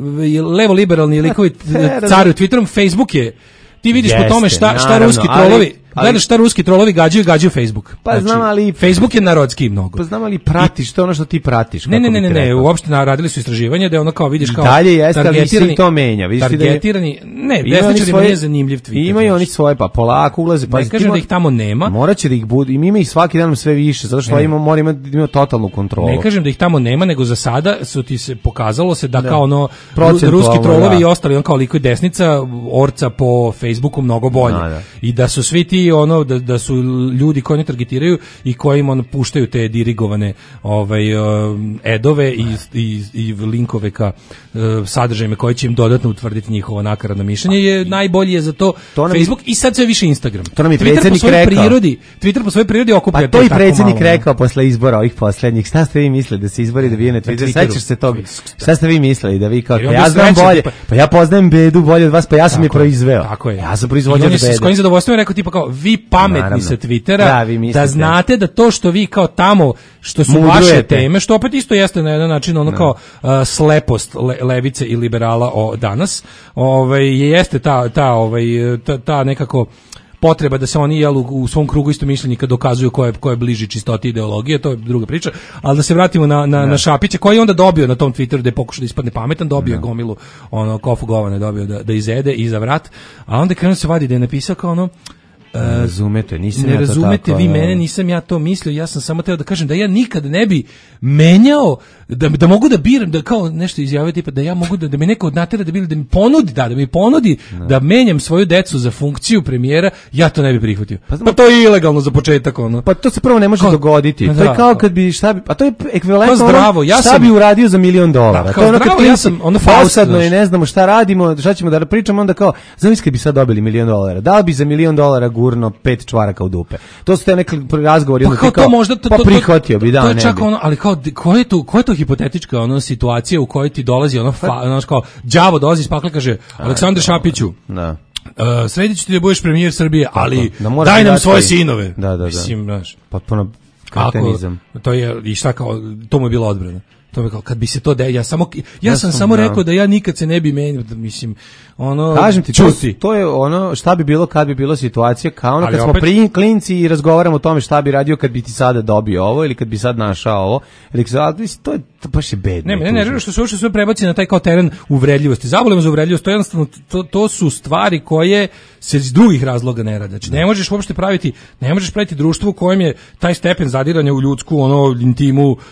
levo liberalni likovi caruju Twitterom, Facebook je. Ti vidiš Jeste, po tome šta šta naravno, ruski trolovi, ali, gledaš šta ruski trolovi gađaju, gađaju Facebook. Pa znači, znam ali Facebook je narodski mnogo. Pa znam ali pratiš, to je ono što ti pratiš. Ne, ne, ne, ne, ne, uopšte radili su istraživanja da je ono kao vidiš kao dalje jeste, ali se to menja, vidiš ti da targetirani, ne, desničarima nije zanimljiv Twitter. Imaju oni svoje, pa polako ulaze, pa ne kažem da ih tamo nema. Moraće da ih bude, ima ih svaki dan sve više, zato što ima mora ima ima totalnu kontrolu. Ne kažem da ih tamo nema, nego za sada su ti se pokazalo se da kao ono ruski trolovi i ostali on kao liko i desnica orca po Facebooku mnogo bolje. Da, da. I da su svi ti ono da, da su ljudi koji ne targetiraju i koji im ono puštaju te dirigovane ovaj um, edove i, i, i linkove ka uh, sadržajima koji će im dodatno utvrditi njihovo nakaradno mišljenje je najbolji je za to, to Facebook i sad sve više Instagram. To nam je Twitter po svojoj rekao. prirodi, Twitter po svojoj prirodi okuplja pa to i predsjednik rekao posle izbora ovih poslednjih. Šta ste vi mislili da se izbori dobije na Twitteru? Sećaš se toga? Šta ste vi mislili da vi kao ja znam bolje, pa ja poznajem bedu bolje od vas, pa ja sam je proizveo. Tako je. Ja sam proizvodio bedu. S kojim zadovoljstvom rekao tipa kao vi pametni Naravno. sa Twittera da, da znate da to što vi kao tamo što su Mudrujete. vaše teme što opet isto jeste na jedan način ono no. kao uh, slepost le, levice i liberala o danas ovaj jeste ta ta ovaj ta, ta nekako potreba da se oni jel, u, u svom krugu istomišljenika dokazuju ko je, ko je bliži čistoti ideologije, to je druga priča, ali da se vratimo na, na, na Šapića, koji je onda dobio na tom Twitteru da je pokušao da ispadne pametan, dobio je gomilu, ono, kofu govane dobio da, da izede iza vrat, a onda krenuo se vadi da je napisao kao ono, Ne razumete, nisam ne ja to razumete tako, vi mene, nisam ja to mislio, ja sam samo teo da kažem da ja nikad ne bi menjao, da, da mogu da biram, da kao nešto izjavio tipa da ja mogu da, da me neko odnatera da, bi, da mi ponudi, da, da mi ponudi ne. da menjam svoju decu za funkciju premijera, ja to ne bi prihvatio. Pa, pa to je ilegalno za početak, ono. Pa to se prvo ne može kao, dogoditi. Da, to je kao kad bi, šta bi, a to je ekvivalentno pa zdravo, ja šta sam, bi uradio za milion dolara. Da, to je ono zdravo, kad ja sam, ono fausadno i ne znamo šta radimo, šta ćemo da pričamo, onda kao, zamisli kad bi sad dobili milion dolara, da li bi za milion dolara gurno pet čvaraka u dupe. To su te neki razgovori, pa kao, kao, to možda, to, pa prihvatio bi, da, to je ne čak bi. Ono, ali kao, koja je to, koja je to hipotetička ono, situacija u kojoj ti dolazi ono, fa, ono kao, đavo dolazi iz pakla, kaže, Aleksandar Šapiću, da. Uh, sredi ću ti da budeš premijer Srbije, ali da daj nam svoje sinove. Da, da, da. Mislim, znaš. Potpuno kretenizam. To je, i šta kao, to mu je bila odbrana. To je kao, kad bi se to de, ja samo, ja, ja sam, sam samo da. rekao da ja nikad se ne bi menio, da, mislim, ono, kažem ti, to, to je ono, šta bi bilo kad bi bilo situacija, kao ono, ali kad opet, smo pri klinci i razgovaramo o tome šta bi radio kad bi ti sada dobio ovo, ili kad bi sad našao ovo, ili to je, to baš je bedno. Ne, ne, ne, što se uopšte sve prebaci na taj kao teren uvredljivosti. Zavolimo za uvredljivost, to je jednostavno, to, to su stvari koje se iz drugih razloga ne rade. Znači, ne možeš uopšte praviti, ne možeš praviti društvo u kojem je taj stepen zadiranja u ljudsku, ono, intimu, uh,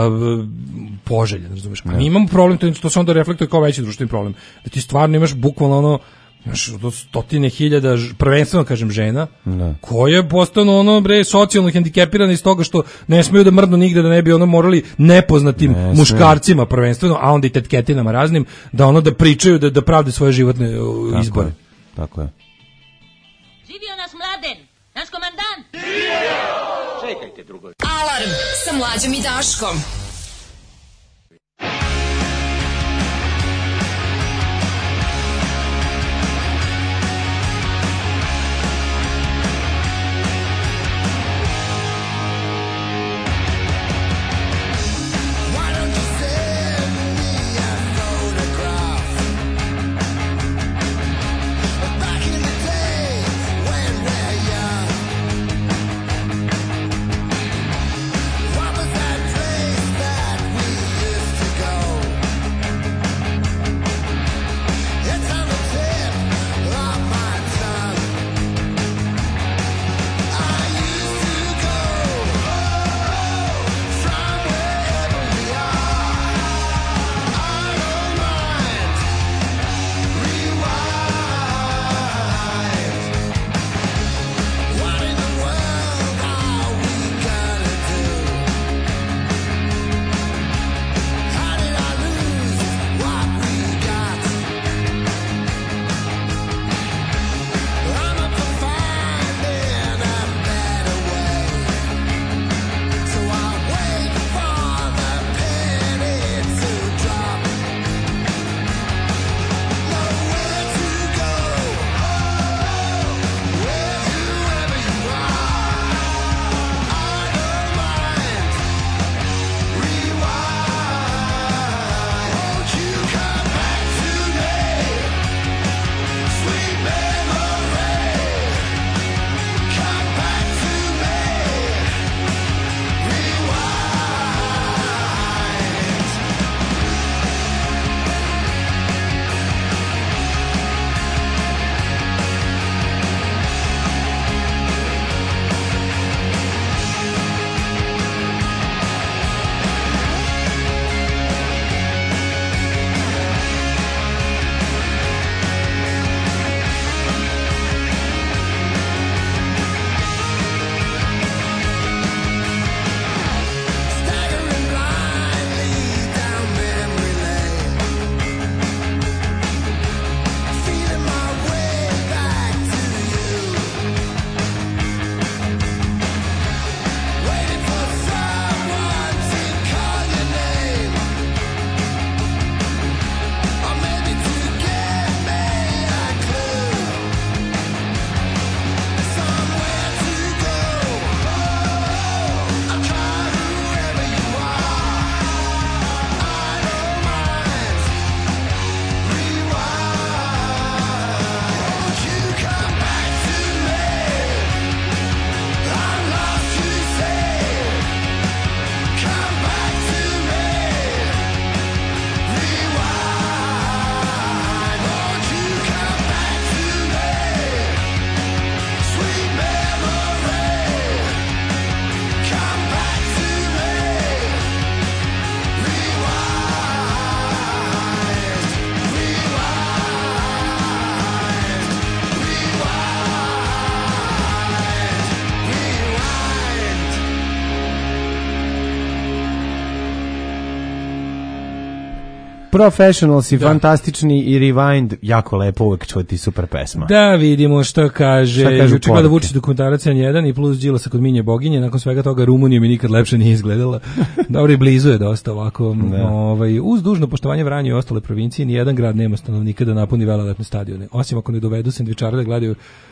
poželje, razumeš? Pa mi imamo problem, to, to se onda reflektuje kao veći društveni problem. Da ti stvarno imaš bukvalno ono, imaš do stotine hiljada, prvenstveno kažem žena, ne. koje postanu ono, bre, socijalno hendikepirane iz toga što ne smiju da mrdnu nigde, da ne bi ono morali nepoznatim ne muškarcima prvenstveno, a onda i tetketinama raznim, da ono da pričaju, da, da pravde svoje životne tako izbore. Je, tako je. Živio nas Mladen, naš komandant! Živio! Čekajte drugo. Alarm sa Mlađom i Daškom. What was that place? Professionals i fantastični i Rewind, jako lepo uvek čuti, super pesma. Da vidimo šta kaže. Šta kažu Juče gleda Vučić dokumentarac N jedan i plus Đilasa kod Minje Boginje, nakon svega toga Rumunija mi nikad lepše nije izgledala. Dobro i blizu je dosta ovako. Ovaj, uz dužno poštovanje Vranje i ostale provincije, nijedan grad nema stanovnika da napuni velelepne stadione. Osim ako ne dovedu sendvičare da gledaju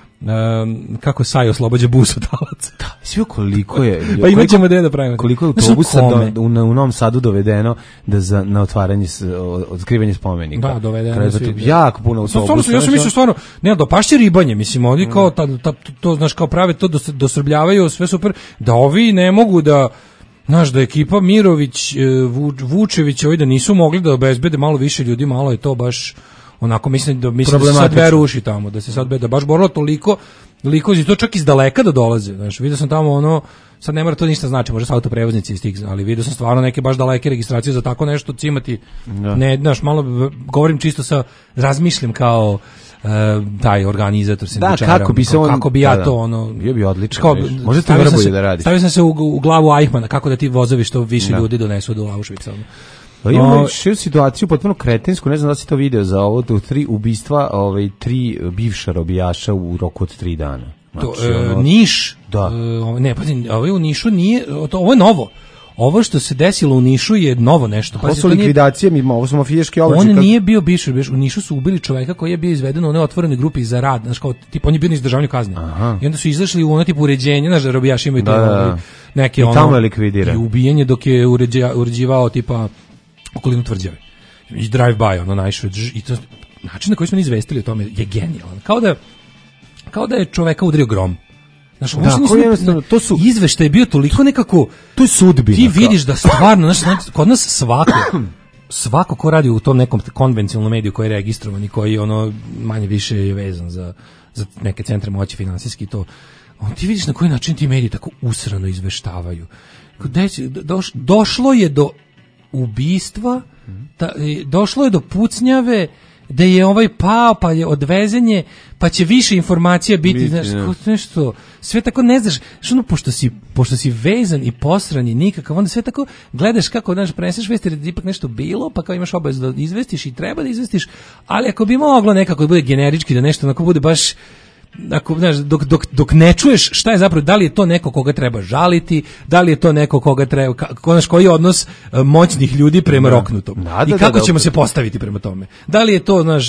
Um, kako Saj oslobađa bus od talaca. Da, sve koliko je. Pa imaćemo da da pravimo. Koliko je autobusa do, u, u Novom Sadu dovedeno da za na otvaranje otkrivanje spomenika. Da, dovedeno svi. Jako puno autobusa. Stvarno, ja sam mislio stvarno, ne, dopašće ribanje, mislim, oni kao ta, ta, to znaš kao prave to dosrbljavaju, sve super, da ovi ne mogu da znaš, da ekipa Mirović, Vučević, ovi da nisu mogli da obezbede malo više ljudi, malo je to baš onako mislim da mislim da se sad sve ruši tamo, da se sad da baš borilo toliko, toliko i to čak iz daleka da dolaze, znači vidio sam tamo ono, sad ne mora to ništa znači, može sa autoprevoznici iz tih, ali vidio sam stvarno neke baš daleke registracije za tako nešto cimati. Da. Ne, znaš, malo govorim čisto sa razmišljam kao uh, taj organizator sindikačara. Da, kako bi se on, kako bi ja to ono, bio bi odlično. Možete vrbuju da radiš. Stavio sam se u, u glavu Eichmana kako da ti vozovi što više da. ljudi donesu do Auschwitza. Pa imamo širu situaciju potpuno kretinsku, ne znam da si to video za ovo, to tri ubistva, ovaj tri bivša robijaša u roku od tri dana. Znači, to, e, ono, Niš, da. E, ne, pa ovo je u Nišu nije, to, ovo je novo. Ovo što se desilo u Nišu je novo nešto. Ovo su likvidacije, nije, ovo su mafijaški obračun. On kad... nije bio bivši, u Nišu su ubili čoveka koji je bio izveden u onoj otvorenoj grupi za rad, znači kao tip on je bio na izdržavanju kazne. Aha. I onda su izašli u ono tipu uređenje, znači da robijaši imaju da, to, da. neke I ono. tamo je likvidiran. I ubijenje dok je uređia, uređivao tipa okolinu Tvrđave. I drive by, ono naišao i to način na koji smo izvestili o tome je genijalan. Kao da kao da je čoveka udario grom. Znaš, da, nisam, to su izveštaj je bio toliko nekako, to je sudbina. Ti vidiš da stvarno, znaš, kod nas svako svako ko radi u tom nekom konvencionalnom mediju koji je registrovan i koji ono manje više je vezan za za neke centre moći finansijski to, on ti vidiš na koji način ti mediji tako usrano izveštavaju. Doš, došlo je do ubistva, ta, došlo je do pucnjave, da je ovaj pao, pa je odvezenje, pa će više informacija biti, biti znaš, ja. nešto, sve tako ne znaš, što ono, pošto si, pošto si vezan i posran i nikakav, onda sve tako gledaš kako, znaš, preneseš vesti, jer je ipak nešto bilo, pa kao imaš obavezu da izvestiš i treba da izvestiš, ali ako bi moglo nekako da bude generički, da nešto onako bude baš, ako, znaš, dok, dok, dok ne čuješ šta je zapravo, da li je to neko koga treba žaliti, da li je to neko koga treba, znaš, koji je odnos moćnih ljudi prema da. Roknutom da, da, i kako da, ćemo da, se postaviti prema tome. Da li je to, znaš,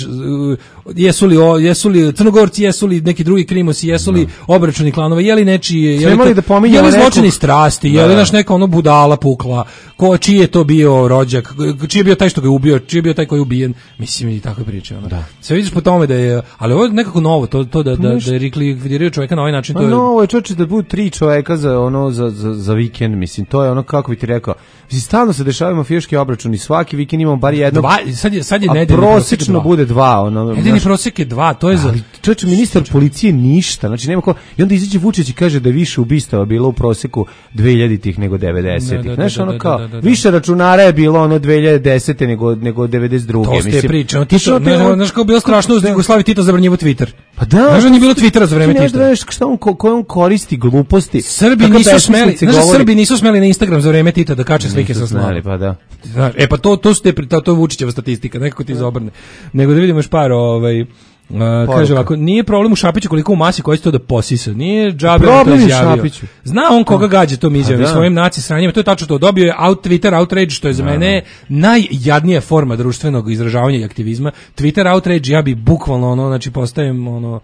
jesu li, o, jesu li Crnogorci, jesu li neki drugi krimosi, jesu li obračuni klanova, je li nečiji, je li, to, da je li zločini strasti, da. Je li naš neka ono budala pukla, ko, čiji je to bio rođak, čiji je bio taj što ga je ubio, čiji je bio taj koji je ubijen, mislim i tako priče. Ono. Da. Sve vidiš po tome da je, ali ovo je nekako novo, to, to da, da da je likvidiraju čovjeka na ovaj način, to je... No, ovo je čovječe da budu tri čovjeka za, ono, za, za, za vikend, mislim, to je ono, kako bi ti rekao, mislim, stalno se dešavaju mafijaški obračuni, svaki vikend imamo bar jednog, dva, sad je, sad je a prosječno bude dva. Ono, nedeljni prosjek je dva, to je za... Čovječe, ministar policije ništa, znači nema ko... I onda izađe Vučić i kaže da više ubistava bilo u proseku dvehiljaditih nego devedesetih. Znaš, ono kao, više računara je bilo ono dve hiljade desete nego, nego devedeset druge. To ste priča, znaš kao bilo strašno uz Jugoslaviji Tito zabranjivo Twitter. Pa da, znaš da nije bilo Twittera za vreme Tita. Ne znaš šta on, ko, on koristi gluposti. Srbi nisu smeli, znaš da Srbi nisu smeli na Instagram za vreme Tita da kače slike sa slavom. Pa da. Znaš, e pa to, to, su te, to, to je Vučićeva statistika, nekako ti zaobrne. Nego da vidimo još par, ovaj... Uh, kaže ovako, nije problem u Šapiću koliko u masi koji će to da posisa, nije džabe on to izjavio. Zna on koga gađa tom izjavom svojim naci sranjima, to je tačno to, dobio je out, Twitter outrage, što je za mene najjadnija forma društvenog izražavanja i aktivizma. Twitter outrage, ja bi bukvalno ono, znači postajem ono,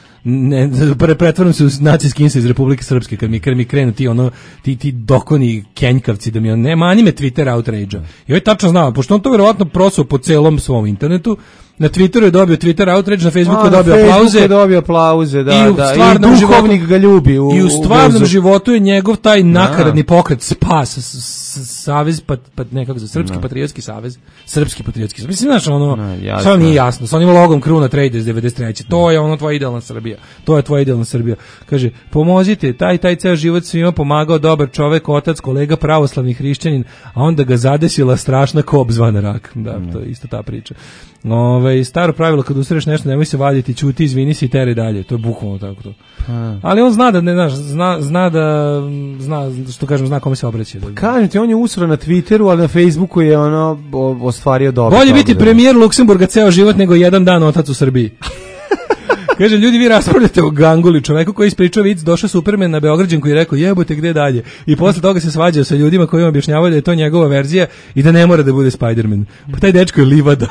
ne, pretvaram se u nacijski insa iz Republike Srpske kad mi, kad mi krenu ti ono ti, ti dokoni kenjkavci da mi on ne mani me Twitter outrage-a. I ovaj tačno znao, pošto on to verovatno prosao po celom svom internetu. Na Twitteru je dobio Twitter outrage, na Facebooku je dobio aplauze. Na Facebooku je dobio aplauze, da, i u da. I duhovnik životu, ga ljubi. U, I u stvarnom u životu je njegov taj nakaradni pokret Spas, savez, pa, pa nekako za Srpski patriotski savez, Srpski patriotski savez. Mislim, znaš, ono, samo nije jasno. Sa onim logom Kruna Trade iz devedeset treće. To je ono tvoja idealna Srbija. To je tvoja idealna Srbija. Kaže, pomozite, taj, taj ceo život svima pomagao, dobar čovek, otac, kolega, pravoslavni hrišćanin, a onda ga zadesila strašna kop zvana rak. Da, to je isto ta priča. Ove, ovaj, staro pravilo kad usreš nešto nemoj se vaditi, ćuti, izvini se i tere dalje. To je bukvalno tako to. Pa. Ali on zna da ne znaš, zna, zna da zna što kažem, zna kome se obraća. Pa kažem ti, on je usro na Twitteru, ali na Facebooku je ono ostvario dobro. Bolje biti premijer Luksemburga ceo život nego jedan dan otac u Srbiji. Kaže, ljudi, vi raspravljate o Ganguli, čoveku koji ispričao vic, došao Superman na Beograđanku i rekao, jebote, gde dalje? I posle toga se svađao sa ljudima koji im objašnjavaju da je to njegova verzija i da ne mora da bude Spider-Man. Pa taj dečko je livada.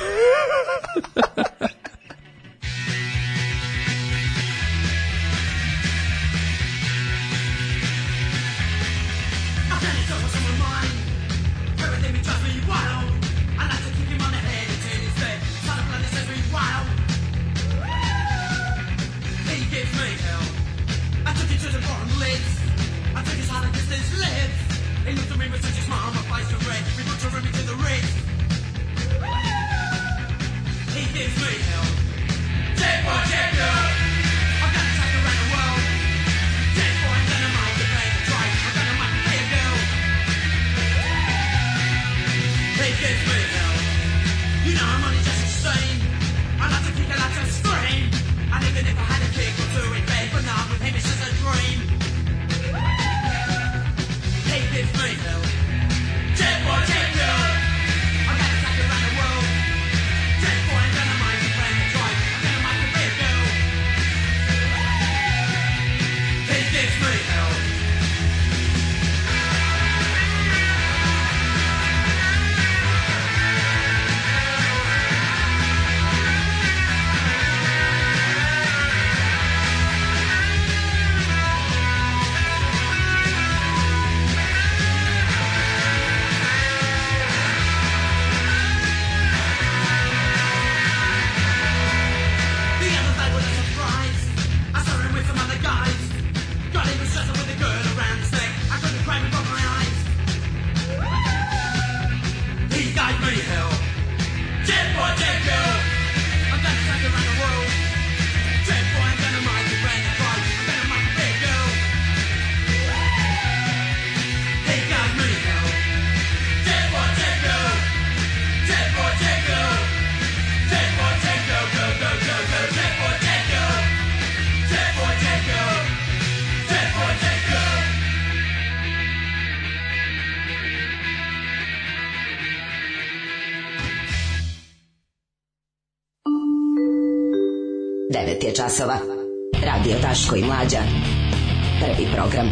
devet je časova. Radio Daško i Mlađa. Prvi program.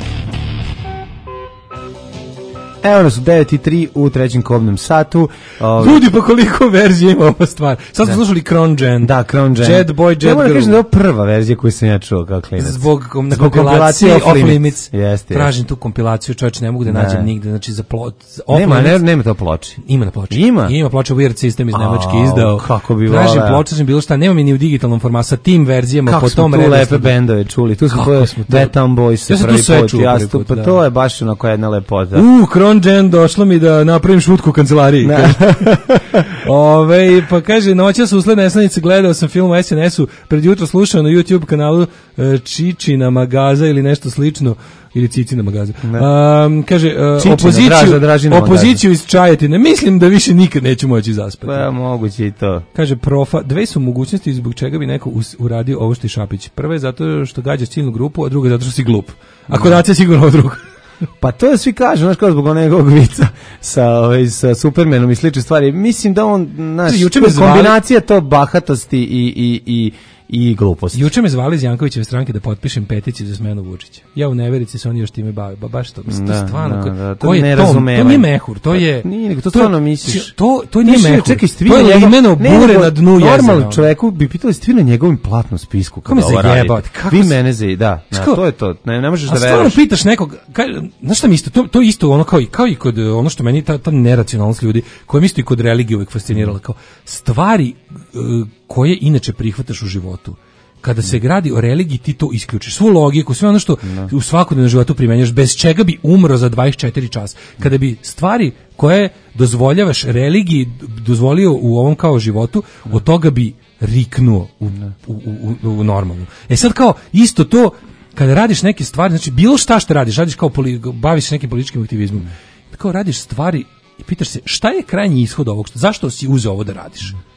Evo nas u devet i tri u trećem kobnom satu. Ovi... Ljudi, pa koliko verzija ima ova stvar. Sad smo slušali Crown Gen. Da, Crown Gen. Jet Boy, Jet Girl. Ja moram kažem da je prva verzija koju sam ja čuo kao klinac. Zbog, na Zbog kompilaciji Off Limits. limits. Jeste, tražim tu kompilaciju, čovječ, ne mogu da nađem ne. nigde. Znači, za plot... Nema, ne, nema to ploči. Ima na ploči. Ima? Ima ploča Weird System iz Nemačke izdao. Kako bi tražim voleo. ploča, tražim bilo šta. Nema mi ni u digitalnom formatu. Sa tim verzijama kako po tom redu. Kako smo tu lepe bendove čuli. Tu smo to Bad Town Boys. Ja sam tu sve čuo prvi put. Pa to je baš onako jedna lepota. U, Crown Gen došlo mi da napravim šutku u kancelariji. Ove, pa kaže, noćas usled neslanice gledao sam film u es en esu, pred jutro slušao na YouTube kanalu e, Čičina Magaza ili nešto slično, ili Cicina Magaza. Um, kaže, uh, Čičina, opoziciju, draža, dražina opoziciju iz Čajetine, mislim da više nikad neću moći zaspati. Pa moguće i to. Kaže, profa, dve su mogućnosti zbog čega bi neko us, uradio ovo što je Šapić. Prva je zato što gađa ciljnu grupu, a druga je zato što si glup. Ako dace sigurno ovo drugo. Pa to je svi kažu, znaš, kao zbog onog vica sa, ovaj, sa Supermanom i slične stvari. Mislim da on, znaš, kombinacija to bahatosti i, i, i, i gluposti. Juče me zvali iz Jankovićeve stranke da potpišem peticiju za smenu Vučića. Ja u neverici se oni još time bave. Ba baš to, mislim, to je stvarno. Da, da, to, ko je to? To nije mehur, to je... Nije, nego to stvarno misliš. To, to nije mehur. Čekaj, to je limeno bure na dnu jezera. Normalno čoveku bi pitali svi na njegovim platnom spisku kada ovo radite. Vi mene za da, to je to. Ne, ne možeš da veruješ. A stvarno pitaš nekog, znaš šta mi isto, to, to isto ono kao i, kao i kod ono što meni ta, ta neracionalnost ljudi, koja mi isto i kod religije uvijek fascinirala, kao stvari uh, koje inače prihvataš u životu. Kada se gradi o religiji, ti to isključiš. Svu logiku, sve ono što no. u svakodnevnom životu primenjaš, bez čega bi umro za dvadeset četiri časa. Kada bi stvari koje dozvoljavaš religiji dozvolio u ovom kao životu, no. od toga bi riknuo u, no. u, u, u, u normalnu. E sad kao isto to, kada radiš neke stvari, znači bilo šta što radiš, radiš kao poli, baviš se nekim političkim aktivizmom, kao radiš stvari i pitaš se šta je krajnji ishod ovog, zašto si uzeo ovo da radiš?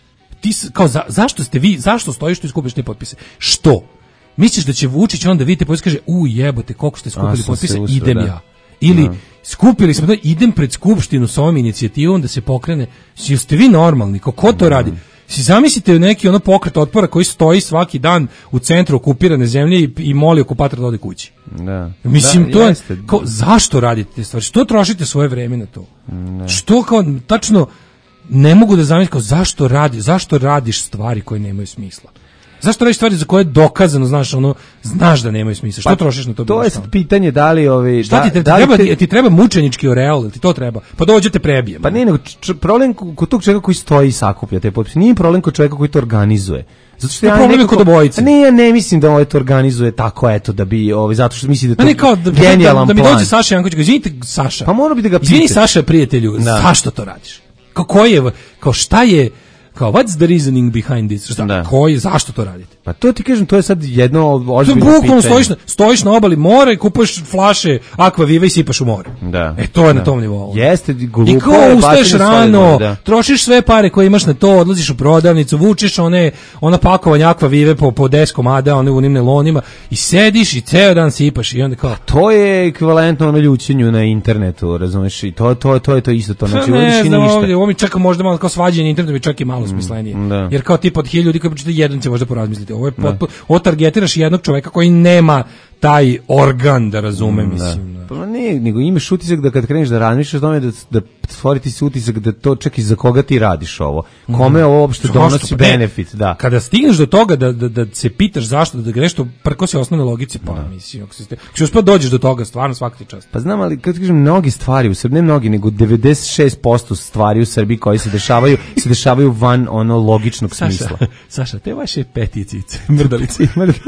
ti s- kao za, zašto ste vi, zašto stojiš tu i skupiš te potpise? Što? Misliš da će Vučić onda vidite potpise kaže, u jebote, koliko ste skupili A, sam potpisa, se usro, idem da. ja. Ili Da. skupili smo to, idem pred skupštinu sa ovom inicijativom da se pokrene. Jeste vi normalni? Ko, ko to radi? Si zamislite neki ono pokret otpora koji stoji svaki dan u centru okupirane zemlje i, i moli okupatora da ode kući. Da. Mislim, Da, to je, jeste. kao, zašto radite te stvari? Što trošite svoje vreme na to? Ne. Što kao, tačno, ne mogu da zamislim kao, zašto radi, zašto radiš stvari koje nemaju smisla? Zašto radiš stvari za koje je dokazano, znaš, ono, znaš da nemaju smisla? Što Pa, trošiš na to? To bilo je šta? sad pitanje da li ovi Šta da, ti, te, da li treba, te- ti treba mučenički oreol, ili ti to treba? Pa dođe te prebijem. Pa ne, nego č- problem kod tog čovjeka koji stoji i sakuplja te potpise. Nije problem kod čovjeka koji to organizuje. Zato što Pa ja problem je nekako- kod obojice. Ne, ja ne mislim da ovaj to organizuje tako, eto, da bi, ovaj, zato što misli da je Pa to ne kao da, genijalan da, da mi plan. dođe Saša Janković, izvinite Saša. Pa mora bi da ga Izvini pitaš. Saša prijatelju, Da. zašto to radiš? Kao koji je, kao šta je, kao what's the reasoning behind this? Šta, Da. koji, zašto to radite? Pa to ti kažem, to je sad jedno To je ozbiljno bukvalno pitanje. stojiš na, stojiš na obali mora i kupuješ flaše Aqua Viva i sipaš u more. Da. E to je Da. na tom nivou. Jeste, glupo I je kao ustaješ bacanje stvari u rano, more, da. trošiš sve pare koje imaš na to, odlaziš u prodavnicu, vučeš one, ona pakovanja Aqua Vive po, po deset komada, one u onim nelonima i sediš i ceo dan sipaš i onda kao... To je ekvivalentno ono ljućenju na internetu, razumeš? I to, to, to je to isto to. Znači, Pa uradiš ne i znam, ništa. ovdje, ovo mi čeka možda malo kao svađanje na internetu, mi čak i malo smislenije. da. Jer kao tipa od hiljadu ljudi koji pročitaju, jedan će možda porazmisliti. Ovo je potpuno, ovo targetiraš jednog čoveka koji nema taj organ da razume, mislim. Da. Pa ne, nego imaš utisak da kad kreneš da razmišljaš o tome da, da stvori ti se utisak da to čak i za koga ti radiš ovo. Kome ovo uopšte Zašto? donosi Pa ne, benefit, da. Kada stigneš do toga da, da, da se pitaš zašto, da greš to prko se osnovne logici, pa mislim, ako se, ako se uspio dođeš do toga, stvarno svaka ti čast. Pa znam, ali kad kažem mnogi stvari u Srbiji, ne mnogi, nego devedeset šest posto stvari u Srbiji koji se dešavaju, se dešavaju van ono logičnog smisla. Saša, Saša, te vaše peticice, mrdalice.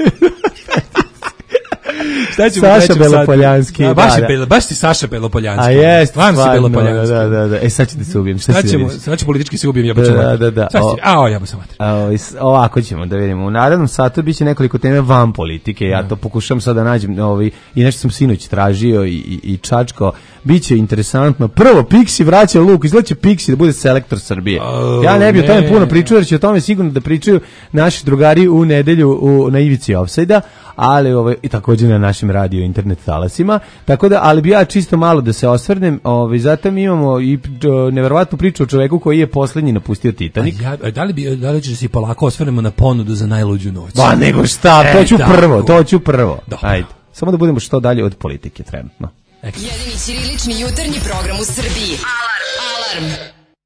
Šta ćemo Saša trećem satu? Belopoljanski, Da, baš, da, je da. Belo, baš si Saša Belopoljanski. A jest, stvarno si stvarno, Belopoljanski. da, da, da. E sad ću da se ubijem. Šta Sad si ćemo, vidiš? sad ću politički se ubijem, jebote. Da, da, da. Šta O- si? A, jebote se mater. A, ovaj, s- ovako ćemo da vidimo. U narednom satu biće nekoliko teme van politike. Ja to pokušam sad da nađem, ovaj, i nešto sam sinoć tražio i, i, i čačkao. Biće interesantno. Prvo, Pixi vraća Luk. Izgledat će Pixi da bude selektor Srbije. Oh, ja ne bi o tome ne. puno pričao, jer će o tome sigurno da pričaju naši drugari u nedelju u, na ivici Offside-a, ali ovaj, i također na našem radio internet talasima. Tako da, ali bi ja čisto malo da se osvrnem. Ovaj, zatim imamo i o, neverovatnu priču o čoveku koji je poslednji napustio Titanik. A ja, a da li bi, da li će se i polako osvrnemo na ponudu za najluđu noć? Ba nego šta, E, to ću tako. prvo, to ću prvo. Dobro. Ajde. Samo da budemo što dalje od politike trenutno. Jedini ćirilični jutarnji program u Srbiji. Alarm! Alarm!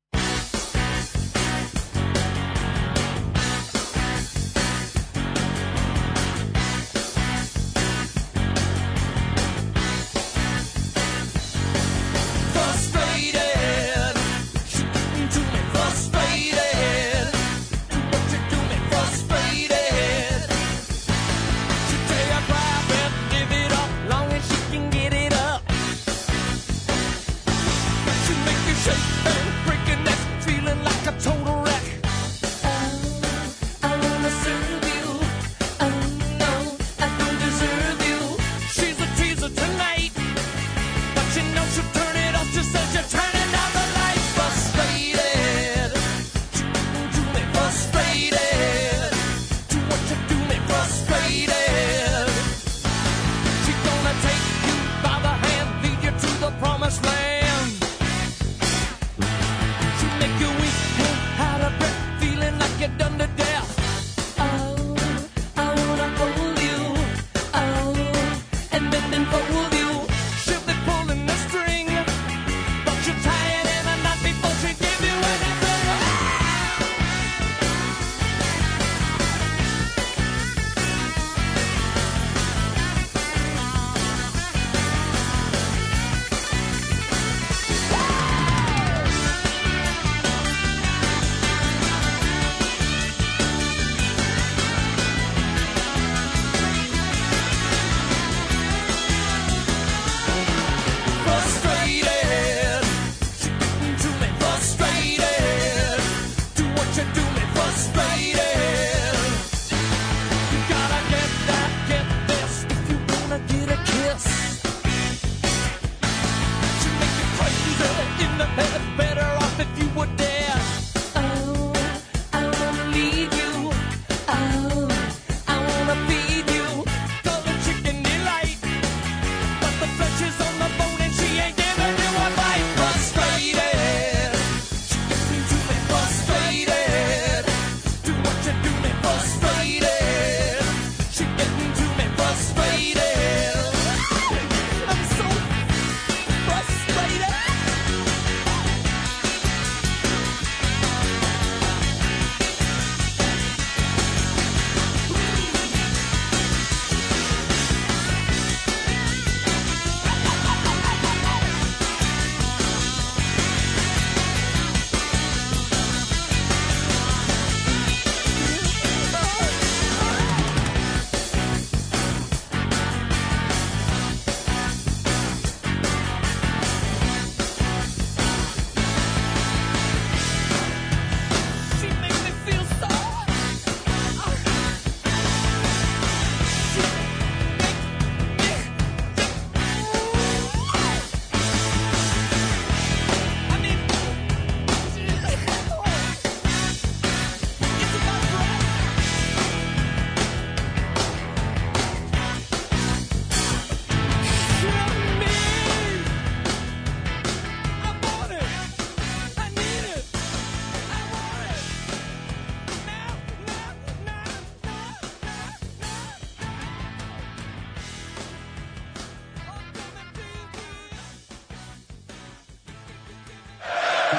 Frustrated, you getting to me frustrated. Do what you do me frustrated. She take a crap and give it up, long as she can get it up. She make you shake and break.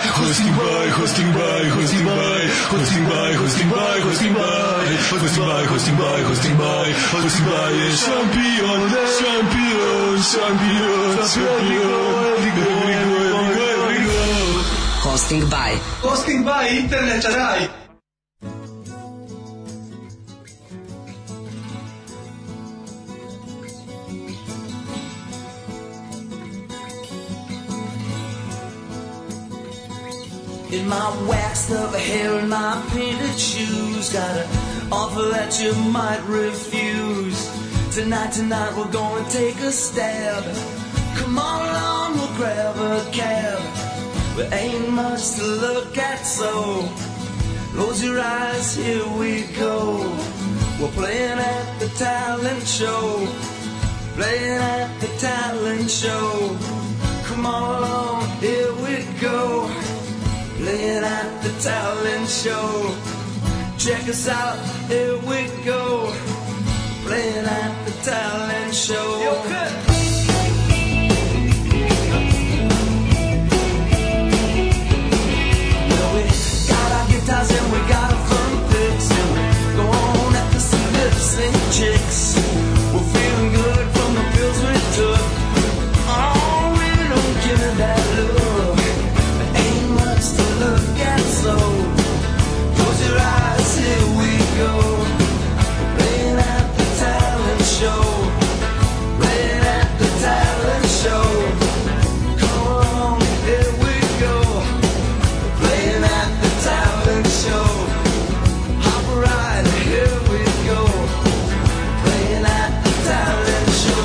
hosting by, hosting by, hosting by, hosting by, hosting by, hosting by, hosting by, hosting by, hosting by, hosting by je šampion, šampion, šampion, šampion, Hosting by. Hosting by internet raj. In my waxed up hair and my painted shoes, got an offer that you might refuse. Tonight, tonight we're gonna take a stab. Come on along, we'll grab a cab. There ain't much to look at, so close your eyes, here we go. We're playing at the talent show, playing at the talent show. Come on along, here we go. Playing at the talent show. Check us out, here we go. Playing at the talent show. Yo, good. Well, we got our guitars and we got our fun picks, and we go on at the sea lips and chicks. We're feeling good from the pills we took. Oh, really don't give me that look. To look at, so close your eyes, here we go. Playing at the talent show, playing at the talent show. Come on, here we go. Playing at the talent show. Hop right, here we go. Playing at the talent show.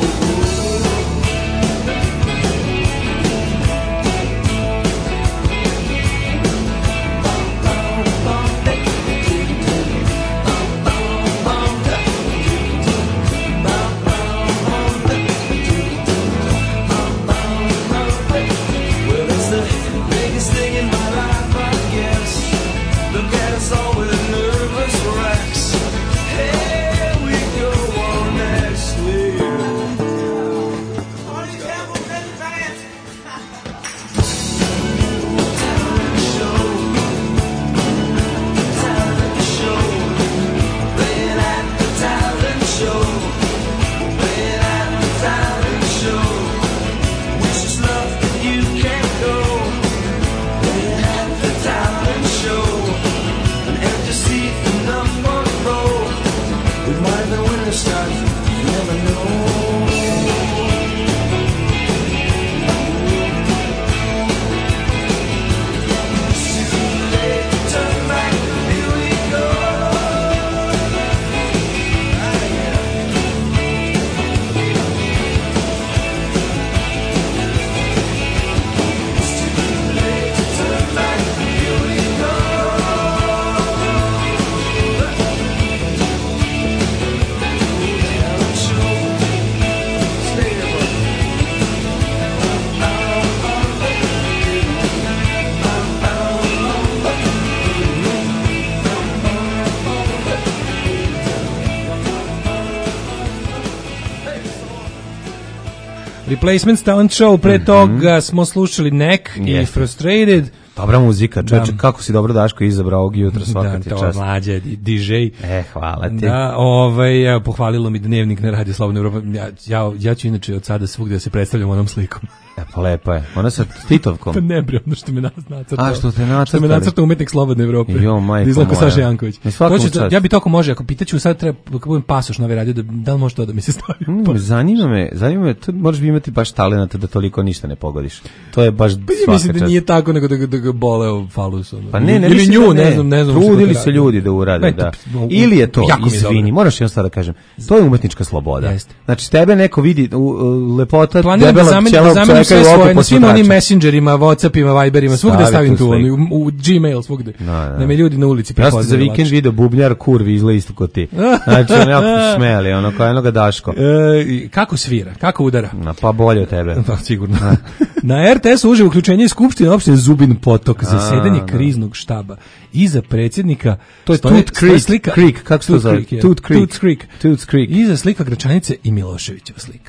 Replacements Talent Show, pre toga smo slušali Neck Yes. i Frustrated. Dobra muzika, čovječe, kako si dobro Daško izabrao ovog jutra, svaka ti Da, to čast. mlađe, di džej. E, hvala ti. Da, ovaj, evo, pohvalilo mi Dnevnik na Radio Slobodna Evropa. Ja, ja, ja ću inače od sada svugde da se predstavljam onom slikom. E, pa lepa je. Ona sa Titovkom. Pa ne bre, ono što me nacrtao. A, što te nacrtali? Što me nacrtao umetnik Slobodne Evrope. Jo, majko da izlako moja. Saša Janković. To će, ja bi toko može, ako pitaću sad treba, ako budem pasoš na ovaj radio, da, da li može to da mi se stavi? Mm, zanima me, zanima me, tu možeš bi imati baš talenata da toliko ništa ne pogodiš. To je baš Pa ja svaka mislim da čast. nije tako, nego da, ga- da ga boleo falus. Ono. Pa ne, ne, ili mislim nju, da ne znam, ne znam. Trudili šta se radi. ljudi da urade, Ne, da. to- Ili je to, jako mi je izvini, dobro. moraš jedno stvar da kažem, to je umetnička sloboda. Jeste. Znači, tebe neko vidi, u, u, lepota, Planiram da debela zamenim, pčela da u zamenim čoveka i sve oko svoje, na svim posmatrača. onim messengerima, Whatsappima, Viberima, svugde Stavi stavim tu tu, sliku. ono, u, u Gmail svugde. Da, da. Da me ljudi na ulici Ja sam za prepoznaju vikend lakše. video bubnjar kurvi izgleda isto kod ti. Znači, ono jako smeli, ono kao jednoga Daško. E, i kako svira, kako udara? Na, pa bolje od tebe. Pa sigurno. Na er te es uživo uključenje iz Skupštine opštine Zubin Potok, zasedanje da. kriznog štaba. Iza predsjednika To je stoji- Tooth stoji Creek, slika, Creek, kako se to Tooth zove? Creek, je. Tooth Creek. Tooth Creek. Tooth Creek. Iza slika Gračanice i Miloševićeva slika.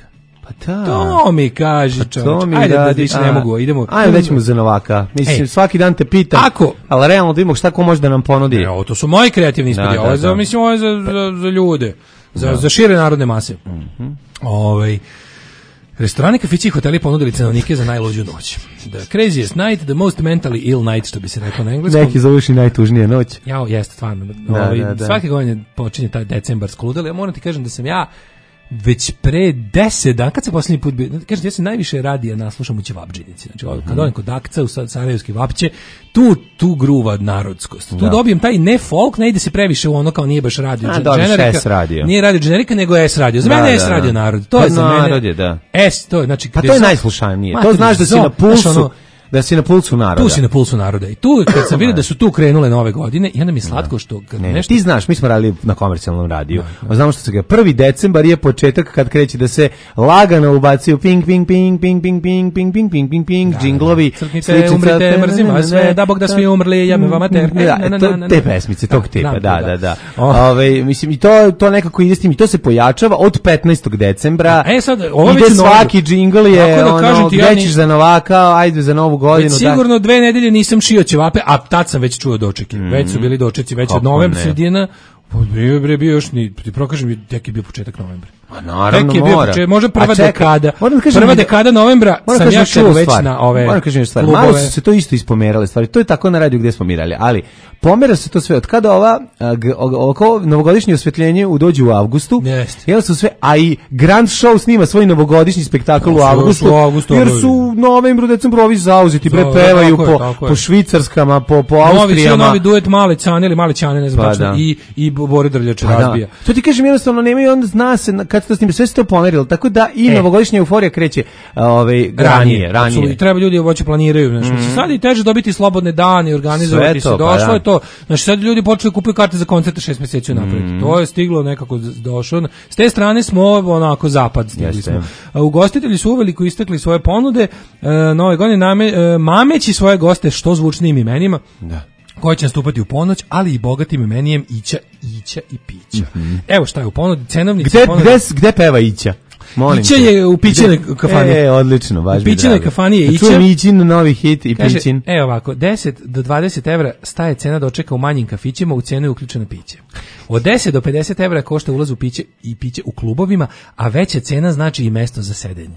Pa da. To mi kaži, Pa čovječ. mi Ajde da radi, više a, ne mogu, idemo. Ajde da ćemo za Novaka. Mislim, Ej, svaki dan te pitam, ako, ali realno da vidimo šta ko može da nam ponudi. Ne, ovo to su moji kreativni ispadi, Da, ovo je da, za, da. mislim, ovo je za, za, za ljude, za, Da. za šire narodne mase. Mhm. Ovaj, restorani, kafići i hoteli ponudili cenovnike za najluđu noć. The craziest night, the most mentally ill night, što bi se rekao na engleskom. Neki zovuš i najtužnije noć. Jao, jeste, stvarno. Da, Ovaj, da, da. Svake godine počinje taj decembarsko ludilo. Ja moram ti kažem da sam ja već pre deset dana, kad se posljednji put bio, kažem, ja se najviše radija naslušam u Ćevabdžinici. Znači, mm-hmm. kad odem kod Akca u Sarajevski Vapće, tu, tu gruva narodskost. Tu Da. dobijem taj ne folk, ne ide se previše u ono kao nije baš radio. A, dobiš S radio. Nije radio generika, nego S radio. Za Da, mene je da, S da. radio narod. To Pa je za narod mene. je, da. S, to je, znači, Pa gde to je za- najslušanije. To Mater, znaš da si zo- na pulsu, znaš, ono, da si na pulsu naroda. tu si na pulsu naroda. I tu, kad sam vidio da su tu krenule nove godine, i onda mi je slatko što kad Ne, nešto... ti znaš, mi smo radili na komercijalnom radiju. Znamo što se ga prvi decembar je početak kad kreće da se lagano ubacuju ping ping ping ping ping ping ping ping ping ping ping džinglovi. Crknite, sličica, umrite, mrzim vas sve, da Bog da svi umrli, ja me vama ter. Da, Na, na, to- na, na, te na. pesmice tog Da, tipa, znam da, to, da, da. O. Ove, mislim, i to, to nekako ide s tim, i to se pojačava od petnaestog decembra. E, sad, ovo ide već novo. svaki džingl je, Tako da kažem ono, ti, ja gde ni- ćeš za Novaka, ajde za novu godinu. Već da. sigurno dve nedelje nisam šio ćevape, a tad sam već čuo dočeki. Već su bili dočeci, već Kako od novembra ne? sredina. Pa bio bre bio još ni ti prokažem tek je bio početak novembra. A naravno Tek je bio mora. početak, može prva A čekaj, dekada. moram da kažem Prva da- dekada novembra Moram sam kažem ja još jednu čuo već stvar. na ove. Moram kažem još stvar. klubove. Malo su se to isto ispomerale stvari. To je tako na radiju gde smo mirali, ali pomera se to sve od kada ova a, g- o- oko novogodišnje osvetljenje u dođe u avgustu. Jeste. Jel su sve, a i Grand Show snima svoj novogodišnji spektakl u Su- avgustu. su u avgustu Jer obavili. su u novembru, decembru ovi zauzeti, bre Da, pevaju tako je, po, tako je. po švicarskama, po, po Novi, sve Austrijama. novi duet Male Ćane ili Male Ćane, ne znam Pa tačno, da. i, i Bore Drljače Pa da. razbija. To ti kažem, jednostavno nemaju, onda zna se na- kad se to snima, sve se to pomerilo, tako da i E. novogodišnja euforija kreće a, ovaj, ranije, ranije. apsolutno. I treba ljudi hoće planiraju, znači mm. sad je teže dobiti slobodne dane i organizovati Sve to, se. pa Došlo da. je to. Znači sad ljudi počeli kupuju karte za koncerte šest mjeseci unapred. Mm. To je stiglo nekako z- došlo. S te strane smo onako zapad stigli Jeste. smo. A, ugostitelji su uveliko istekli svoje ponude. E, nove godine name, e, mameći svoje goste što zvučnijim imenima. Da. Koji će nastupati u ponoć, ali i bogatim imenijem ića, ića i pića. Evo šta je u ponudi, cenovnici Gde, ponude. gde, gde peva Ića? Molim Ića te. je u Pićinoj Gde- kafani. E, odlično, baš U mi je Pićinoj drago. kafani je Da Ića. čujem Ićin novi hit i Kaže, Pićin. evo ovako, deset do dvadeset evra staje cena dočeka u manjim kafićima, u cenu je uključeno piće. Od deset do pedeset evra košta ulaz u piće i piće u klubovima, a veća cena znači i mesto za sedenje.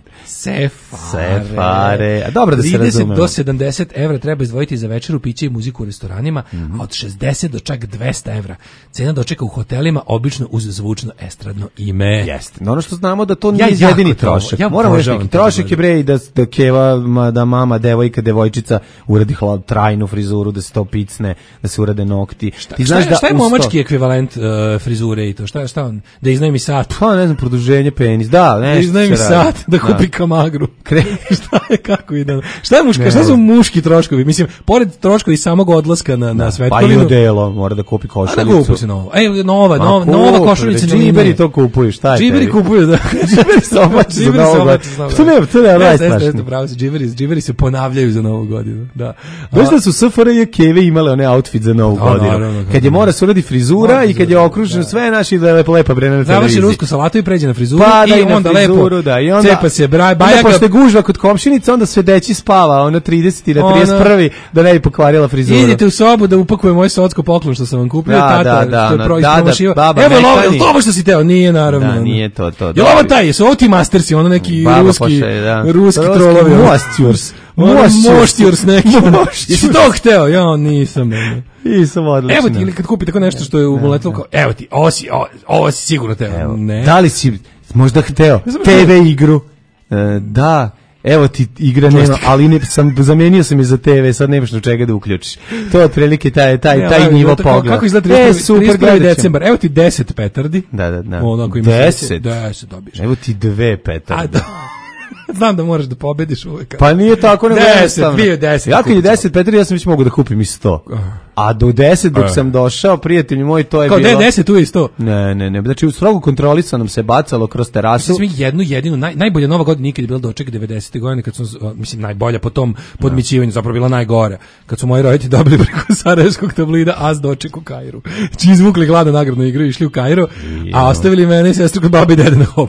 Sefare. Sefare. A dobro da se trideset razumemo. do sedamdeset evra treba izdvojiti za večeru, piće i muziku u restoranima, a od šezdeset do čak dvesta evra cena dočeka u hotelima, obično uz zvučno estradno ime. Jeste. No, ono što znamo da to Ja nije jako jedini to- trošak. ja Moramo reći, obožavam neki to trošak da je bre i da, da keva, ma, da mama, devojka, devojčica uradi hla- trajnu frizuru, da se to picne, da se urade nokti. Ti Šta, je- šta je uz to- momački ekvivalent uh, frizure i to? Šta, šta on? Da iznajmi sat? Pa ne znam, produženje penis. Da, Da nešto iznajmi se radi. sat, da kupi kamagru. Kre- šta je, kako ide? Šta je muška, Ne. šta su muški troškovi? Mislim, pored troškovi samog odlaska na, na Pa i svetkovinu. odelo, mora da kupi A da košuljicu. kupu se novo. Ej, nova, Ma nova, kupi, nova košuljica. na džiberi ime. to kupuju, šta je Džiberi tebi? kupuju, da. Džiberi se oblače za Džiberi se Novu oblače godinu. za Novu Što ne, godinu. to ne, Jeste, jeste, najstrašnije. jeste, pravo si, džiberi, džiberi se ponavljaju za Novu godinu. Da. Znaš A- da su S F R J keve imale one outfit za Novu Da, godinu. naravno, Kad je mora se uradi frizura Mora i kad je frizura, okruženo da. sve naši da je lepo lepa bre na Završi televiziji. rusku salatu i pređe na frizuru Pa da i i na onda frizuru, lepo da, i onda, cepa se braj, onda bajaga, pošto je gužva kod komšinica, onda sve deći spava, ono trideset na Ono- trideset prvi da ne bi pokvarila frizuru. idite u sobu da upakujem moj socko poklon što sam vam kupio, Da, tata, da, da, što je ono, pro- da, da, ispromašio. baba Evo, mekani. ovo, je li to ovo što si teo? Nije, naravno. Da, ono. nije to, to. Je li ovo dobro. taj, jesu ovo ti mastersi, ono neki Baba ruski, pošalje, da. ruski Ruski trolovi. ono. moštjurs. Ono, Moštjurs. moštjurs neki. ono. Moštjurs. Jesi to hteo? Ja nisam. ono. I sam odlično. Evo ti, ili kad kupi tako nešto što je uletelo, kao, evo ti, ovo si, ovo, ovo si sigurno teo. Ne. Da li si možda hteo znam te što- ve igru? E, da, evo ti igra nema, ali ne, sam, zamenio sam je za te ve, sad nemaš do čega da uključiš. To je otprilike taj, taj, Ne, taj evo, nivo kako- pogleda. Kako izgleda E, trideset super, prvi gledat ćemo. decembar? Evo ti deset petardi. Da, da, da. Ono, ako ima Deset? sreće. Deset dobiješ. Evo ti dve A, petarde. da. Znam da moraš da pobediš uvek. Pa nije tako nego Deset, jednostavno. bio je deset. Ja kad je deset petardi, ja sam već mogu da kupim i sto. A do deset dok E. sam došao, prijatelji moji, to je Kao bilo... de deset, tu je isto. Ne, ne, ne. Znači, u strogo kontrolisanom se bacalo kroz terasu. Svi jednu jedinu, naj, najbolja nova godina nikad je bila doček devedesete godine, kad su, mislim, najbolja po tom podmićivanju, zapravo bila najgora. Kad su moji roditelji dobili preko sarajevskog tablida as doček u Kairu. Či izvukli gladnu nagradnu igru i išli u Kairo, a ostavili mene i sestru kod babi i dede na hopu.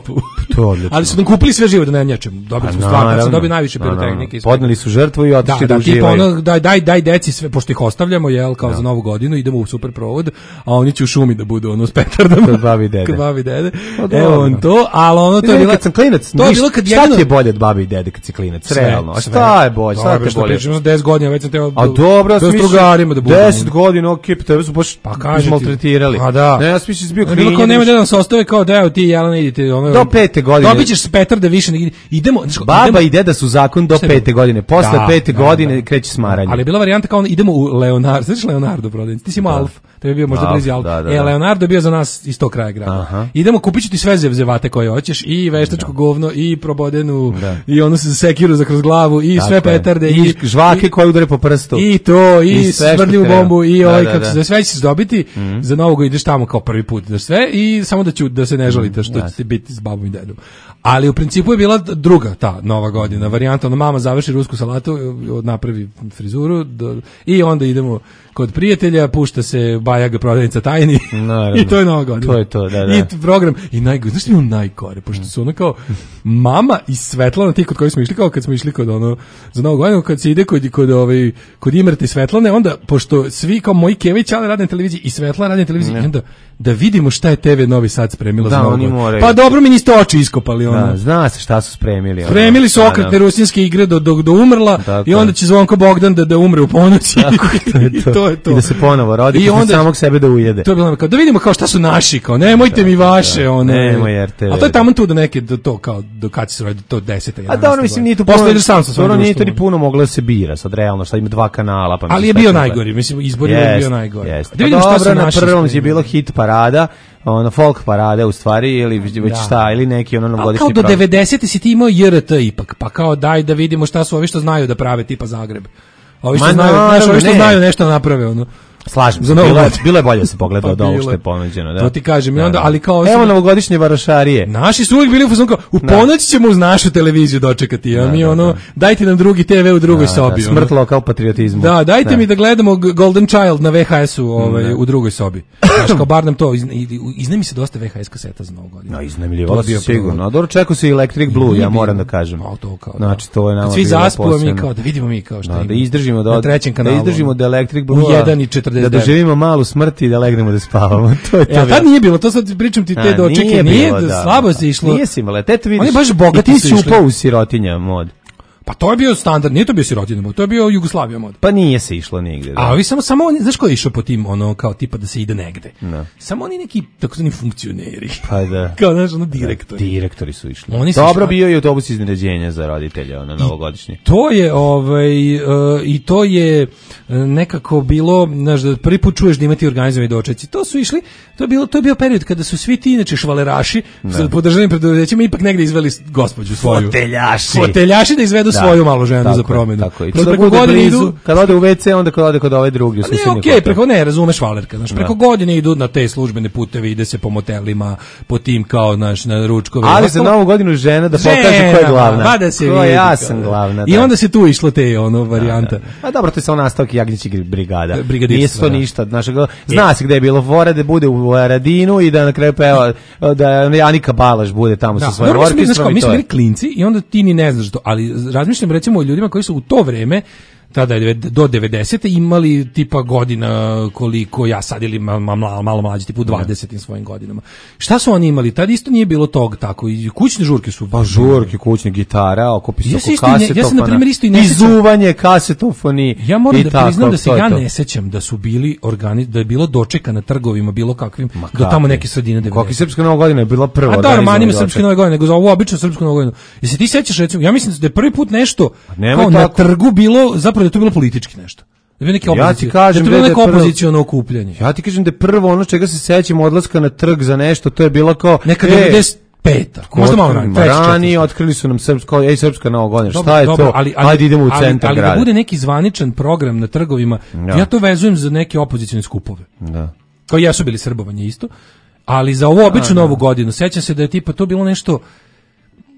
To odlično. Ali su nam kupili sve živo da ne njačem. Dobili smo stvarno, ja sam dobio najviše pirotehnike. Podneli su žrtvu i otišli da, da, da uživaju. Da, ono, daj, daj, daj deci sve, pošto ih ostavljamo, jel, kao da. Za novu godinu, idemo u super provod, a oni će u šumi da budu ono s petardama. Kod babi i dede. Kod babi i dede. Evo on to, ali ono to je bilo... Kad sam klinac, to je bilo kad šta ti je bolje od babi i dede kad si klinac? Realno. A šta je bolje? Šta te bolje? Pričamo za deset godina, već sam teo... A dobro, s strugarima da budemo. deset godina, okej, pa tebe su baš maltretirali. A da. Ne, ja sam više bio klinac. Bilo kao nema jedan se ostave kao deo ti Jelena idite ono. Do pete godine. Dobićeš s petarde više idemo. Baba i deda su zakon do pete godine. Posle pete godine kreće smaranje. Ali je bila varijanta kao idemo u Leonardo, znaš Leonardo prodavnicu. Ti si imao Alf, to je bio možda blizu Alf. E Leonardo je bio za nas iz tog kraja grada. Idemo kupiću ti sve zevzevate koje hoćeš i veštačko govno i probodenu i ono se sekiru za kroz glavu i sve petarde i žvake koje udare po prstu. I to i smrdljivu bombu i ovaj kako se sve ćeš dobiti. Za novog ideš tamo kao prvi put da sve i samo da ću da se ne žalite što ćete biti s babom i dedom. Ali u principu je bila druga ta nova godina varijanta, ona mama završi rusku salatu, napravi frizuru do, i onda idemo kod prijatelja, pušta se Bajaga prodavnica tajni i to je nova godina. To je to, da, da. I program, i najgore, znaš što je najgore, pošto su ono kao mama i Svetlana, ti kod koji smo išli, kao kad smo išli kod ono, za novu godinu, kad se ide kod, kod, ovaj, kod Imrete i Svetlane, onda, pošto svi kao moji Kević, ali rade na televiziji i Svetla rade na televiziji, i onda da vidimo šta je te ve Novi Sad spremila da, za novu godinu. Pa dobro mi niste oči iskopali. Ono. Da, zna se šta su spremili. Spremili su okretne rusinske igre do, do, do umrla tako i onda će Zvonko Bogdan da, da umre u ponoći. Tako, to je to. I, to je to. I da se ponovo rodi i onda samog sebe da ujede. To je bilo kao, da vidimo kao šta su naši, kao nemojte da, mi vaše. Da, one, nemoj R T V. A to je tamo tu da neke, do to kao, do kad će se roditi, to deseta. A da ono mislim nije tu puno, ono nije to ni puno moglo da se bira, sad realno šta ima dva kanala. Pa ali je bio najgori, mislim, izbor je bio najgori. Da vidimo šta su naši. Na prvom je bilo hit parada, ono folk parade u stvari ili već šta ili neki ono novogodišnji program. Kao do devedesete si ti imao J R T ipak, pa kao daj da vidimo šta su ovi što znaju da prave tipa Zagreb. Ovi što znaju, znaš, ovi što znaju nešto naprave ono. Slažem se, bilo, bilo je bolje da se pogleda od ovog što je ponuđeno. Da. To ti kažem, i onda, ali kao... Evo novogodišnje varošarije. Naši su uvijek bili u fazonu kao, u ponoć ćemo uz našu televiziju dočekati, a da, mi da, ono, da. Dajte nam drugi te ve u drugoj da, sobi. Da, smrt ono. Lokal patriotizmu. Da, dajte da. mi da gledamo Golden Child na ve ha esu ovaj, da. u drugoj sobi. Znaš, kao bar nam to, iz, iznemi se dosta ve ha es kaseta za novu godinu. No, iznemljivo se sigurno. A dobro, čekao se Electric Blue, ja moram da kažem. Znači, to je nama svi zaspuo mi kao, da vidimo mi kao što da izdržimo na trećem kanalu. Da izdržimo da Electric Blue u jedan i četrdeset devet. Da doživimo malu smrti i da legnemo da spavamo. To je to. Ja, tad nije bilo, to sad pričam ti te dočeke, nije, nije bilo, da, slabo se išlo. Nije si imala, te to vidiš. Oni baš bogati su išli. Ti si upao u sirotinja mod. Pa to je bio standard, nije to bio sirotinja mod, to je bio Jugoslavija mod. Pa nije se išlo nigde. Da. A vi samo, samo oni, znaš ko je išao po tim, ono, kao tipa da se ide negde? No. Samo oni neki takozvani funkcioneri. Pa da. Kao, znaš, ono, direktori. Da, direktori su išli. Oni dobro bio i autobus iznenađenja za roditelje, ono, novogodišnji. To je, ovaj, uh, i to je uh, nekako bilo, znaš, da prvi put čuješ da imati organizovani dočeci. To su išli, to je bilo, to je bio period kada su svi ti, inače, švaleraši, sa podržanim preduzećima, ipak negde izveli gospođu svoju. Foteljaši. Foteljaši da izvedu da. svoju malu ženu tako za promenu. Tako i preko godine idu, kad ode u ve ce, onda kad ode kod ove druge u susednje. Okej, preko ne, razumeš valerka, znači preko da. godine idu na te službene puteve, ide se po motelima, po tim kao naš na ručkove. Ali za novu godinu žena da pokaže ko je glavna. Pa da se vidi. Ja sam glavna. I onda se tu išlo te ono varijanta. A dobro, to je samo nastavak Jagnjećih brigada. Nije to ništa, našeg zna se gde je bilo fora da bude u Aradinu i da na kraju peva da Janika Balaš bude tamo sa svojim orkestrom. Mi smo bili klinci i onda ti ni ne znaš to, ali razmišljam recimo o ljudima koji su u to vreme tada do devedesete imali tipa godina koliko ja sad ili malo, malo, malo mlađi, tipu dvadesetim svojim godinama. Šta su oni imali? Tad isto nije bilo tog tako. I kućne žurke su. Pa žurke, kućne gitara, okupi se oko kasetofona. Ja se na primjer isto i ne sećam. Izuvanje kasetofoni. Ja moram da priznam da se ja ne sećam da su bili organiz, da je bilo dočeka na trgovima, bilo kakvim, do tamo neke sredine devedesete. Kako Srpska nova godina je bila prva. A da, romanima Srpske nove godine, nego za ovu običnu Srpsku novu godinu. Jesi ti sećaš recimo, ja mislim da je prvi put nešto kao na trgu bilo, zapravo da je to bilo politički nešto. Da bi neki opozicija. Ja kažem da je bilo neko opoziciono okupljanje. Ja ti kažem da je prvo ono čega se sećamo odlaska na trg za nešto, to je bilo kao neka devedeset peta. Možda malo ranije. Ranije otkrili su nam srpsko, ej Srpska nova godina. Šta je dobro, to? Ali, ali, ajde idemo u centar ali, grada. Ali da bude neki zvaničan program na trgovima, ja, ja to vezujem za neke opozicione skupove. Da. Kao jesu bili srbovanje isto, ali za ovu običnu novu godinu sećam se da je tipa to bilo nešto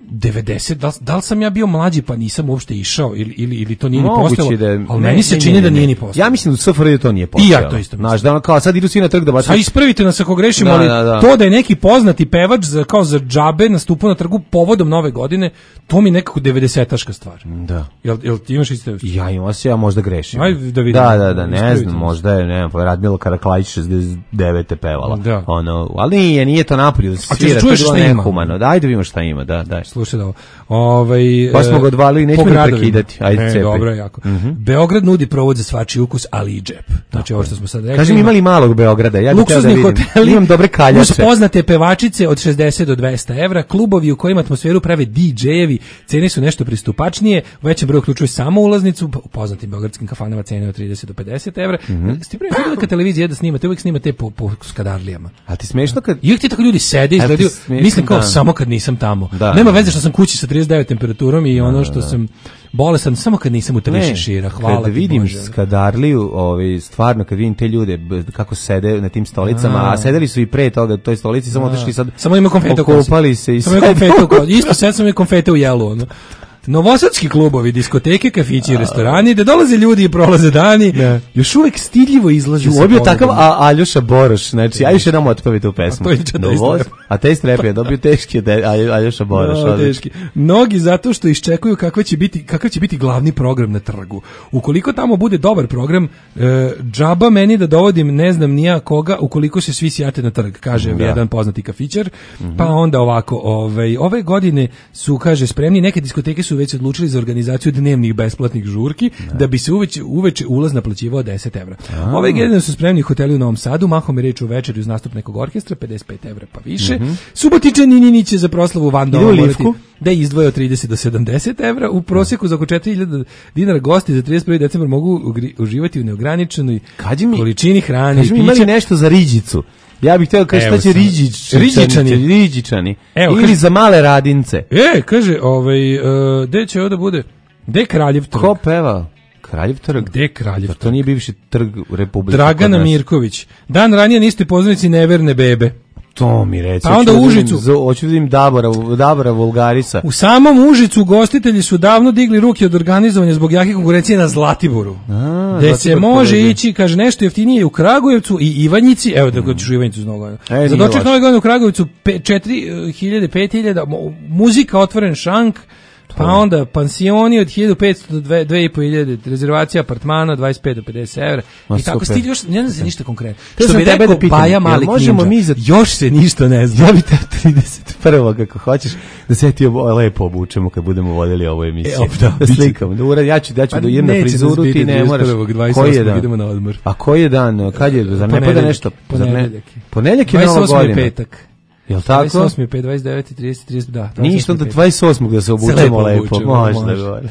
devedeset, da li, da li sam ja bio mlađi pa nisam uopšte išao ili, ili, ili to nije ni Moguće postojalo, da je- ali ne, meni se ne, čini ne, da ne. nije ni postojalo. Ja mislim da u S F R J to nije I postojalo. ja to isto mislim. Znaš, da ono kao sad idu svi na trg da A bacaju. ispravite nas ako grešimo, Da, ali da, da. to da je neki poznati pevač za, kao za džabe nastupao na trgu povodom nove godine, to mi je nekako devedesetaška stvar. Da. Jel, jel ti imaš isto? Ja imam se, ja možda grešim. Ajde da vidimo. Da, da, da, ne Ispravite znam, nas. možda je, ne znam, pa Radmila Karaklajić šezdeset devete pevala. Da. Ono, ali nije, nije to napolju da se A ti svira, to je čuješ bilo šta ima? nehumano. Da, ajde vidimo šta ima, da, da. Slušaj da ovo. Ovaj, Pa smo ga odvalili, nećemo po ni gradovima. prekidati. Ajde, Ne, cepaj. dobro je jako. Mhm. Beograd nudi provod za svačiji ukus, ali i džep. Znači ovo što smo sad rekli. Kaži mi, ima- imali malog Beograda, ja bih teo da Luksuzni vidim. hoteli, Imam dobre uz kaljače. poznate pevačice od šezdeset do dvesta evra, klubovi u kojima atmosferu prave D J-evi, cene su nešto pristupačnije, u većem broju uključuju samo ulaznicu, u poznatim beogradskim kafanama cene od trideset do pedeset evra. Mhm. Ste prije vidjeli kad televizija da snimate, uvijek snimate po, po skadarlijama. A ti smešno kad... I uvijek ti tako ljudi sede, A ti izgledaju, smešno, mislim kao da. samo kad nisam tamo. Da, Nema da. veze što sam kući sa trideset devet temperaturom i ono što sam bolesan, samo kad nisam u tebi šira. Hvala kad ti vidim Bože. Skadarliju, ovaj, stvarno kad vidim te ljude b- kako sede na tim stolicama, a, A. sedeli su i pre toga u toj stolici, samo Da. otišli sad, Samo ima konfete u kosi. okopali se i Samo ima sve. konfete u kosi. Isto sad sam ima konfete u jelu, ono. Novosadski klubovi, diskoteke, kafići i restorani, da dolaze ljudi i prolaze dani, još uvek stidljivo izlaze sa Ovo je bio ponudom. takav a, Aljoša Boroš, znači, aj još jednom otpevi tu pesmu. A to je Taste Novoz- Rap. A Taste Rap je dobio teški od Alj- Aljoša Boroš. No, odlično. teški. Mnogi zato što iščekuju kakva će biti kakav će biti glavni program na trgu. Ukoliko tamo bude dobar program, e, džaba meni da dovodim ne znam nija koga ukoliko se svi sjate na trg, kaže Da. jedan poznati kafićar. Pa onda ovako, ovaj ove godine su kaže spremni, neke diskoteke su već odlučili za organizaciju dnevnih besplatnih žurki da bi se uveče uveče ulaz naplaćivao deset evra. Ove godine su spremni hoteli u Novom Sadu, mahom je reč o večeri uz nastup nekog orkestra, pedeset pet evra pa više. Mhm. Subotičani Nini će za proslavu Van Ide u Doma morati Livku. da izdvoje od trideset do sedamdeset evra. U prosjeku za oko četiri hiljade dinara gosti za trideset prvi decembar mogu ugri- uživati u neograničenoj mi- količini hrane Kaži mi, i imali pića. nešto za riđicu? Ja bih htio kaži Evo šta će sam. riđić, Riđičani. riđičani. Evo, Ili kaže- za male radince. E, kaže, ovaj, uh, gde će ovo da bude? Gde je Kraljev trg? Ko peva? Kraljev trg? Gde je Kraljev Pa trg? to nije bivši trg Republike. Dragana kod nas. Mirković. Dan ranije niste poznanici neverne bebe. To mi reci. Pa onda hoću da Užicu. vidim zo- Hoću da vidim Dabora, Dabora Vulgarisa. U samom Užicu ugostitelji su davno digli ruke od organizovanja zbog jake konkurencije na Zlatiboru. A, Gde se Zlatibor može pobeđuje. ići, kaže, nešto jeftinije u Kragujevcu i Ivanjici, evo da mm. ćeš u Ivanjicu znovu. E, Za nije doček loše. nove godine u Kragujevcu četiri hiljade, pet hiljada, muzika, otvoren šank, pa onda pansioni od hiljadu petsto do dve hiljade petsto, rezervacija apartmana dvadeset pet do pedeset evra. Ma, I tako super. stil još ne zna se ništa konkretno. To Što sam bi tebe rekao da pitam, Baja jel Malik možemo Ninja, mi za- još se ništa ne zna. Ja bi te trideset prvog ako hoćeš da se ti obo- lepo obučemo kad budemo vodili ovu emisiju. E, op, da, da biće. slikam, da uradim, ja ću da ću Pa da idem na neće nas frizuru, biti ti ne moraš. trideset prvog, dvadeset Koji je osmog dan? idemo na odmor. A koji je dan? Kad je? Zar ne pada Ponedeljak. nešto? Zar ne? Ponedeljak. Ponedeljak je Nova dvadeset osmi je godina. petak. Jel tako? dvadeset osmi je pet, dvadeset deveti, trideset, trideset, da. Ništa, onda petak. dvadeset osmog da se obučemo lepo lepo. obučemo, Može da može. govori.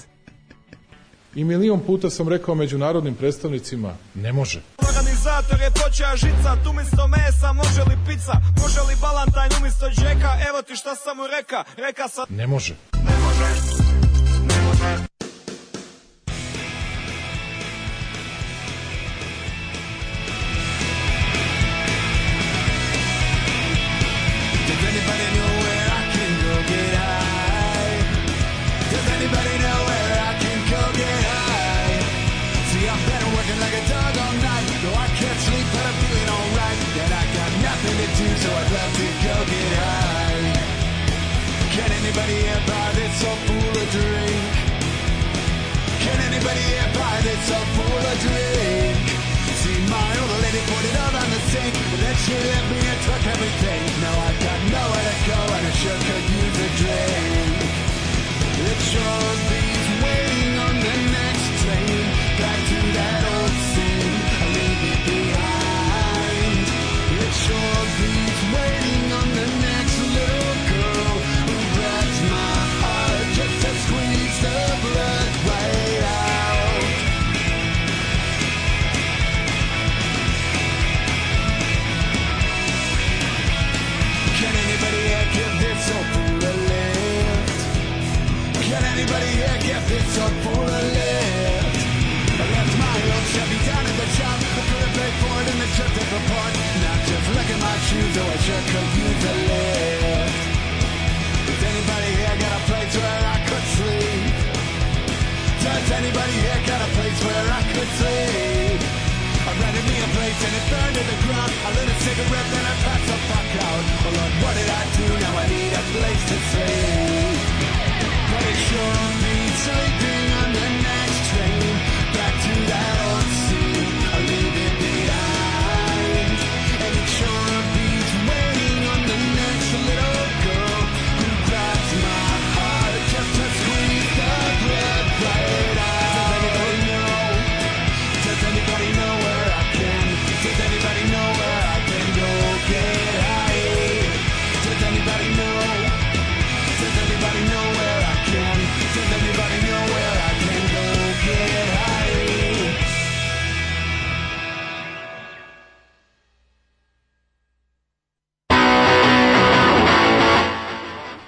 I milion puta sam rekao međunarodnim predstavnicima, ne može. Organizator je počeo žicat, umjesto mesa može li pizza, može li balantajn umjesto džeka, evo ti šta sam mu reka, reka sam... Ne može. Does anybody know where I can go get high? Does anybody know where I can go get high? See, I've been working like a dog all night. No, I can't sleep, but I'm feeling alright. And I got nothing to do, so I'd love to go get high. Can anybody here buy this so full of drink? Can anybody here buy this so full of drink? See, my old lady put it all on the sink, but then she left me and took everything. Now I've got nowhere to go, and I sure could use a drink. It sure beats waiting on the next train back to that old sin. Leave it behind. It sure beats waiting on the next little girl who grabs my heart just to squeeze the blood right out.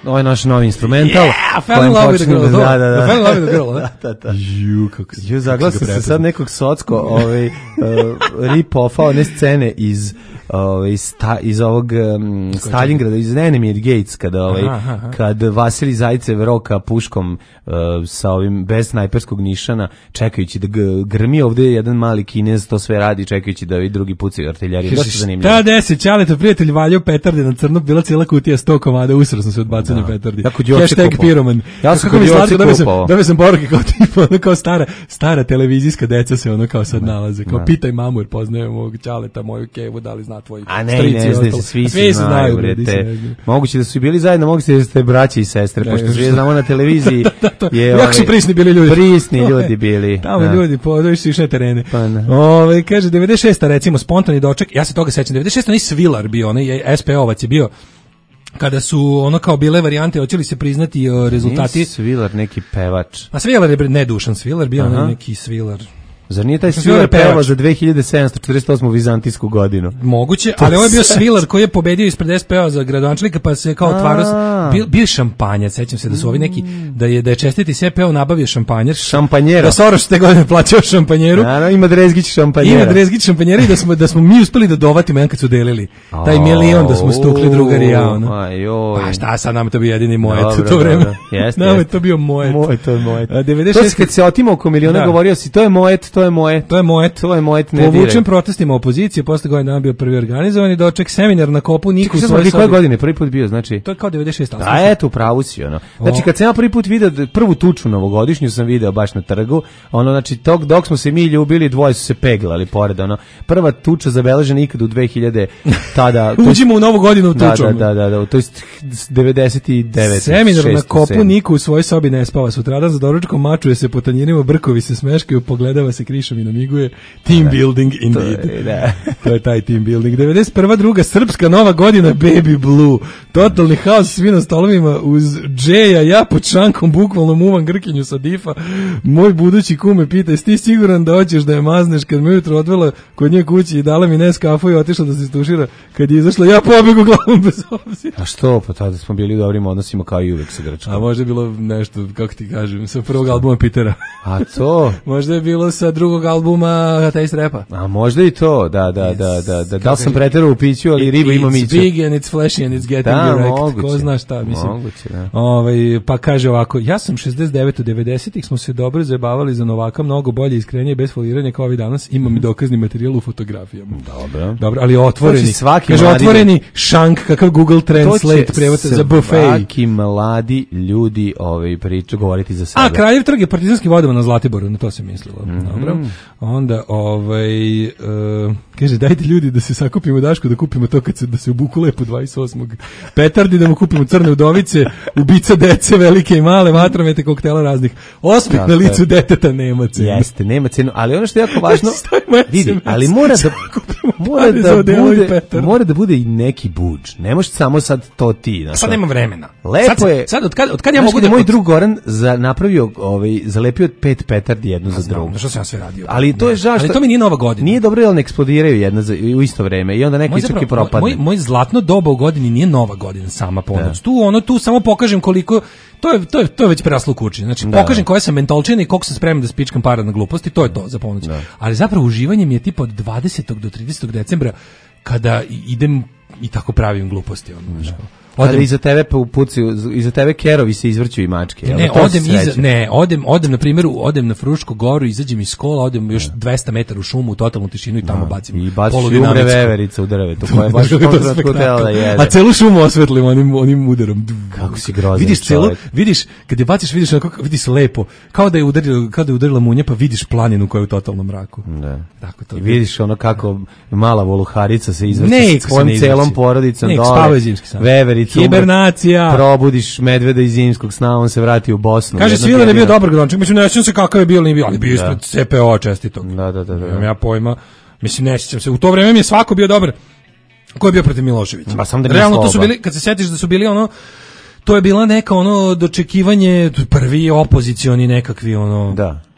ovo je naš novi instrumental. Yeah, fell in love with the girl. Da, da, da. Fell in love with the girl, da? da, da. Ju, kako se... Ju, zaglasio se sad nekog socko ovaj, uh, rip-offa, one scene iz... Ovaj sta, iz ovog um, Stalingrada, iz Enemy Gates, kada ovaj aha, aha. kad Vasilij Zajcev roka puškom uh, sa ovim bez snajperskog nišana, čekajući da g- grmi ovde jedan mali Kinez, to sve radi čekajući da i drugi pucaju artiljeriju. Dosta zanimljivo. Šta desi, Ćaleta prijatelj valjao petarde na crno, bila cijela kutija sto komada, usro sam se od bacanja petardi. Hashtag piroman. Ja sam kod Joce kupao. Da sam poruke kao tipa, ono kao stara, stara televizijska deca se ono kao sad nalaze. Kao pitaj mamu jer poznajem mog Ćaleta, moju kevu, da li zna tvoj. A ne, ne znaju se, svi se znaju, brete. Moguće da su bili zajedno, moguće da ste braće i sestre, pošto svi znamo na televiziji. Jak su prisni bili ljudi. Prisni ljudi bili. Tamo ljudi, podoviš su išli na terene. Ove, kaže, devedeset šesta recimo, spontani doček, ja se toga sećam, devedeset šesta onaj Svilar bio, onaj S P O-vac je bio, kada su ono kao bile varijante, hoće li se priznati uh, rezultati. Nije Svilar neki pevač. A Svilar je ne Dušan Svilar, bio onaj neki Svilar. Zar nije taj Svilar pevao za dve hiljade sedamsto četrdeset osmu vizantijsku godinu? Moguće, ali ovo je bio Svilar koji je pobedio ispred S P O za gradonačelnika, pa se kao otvarao, bio, bio šampanjac, sećam se da su ovi neki, da je, da je čestiti S P O nabavio šampanjer. Šampanjera. Da Soros te godine plaćao šampanjeru. Naravno, ima Drezgić šampanjera. Ima Drezgić šampanjera i da smo, da smo mi uspeli da dovatimo jedan kad su delili. Taj milion da smo stukli drugari ja, ono. Pa šta sad, nam to bio jedini mojet u to vreme. Nam je to bio mojet. Mojet, to je mojet. devedeset šeste To se kad se otimao oko miliona govorio si, to je mojet, to je mojet. To je mojet. To je mojet, ne povučen diraj. protestima opozicije, posle godina bio prvi organizovani doček, seminar na Kopu Niku u svojoj sobi. Koje godine prvi put bio, znači? To je kao devedeset šeste. Da, eto, upravo si, ono. Znači, kad sam ja prvi put video, prvu tuču novogodišnju sam video baš na trgu, ono, znači, tog, dok smo se mi ljubili, dvoje su se peglali pored, ono. Prva tuča zabeležena ikad u dve hiljade, tada... Uđimo u novu godinu tučom. Da, da, da, da, to je devedeset devet. Seminar na Kopu Niku u svojoj sobi ne spava. Sutradan za doručkom mačuje se po tanjirima, brkovi se smeškaju, pogledava se krišom i namiguje. Team building indeed. To je, da. To je taj team building. devedeset prva druga srpska nova godina Baby Blue. Totalni haos, svi na stolovima uz džeja, ja pod šankom bukvalno muvam grkinju sa difa. Moj budući kum me pita, jesi ti siguran da hoćeš da je mazneš? Kad me ujutro odvela kod nje kući i dala mi Neskafu i otišla da se istušira. Kad je izašla, ja pobegu glavom bez obzira. A što? Pa tada smo bili u dobrim odnosima kao i uvek sa Grčkom. A možda je bilo nešto, kako ti kažem, sa prvog albuma Petera. A to? Možda je bilo sa drugog albuma Taste Rapa. A možda i to, da, da, da, da, da, da li sam preterao u piću, ali riba ima miću. It's big and it's flashy and it's getting da, direct. Moguće, ko zna šta, mislim. Moguće, da. Ovaj, pa kaže ovako, ja sam šezdeset devetih devedesetih smo se dobro zajebavali za Novaka, mnogo bolje iskrenije, bez foliranja kao ovi danas, imam i dokazni materijal u fotografijama. Dobro. Dobro, ali otvoreni, kaže mladi, otvoreni šank, kakav Google Translate prevod za buffet. Svaki mladi ljudi ovaj, priču govoriti za sebe. A, Kraljev trg je partizanski vodama na Zlatiboru, na to se mislilo. Mm-hmm. Dobro. Onda, ovaj, uh, kaže, dajte ljudi da se sakupimo Daško, da kupimo to kad se, da se obuku lepo dvadeset osmog petardi, da mu kupimo crne udovice, ubica dece, velike i male, vatromete, koktela raznih. Osmeh na licu deteta nema cenu. Jeste, nema cenu, ali ono što je jako važno, vidi, ali mora da, mora da bude, mora da bude i neki budž. Ne može samo sad to ti. Sad nema vremena. Lepo sad, je. Sad, od kad, od kad ja mogu da... Moj drug Goran za, napravio, ovaj, zalepio pet petardi jednu za drugu. Što sam ja sve radio? Ali to je žao što... Ali to mi nije nova godina. Nije dobro, jer ne eksplodiraju jedna za, u isto vreme i onda neka ičak i propadne. Moj, moj zlatno doba u godini nije nova godina sama ponoć. Tu, ono, tu samo pokažem koliko... To je, to je, to je već preraslo u kući. Znači, da. Pokažem koja sam mentolčina i koliko sam spreman da spičkam para na gluposti, to je to za ponoć. Da. Ali zapravo uživanje mi je tipa od dvadesetog do tridesetog decembra kada idem i tako pravim gluposti. Ono, da. Odem, ali iza tebe po puci, iza tebe kerovi se izvrću i mačke. Ne, odem iza, ne, odem, odem na primjer, odem na Frušku goru, izađem iz škola, odem još dvesta metara u šumu, u totalnu tišinu i tamo bacim. I baciš umre veverica u drvetu, koja je baš hotela da jede. A celu šumu osvetlim onim onim udarom. Kako si grozan. Vidiš celu, vidiš kad je baciš, vidiš onako, vidiš lepo, kao da je udarilo, kao da je udarila munja, pa vidiš planinu koja je u totalnom mraku. Da. Tako to. I vidiš ono kako mala voluharica se izvrće sa svojom celom porodicom dole. Veverica. Hibernacija. Probudiš medveda iz zimskog sna, on se vrati u Bosnu. Kaže Svilar je bio dobar gradonačelnik, mislim ne sjećam se kakav je bio, nije bio, ali bio ispred C P O čestitog. Da, da, da, da. Nemam ja pojma. Mislim ne sjećam se. U to vreme mi je svako bio dobar. Ko je bio protiv Miloševića? Pa sam da realno to su bili, kad se setiš da su bili ono, to je bila neka ono dočekivanje, prvi opozicioni nekakvi ono. Da.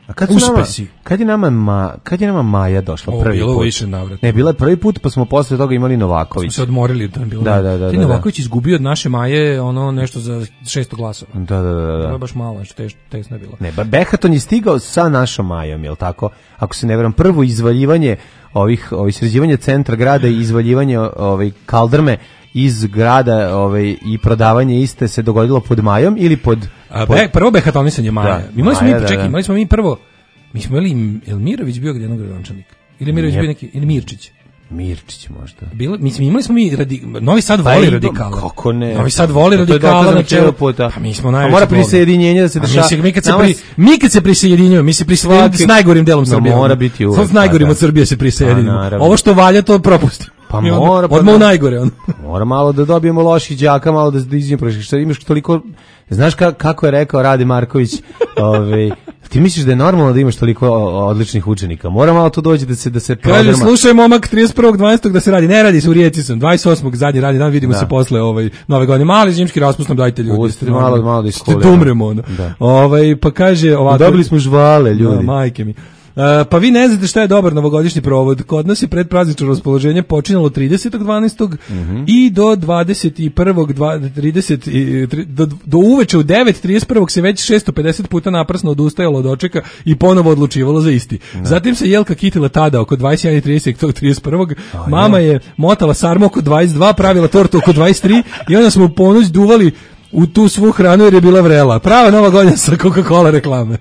A kad su nama, Uspesi. kad je nama ma, kad je nama Maja došla O, prvi bilo put? više navrata. Ne, bila je prvi put, pa smo posle toga imali Novaković. Smo se odmorili, to je bilo. Da, da, da. Ti da, Novaković izgubio od naše Maje ono nešto za šesto glasova. Da, da, da, da. To je baš malo, što teško, tesno je bilo. Ne, ba Behaton je stigao sa našom Majom, jel tako? Ako se ne veram, prvo izvaljivanje ovih, ovih sređivanje centra grada i izvaljivanje ovaj kaldrme iz grada ovaj, i prodavanje iste se dogodilo pod Majom ili pod... A, pod... be, prvo behatonisanje Maja. Da, Imali smo Maja, mi, da, čekaj, da. imali smo mi prvo, mi smo imali, je li Mirović bio gdje gradonačelnik? Ili Mirović Nije. bio neki, ili Mirčić? Mirčić možda. Bilo, mi smo imali smo mi radi, Novi Sad Pa voli i- radikala. Kako ne? Novi Sad voli To je radikala dokazano na čelu cijelo puta. Pa mi smo A najveći. mora blogovi. prisjedinjenje da se A dešava. Mi, se, mi, kad se Nama pri, s- mi kad se prisjedinjujemo, mi se prisjedinjujemo Svaki- s najgorim delom No, Srbije. mora biti uvek, Samo s najgorim pa da. od Srbije se prisjedinimo. Pa, naravno. Ovo što valja to propustimo. Pa Mi onda- mora, pa odmah u da. najgore on. Mora malo da dobijemo loših đaka, malo da da izađemo prošli. Što imaš toliko, znaš ka, kako je rekao Rade Marković, ovaj ti misliš da je normalno da imaš toliko o, odličnih učenika? Mora malo to doći da se da se Kaže, prodrma. slušaj momak, trideset prvog dvanaestog da se radi. Ne radi se, u Rijeci sam. dvadeset osmog zadnji radni dan, vidimo Da. se posle ovaj, nove godine. Mali zimski raspust nam dajte ljudi. Pustite malo- malo da Ste iskuliramo. dumremo, ono. Da. Ovaj, pa kaže ovako. Dobili smo žvale, ljudi. Da, majke mi. Uh, pa vi ne znate šta je dobar novogodišnji provod. Kod nas je predpraznično raspoloženje počinjalo tridesetog dvanaestog Mhm. i do dvadeset prvog trideset i tri- do, do uveče u devet trideset prvog se već šesto pedeset puta naprasno odustajalo od dočeka i ponovo odlučivalo za isti. Zatim se Jelka kitila tada oko dvadeset jedan i trideset tog trideset prvog Mama je motala sarmu oko dvadeset dva, pravila tortu oko dvadeset tri i onda smo u ponoć duvali u tu svu hranu jer je bila vrela. Prava nova godina sa Coca-Cola reklame.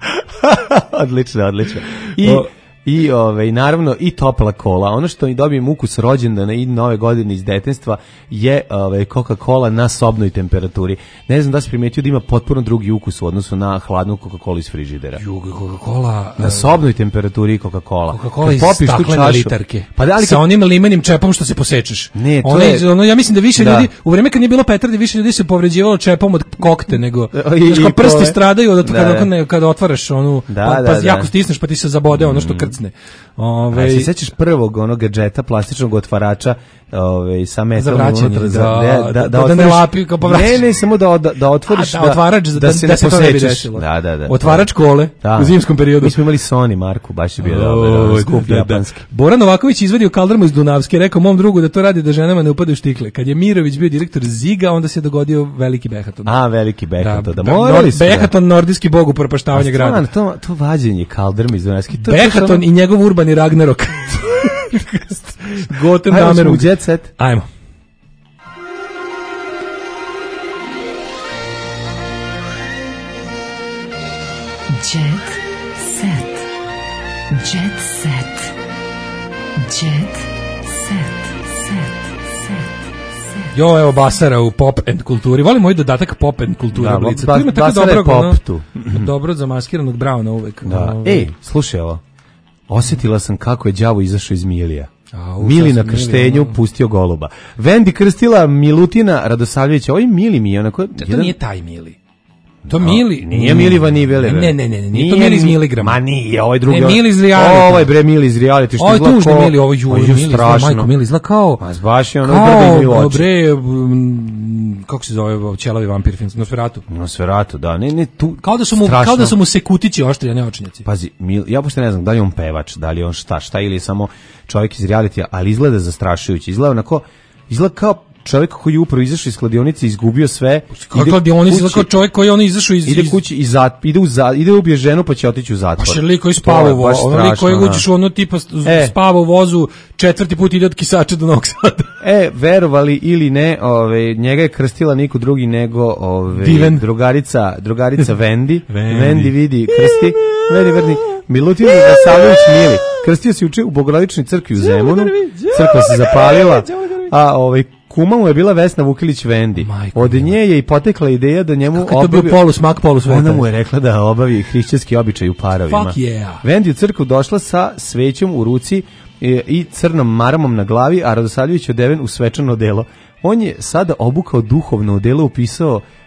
Odlično, odlično. I O- i ovaj naravno i topla kola. Ono što i dobijem ukus rođendana i nove godine iz detinjstva je ovaj Coca-Cola na sobnoj temperaturi. Ne znam da si primetio da ima potpuno drugi ukus u odnosu na hladnu Coca-Colu iz frižidera. Juga Coca-Cola Na sobnoj temperaturi Coca-Cola. Coca-Cola Kad iz popiš tu staklene čašu- litarke. Pa da li sa kad- onim limenim čepom što se posečeš. Ne, to Ono je- iz- ono, ja mislim da više Da. ljudi, u vreme kad nije bilo petardi, više ljudi se povređivalo čepom od kokte, nego I- znaš, kao i prsti kole. stradaju od, Da, kada, da. ne, kada otvaraš onu, Da, pa, da, pa da. jako stisneš pa ti se zabode ono što krcne. Ove, A se sećaš prvog onog gadžeta plastičnog otvarača, ovaj sa metalom vraćanje, unutra za- ne, da- da ne otvoriš- lapi kao pa Ne, vraćaš. ne, samo da da, da otvoriš A, da, otvarač za- da- se da ne se to ne bi posečeš. desilo. Da, da, da. Otvarač kole u zimskom periodu. Mi smo imali Sony marku, baš je bio O, dobar, ono, da, skup da, da. japanski. Bora Novaković izvadio kaldrmu iz Dunavske, rekao mom drugu da to radi da ženama ne upadaju štikle. Kad je Mirović bio direktor Ziga, onda se dogodio veliki behaton. A, veliki behaton, da, da, morali Nor- smo. Behaton, nordijski bog upropaštavanja A grada. stvarno, to, to vađenje kaldrmi iz Dunavske. To, to Behaton samo- i njegov urbani Ragnarok. Goten Ajmo Damerung. u Jet Set. Ajmo. Jet set. Jet set. Jet set. Set. Set. Jo, evo Basara u pop and kulturi. Volim moj dodatak pop and kultura Da, Blica. Bas- Tu ima tako Basara je dobrog, pop ono, tu. dobro zamaskiranog Brauna uvek. Da. Ovaj, Ej, slušaj ovo. Osjetila sam kako je đavo izašao iz Milija. Au, Mili šta na sam krštenju Mili, ono. pustio goluba. Vendi krstila Milutina Radosavljevića. Ovo je Mili mi je onako... To jedan- nije taj Mili. To Mili. Nije Mili Vanivele. Ne, ne, ne, ne, nije to Mili iz miligrama. Ma nije, ovaj drugi. Ne, Mili iz reality. Ovo je bre Mili iz reality. Što Ovo je izgleda tužni ko- Mili, ovo ju, Pa Mili izgleda, strašno. majko Mili izgleda kao... Ma baš je ono grbe mi u Kao, oči. bre, m, kako se zove, ćelavi vampir film, Nosferatu. Nosferatu, da. Ne, ne, tu... Kao da su mu, strašno. kao da su mu se kutići oštri, a ne očnjaci. Pazi, Mil, ja pošto ne znam da li je on pevač, da li je on šta, šta ili je samo čovjek iz realitija, ali izgleda zastrašujući. Izgleda onako, izgleda kao čovjek koji je upravo izašao iz kladionice, izgubio sve. Kako kladionici, izgleda kao čovjek koji je ono izašao iz... Ide iz- kući i zat, ide u za, ide ubije ženu pa će otići u zatvor. Baš je lik koji To spava je u baš vozu, ono lik strašno, koji da. uđeš u ono tipa s- E. spava u vozu, četvrti put ide od Kisača do Novog Sada. E, verovali ili ne, ove, njega je krstila niko drugi nego ove, Diven. drugarica, drugarica Vendi. Vendi. Vendi vidi, krsti. Vendi, Vendi. Milutin Radosavljević Mili. Krstio se juče u Bogorodičnoj crkvi u Zemunu. Crkva se zapalila. A ovaj kuma mu je bila Vesna Vukilić Vendi. Od nje je i potekla ideja da njemu Kako je to bio polus mak, polus Ona vetar? mu je rekla da obavi hrišćanski običaj u parovima. Fuck yeah. Vendi u crkvu došla sa svećom u ruci e, i crnom maramom na glavi, a Radosavljević odeven u svečano odelo. On je sada obukao duhovno odelo, upisao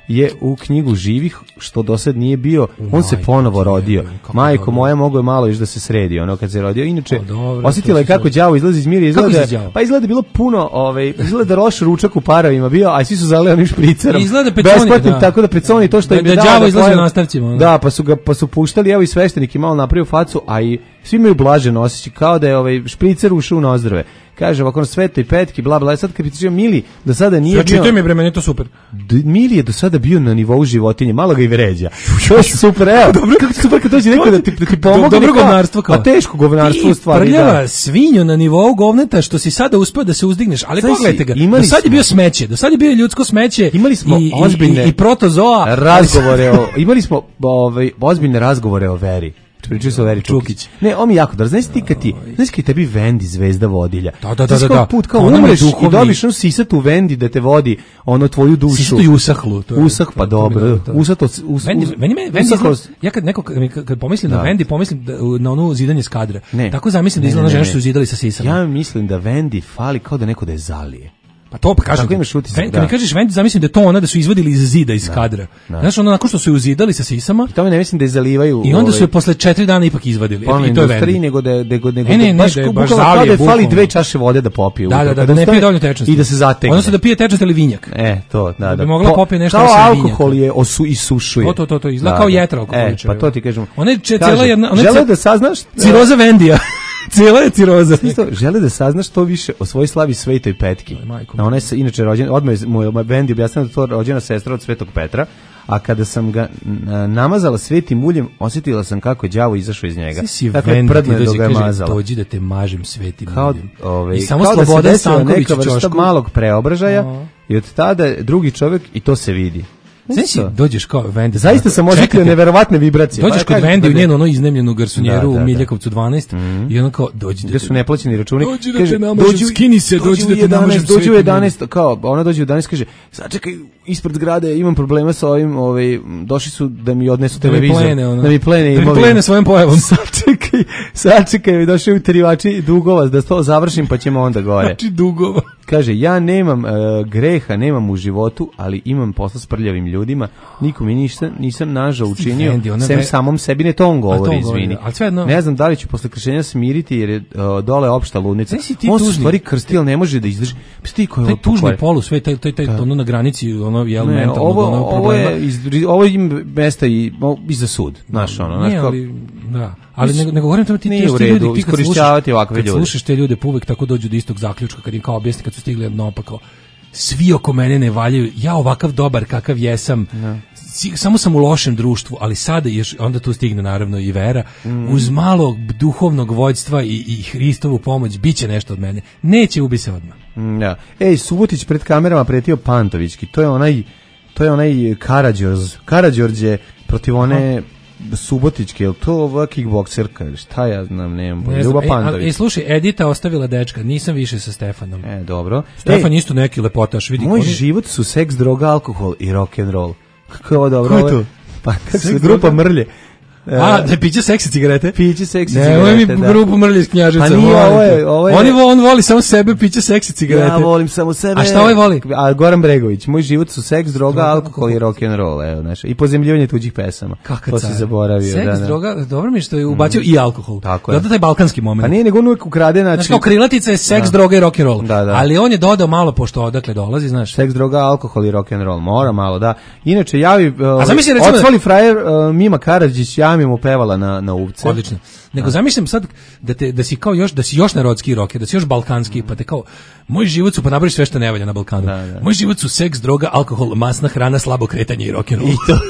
je u knjigu živih, što do sad nije bio, on se ponovo rodio. Majko moja, mogo je malo još da se sredi, ono kad se rodio. Inače, osjetila je kako đavo izlazi iz mira, izgleda, pa izgleda bilo puno, ovaj, izgleda da loš ručak u paravima bio, a svi su zalevani špricerom. Izgleda Peconi, da. Tako da Peconi to što da, im je da dao. Đavo izlazi u nastavcima. Da, pa su ga pa su puštali, evo i sveštenik je malo napravio facu, a i svi imaju blažen osjećaj, kao da je ovaj špricer ušao u nozdrve. Kaže ovako na Svetoj petki, bla bla, sad kad bi ti Mili do sada nije znači, bio. Znači to mi bre, meni je to super. D, Mili je do sada bio na nivou životinje, malo ga i vređa. To je super, evo. Dobro, kako super kad dođe neko da ti da ti pomogne. Dobro govnarstvo kao. A teško govnarstvo u stvari. Prljava da. Svinju na nivou govneta što si sada uspeo da se uzdigneš, ali znači, pogledajte ga. Do sad je bio smeće, do sad je bio ljudsko smeće. Imali smo i, ozbiljne i, i protozoa razgovore o, imali smo ovaj ozbiljne razgovore o veri. Pričaju se o Veri Čukić. Ne, on mi jako dobro. Znaš ti kad ti, znaš kad tebi Vendi zvezda vodilja. Da, da, da, da. da. Put kao umreš i dobiš onu sisatu Vendi da te vodi ono tvoju dušu. Sisatu i usahlu. To je, Usah, pa dobro. Usato, us, Vendi, meni me Vendi izgleda, ja kad neko, kad pomislim na Vendi, pomislim na onu zidanje s kadra. Tako zamislim da izgleda žena što su zidali sa sisama. Ja mislim da Vendi fali kao da neko da je zalije. Pa to kažem. Kad da. mi kažeš Vendi, zamislim da je to ona da su izvadili iz zida iz da, kadra. Da. Znaš, ono nakon što su je uzidali sa sisama. I to me ne mislim da je zalivaju. I onda su je posle četiri dana ipak izvadili. Pa, I to je Vendi. nego da nego nego ne, ne, ne, baš, baš, baš zalije, da fali dve čaše vode da popije. Da, da, da, da ne pije dovoljno tečnosti. I da se zategne. Odnosno da pije tečnost ili vinjak. E, to, da, da. Da bi mogla popije nešto kao sa alkohol je osu isušuje. To, to, to, to izgleda kao jetra alkoholičara. E, pa to ti kažem. Ona je cela jedna, ona žele da saznaš ciroza Vendija. Cijela je ciroza. Isto, žele da saznaš to više o svojoj slavi Svetoj Petki. A ona je inače rođena, odmah je moj Vendi objasnila da to rođena sestra od Svetog Petra, a kada sam ga namazala svetim uljem, osjetila sam kako je đavo izašao iz njega. Dakle, prdne dok ga je mazala. Dođi da te mažem svetim kao, uljem. Ove, I samo kao Slobodan da se Stanković neka vrsta čošku. malog preobražaja o. I od tada drugi čovjek i to se vidi. Znači, dođeš kao Vendi. Zaista sam osetio neverovatne vibracije. Dođeš kod Vendi u njenu ono iznemljenu garsonjeru u Miljakovcu dvanaest i ono kao dođi gde su neplaćeni računi. Dođi da te namažem, skini se, dođi da te namažem. Dođi u jedanaest, kao ona dođe u jedanaest kaže, sačekaj, ispred zgrade imam problema sa ovim, ovaj došli su da mi odnesu televizor, da mi plene imovinu. Da mi plene svojim pojavom. Sačekaj, sačekaj, došli utjerivači dugova da to završim pa ćemo onda gore. Znači dugova. Kaže, ja nemam uh, greha, nemam u životu, ali imam posla s prljavim ljudima, nikom i ništa, nisam nažao učinio, Vendi, sem ve... samom sebi, ne to on govori, izvini. Jedno... Ne znam da li ću posle kršenja smiriti, jer je uh, dole opšta ludnica. On se stvari krsti, ali ne može da izdrži. Ti koji taj tužni polu, sve, taj, taj, taj, ono na granici, ono, jel, ne, mentalno, ovo, ono ovo je, iz, ovo im mesta i, o, i za sud, znaš, ono. Nije, znaš, ali, da. Ali nego, nego govorim tamo ti, ti, ti ljudi, ti kad slušaš, kad slušaš te ljude, pa uvek tako dođu do istog zaključka, kad im kao objasni, kad su stigli jedno opako, svi oko mene ne valjaju, ja ovakav dobar kakav jesam, no. Samo sam u lošem društvu, ali sada još, onda tu stigne naravno i vera, mm. uz malo duhovnog vođstva i, i Hristovu pomoć, bit će nešto od mene. Neće, ubi se odmah. Mm, ja. Ej, Subotić pred kamerama pretio Pantovićki, to je onaj, to je onaj Karađorđe, Karađorđe protiv one... Aha. Subotički, je li to ova kickbokserka ili šta ja znam, nemam, ne Ljuba Pantović. E, slušaj, Edita ostavila dečka, nisam više sa Stefanom. E, dobro. Stefan e, isto neki lepotaš, vidi. Moj oni... život su seks, droga, alkohol i rock and roll. Kako je ovo dobro? Ko je to? Pa kako se grupa Mrlje. A, da piće seksi cigarete? Piće seksi ne, cigarete, ovo je mi da. grupu Mrlje iz Knjaževca. Pa nije, ovo je... Ovo je... Oni, on voli samo sebe, piće seksi cigarete. Ja volim samo sebe. A šta ovaj voli? A Goran Bregović, moj život su seks, droga, alkohol i rock and roll, evo, znaš. I pozemljivanje tuđih pesama. Kaka to car. si zaboravio. Seks, da, da. droga, dobro mi što je ubacio mm. i alkohol. Tako je. Zato taj balkanski moment. Pa nije, nego on uvijek ukrade, znači... Znaš kao krilatica je seks, da. droga i rock and roll. Da, da. Ali on je dodao malo, pošto odakle dolazi, znaš. Seks, droga, alkohol i rock and roll. Mora malo, da. Inače, javi... Uh, A zamisli, recimo... Odsvali frajer uh, Mima Karadžić, javi mu pevala na, na uvce. Odlično. Nego zamišljam sad da te da si kao još da si još narodski rocker, da si još balkanski, pa te kao moj život su pa napraviš sve što ne valja na Balkanu. Da, da. Moj život su seks, droga, alkohol, masna hrana, slabo kretanje i rock and roll. I to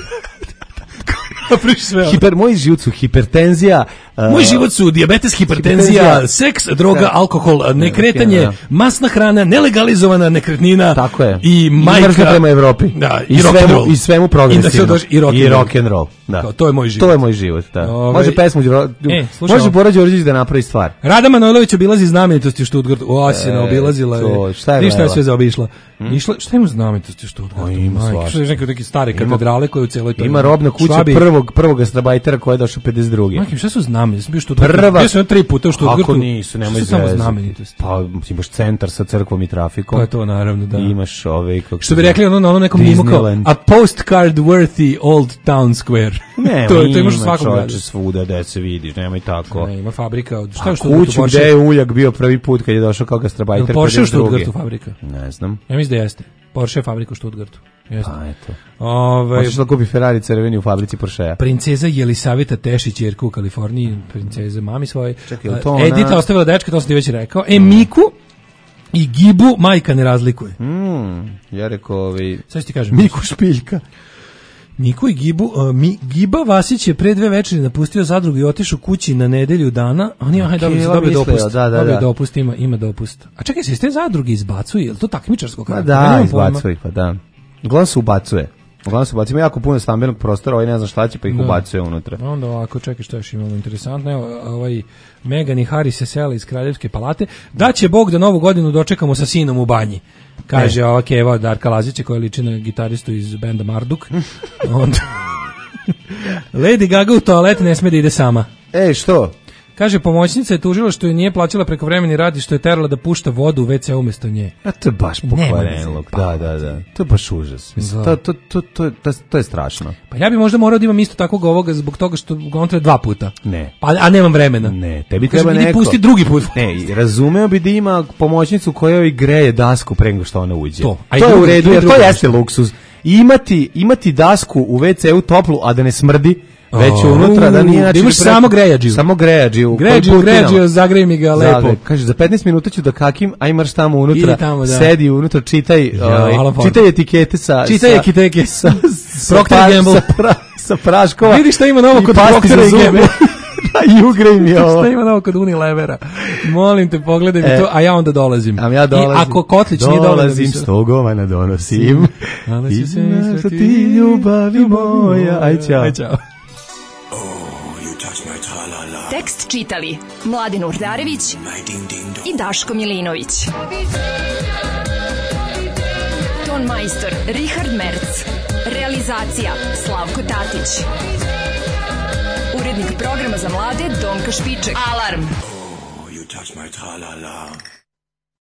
sve. Hiper, moj život su hipertenzija. Uh, moj život su dijabetes, hipertenzija, hipertenzija, seks, droga, da. alkohol, nekretanje, da. masna hrana, nelegalizovana nekretnina. Tako je. I majka. I prema Evropi. Da, i, i rock and roll. I svemu progresivno. I, rock I rock and roll. Da. Kao, to je moj život. To je moj život, da. Ove... Može pesmu, e, može Bora Đorđević da napravi stvar. Rada Manojlović obilazi znamenitosti u Stuttgartu. O, Asina, e, obilazila je. Šta je, šta je sve zaobišla? Hmm? Išla, šta ima znamenitosti u Stuttgartu? Ima svašta. Neke, neke stare katedrale koje u celoj toj... Ima robna kuća prvog, prvog gastarbajtera koja je došao pedeset druge. Makim, šta su znamenitosti znam, jesam bio Stuttgartu. Prva, bio sam tri puta u Stuttgartu. Ako nisu, nemoj Što su samo zezati. znamenitosti? Pa imaš centar sa crkvom i trafikom. Pa to naravno, da. I imaš ove, kako što bi rekli ono na onom nekom mimo kao, a postcard worthy old town square. Ne, to, to ima imaš u svakom gradu. čoveče svuda gde se vidiš, nemoj tako. Ne, ima fabrika od šta A je što u kuću gde je Uljak bio prvi put kad je došao kao gastrobajter. Porsche u Stuttgartu fabrika? Ne znam. Ja mislim da jeste. Porsche je fabrika u Stuttgartu. Jeste. A eto. Ove, Hoćeš da kupi Ferrari crveni u fabrici Porschea? Princeza Jelisaveta Tešić, jerka u Kaliforniji, princeza mami svoje. Čekaj, je li to ona? Edita ostavila dečka, to sam ti već rekao. E, Miku i Gibu majka ne razlikuje. Mm, ja rekao ovi... Sad ću ti kažem. Miku Špiljka. Miku i Gibu, uh, mi, Giba Vasić je pre dve večeri napustio zadrugu i otišao kući na nedelju dana. On je, aj, dobro, Keva dobio mislio, dopust. da, da, dobio da. dopust, ima, ima dopust. A čekaj, se iz te zadruge izbacuje, je li to takmičarsko? Pa karaktera? da, Nemam pojma. izbacuje ih, pa da. Uglavnom se ubacuje. Uglavnom se ubacuje. Ima jako puno stambenog prostora, ovaj ne zna šta će, pa ih Da. ubacuje unutra. Onda ovako, čekaj što još imamo interesantno. Evo, ovaj Meghan i Harry se sele iz Kraljevske palate. Da će Bog da novu godinu dočekamo sa sinom u banji. Kaže E. ova Keva Darka Lazića koja liči na gitaristu iz benda Marduk. Onda Lady Gaga u toalet ne sme da ide sama. E, što? Kaže, pomoćnica je tužila što je nije plaćala prekovremeni rad i što je terala da pušta vodu u ve ce umjesto nje. A to je baš pokvarenlog. Da, da, da. To je baš užas. Mislim, to, to, to, to, to, to je strašno. Pa ja bi možda morao da imam isto takvog ovoga zbog toga što on treba dva puta. Ne. Pa, a nemam vremena. Ne, tebi Kaže, treba idi neko... pusti drugi put. Ne, razumeo bi da ima pomoćnicu koja joj greje dasku pre nego što ona uđe. To. A i to je drugi- u redu, to je jer to drugo. jeste luksuz. Imati, imati dasku u ve ce u toplu, a da ne smrdi, već O, unutra, da nije... da znači, imaš preko- samo grejađiju. Samo grejađiju. Grejađiju, grejađiju, zagrej mi ga lepo. Zagrej. Kaže, za petnaest minuta ću da kakim, aj marš tamo unutra, Idi tamo, da. sedi unutra, čitaj, Ja, ovaj, Alan Ford. čitaj etikete sa... Čitaj sa- ekiteke. sa, sa, Procter pa- Gamble. sa, pra, sa praškova. Vidi šta ima novo i kod pasti Proctera za i zube. Gamble. Da, i ugrej mi ovo. Šta ima novo kod Unilevera? Molim te, pogledaj mi E, to, a ja onda dolazim. A ja dolazim. I ako Kotlić nije dovoljno... dolazim, sto govana donosim. Ali I se znaš sve da ti ljubavi moja. Aj, čao. Aj, čao. Tekst čitali Mladin Urdarević i Daško Milinović. Ton majstor Richard Merc. Realizacija Slavko Tatić. Urednik programa za mlade Donka Špiček. Alarm! You touch my tra-la-la.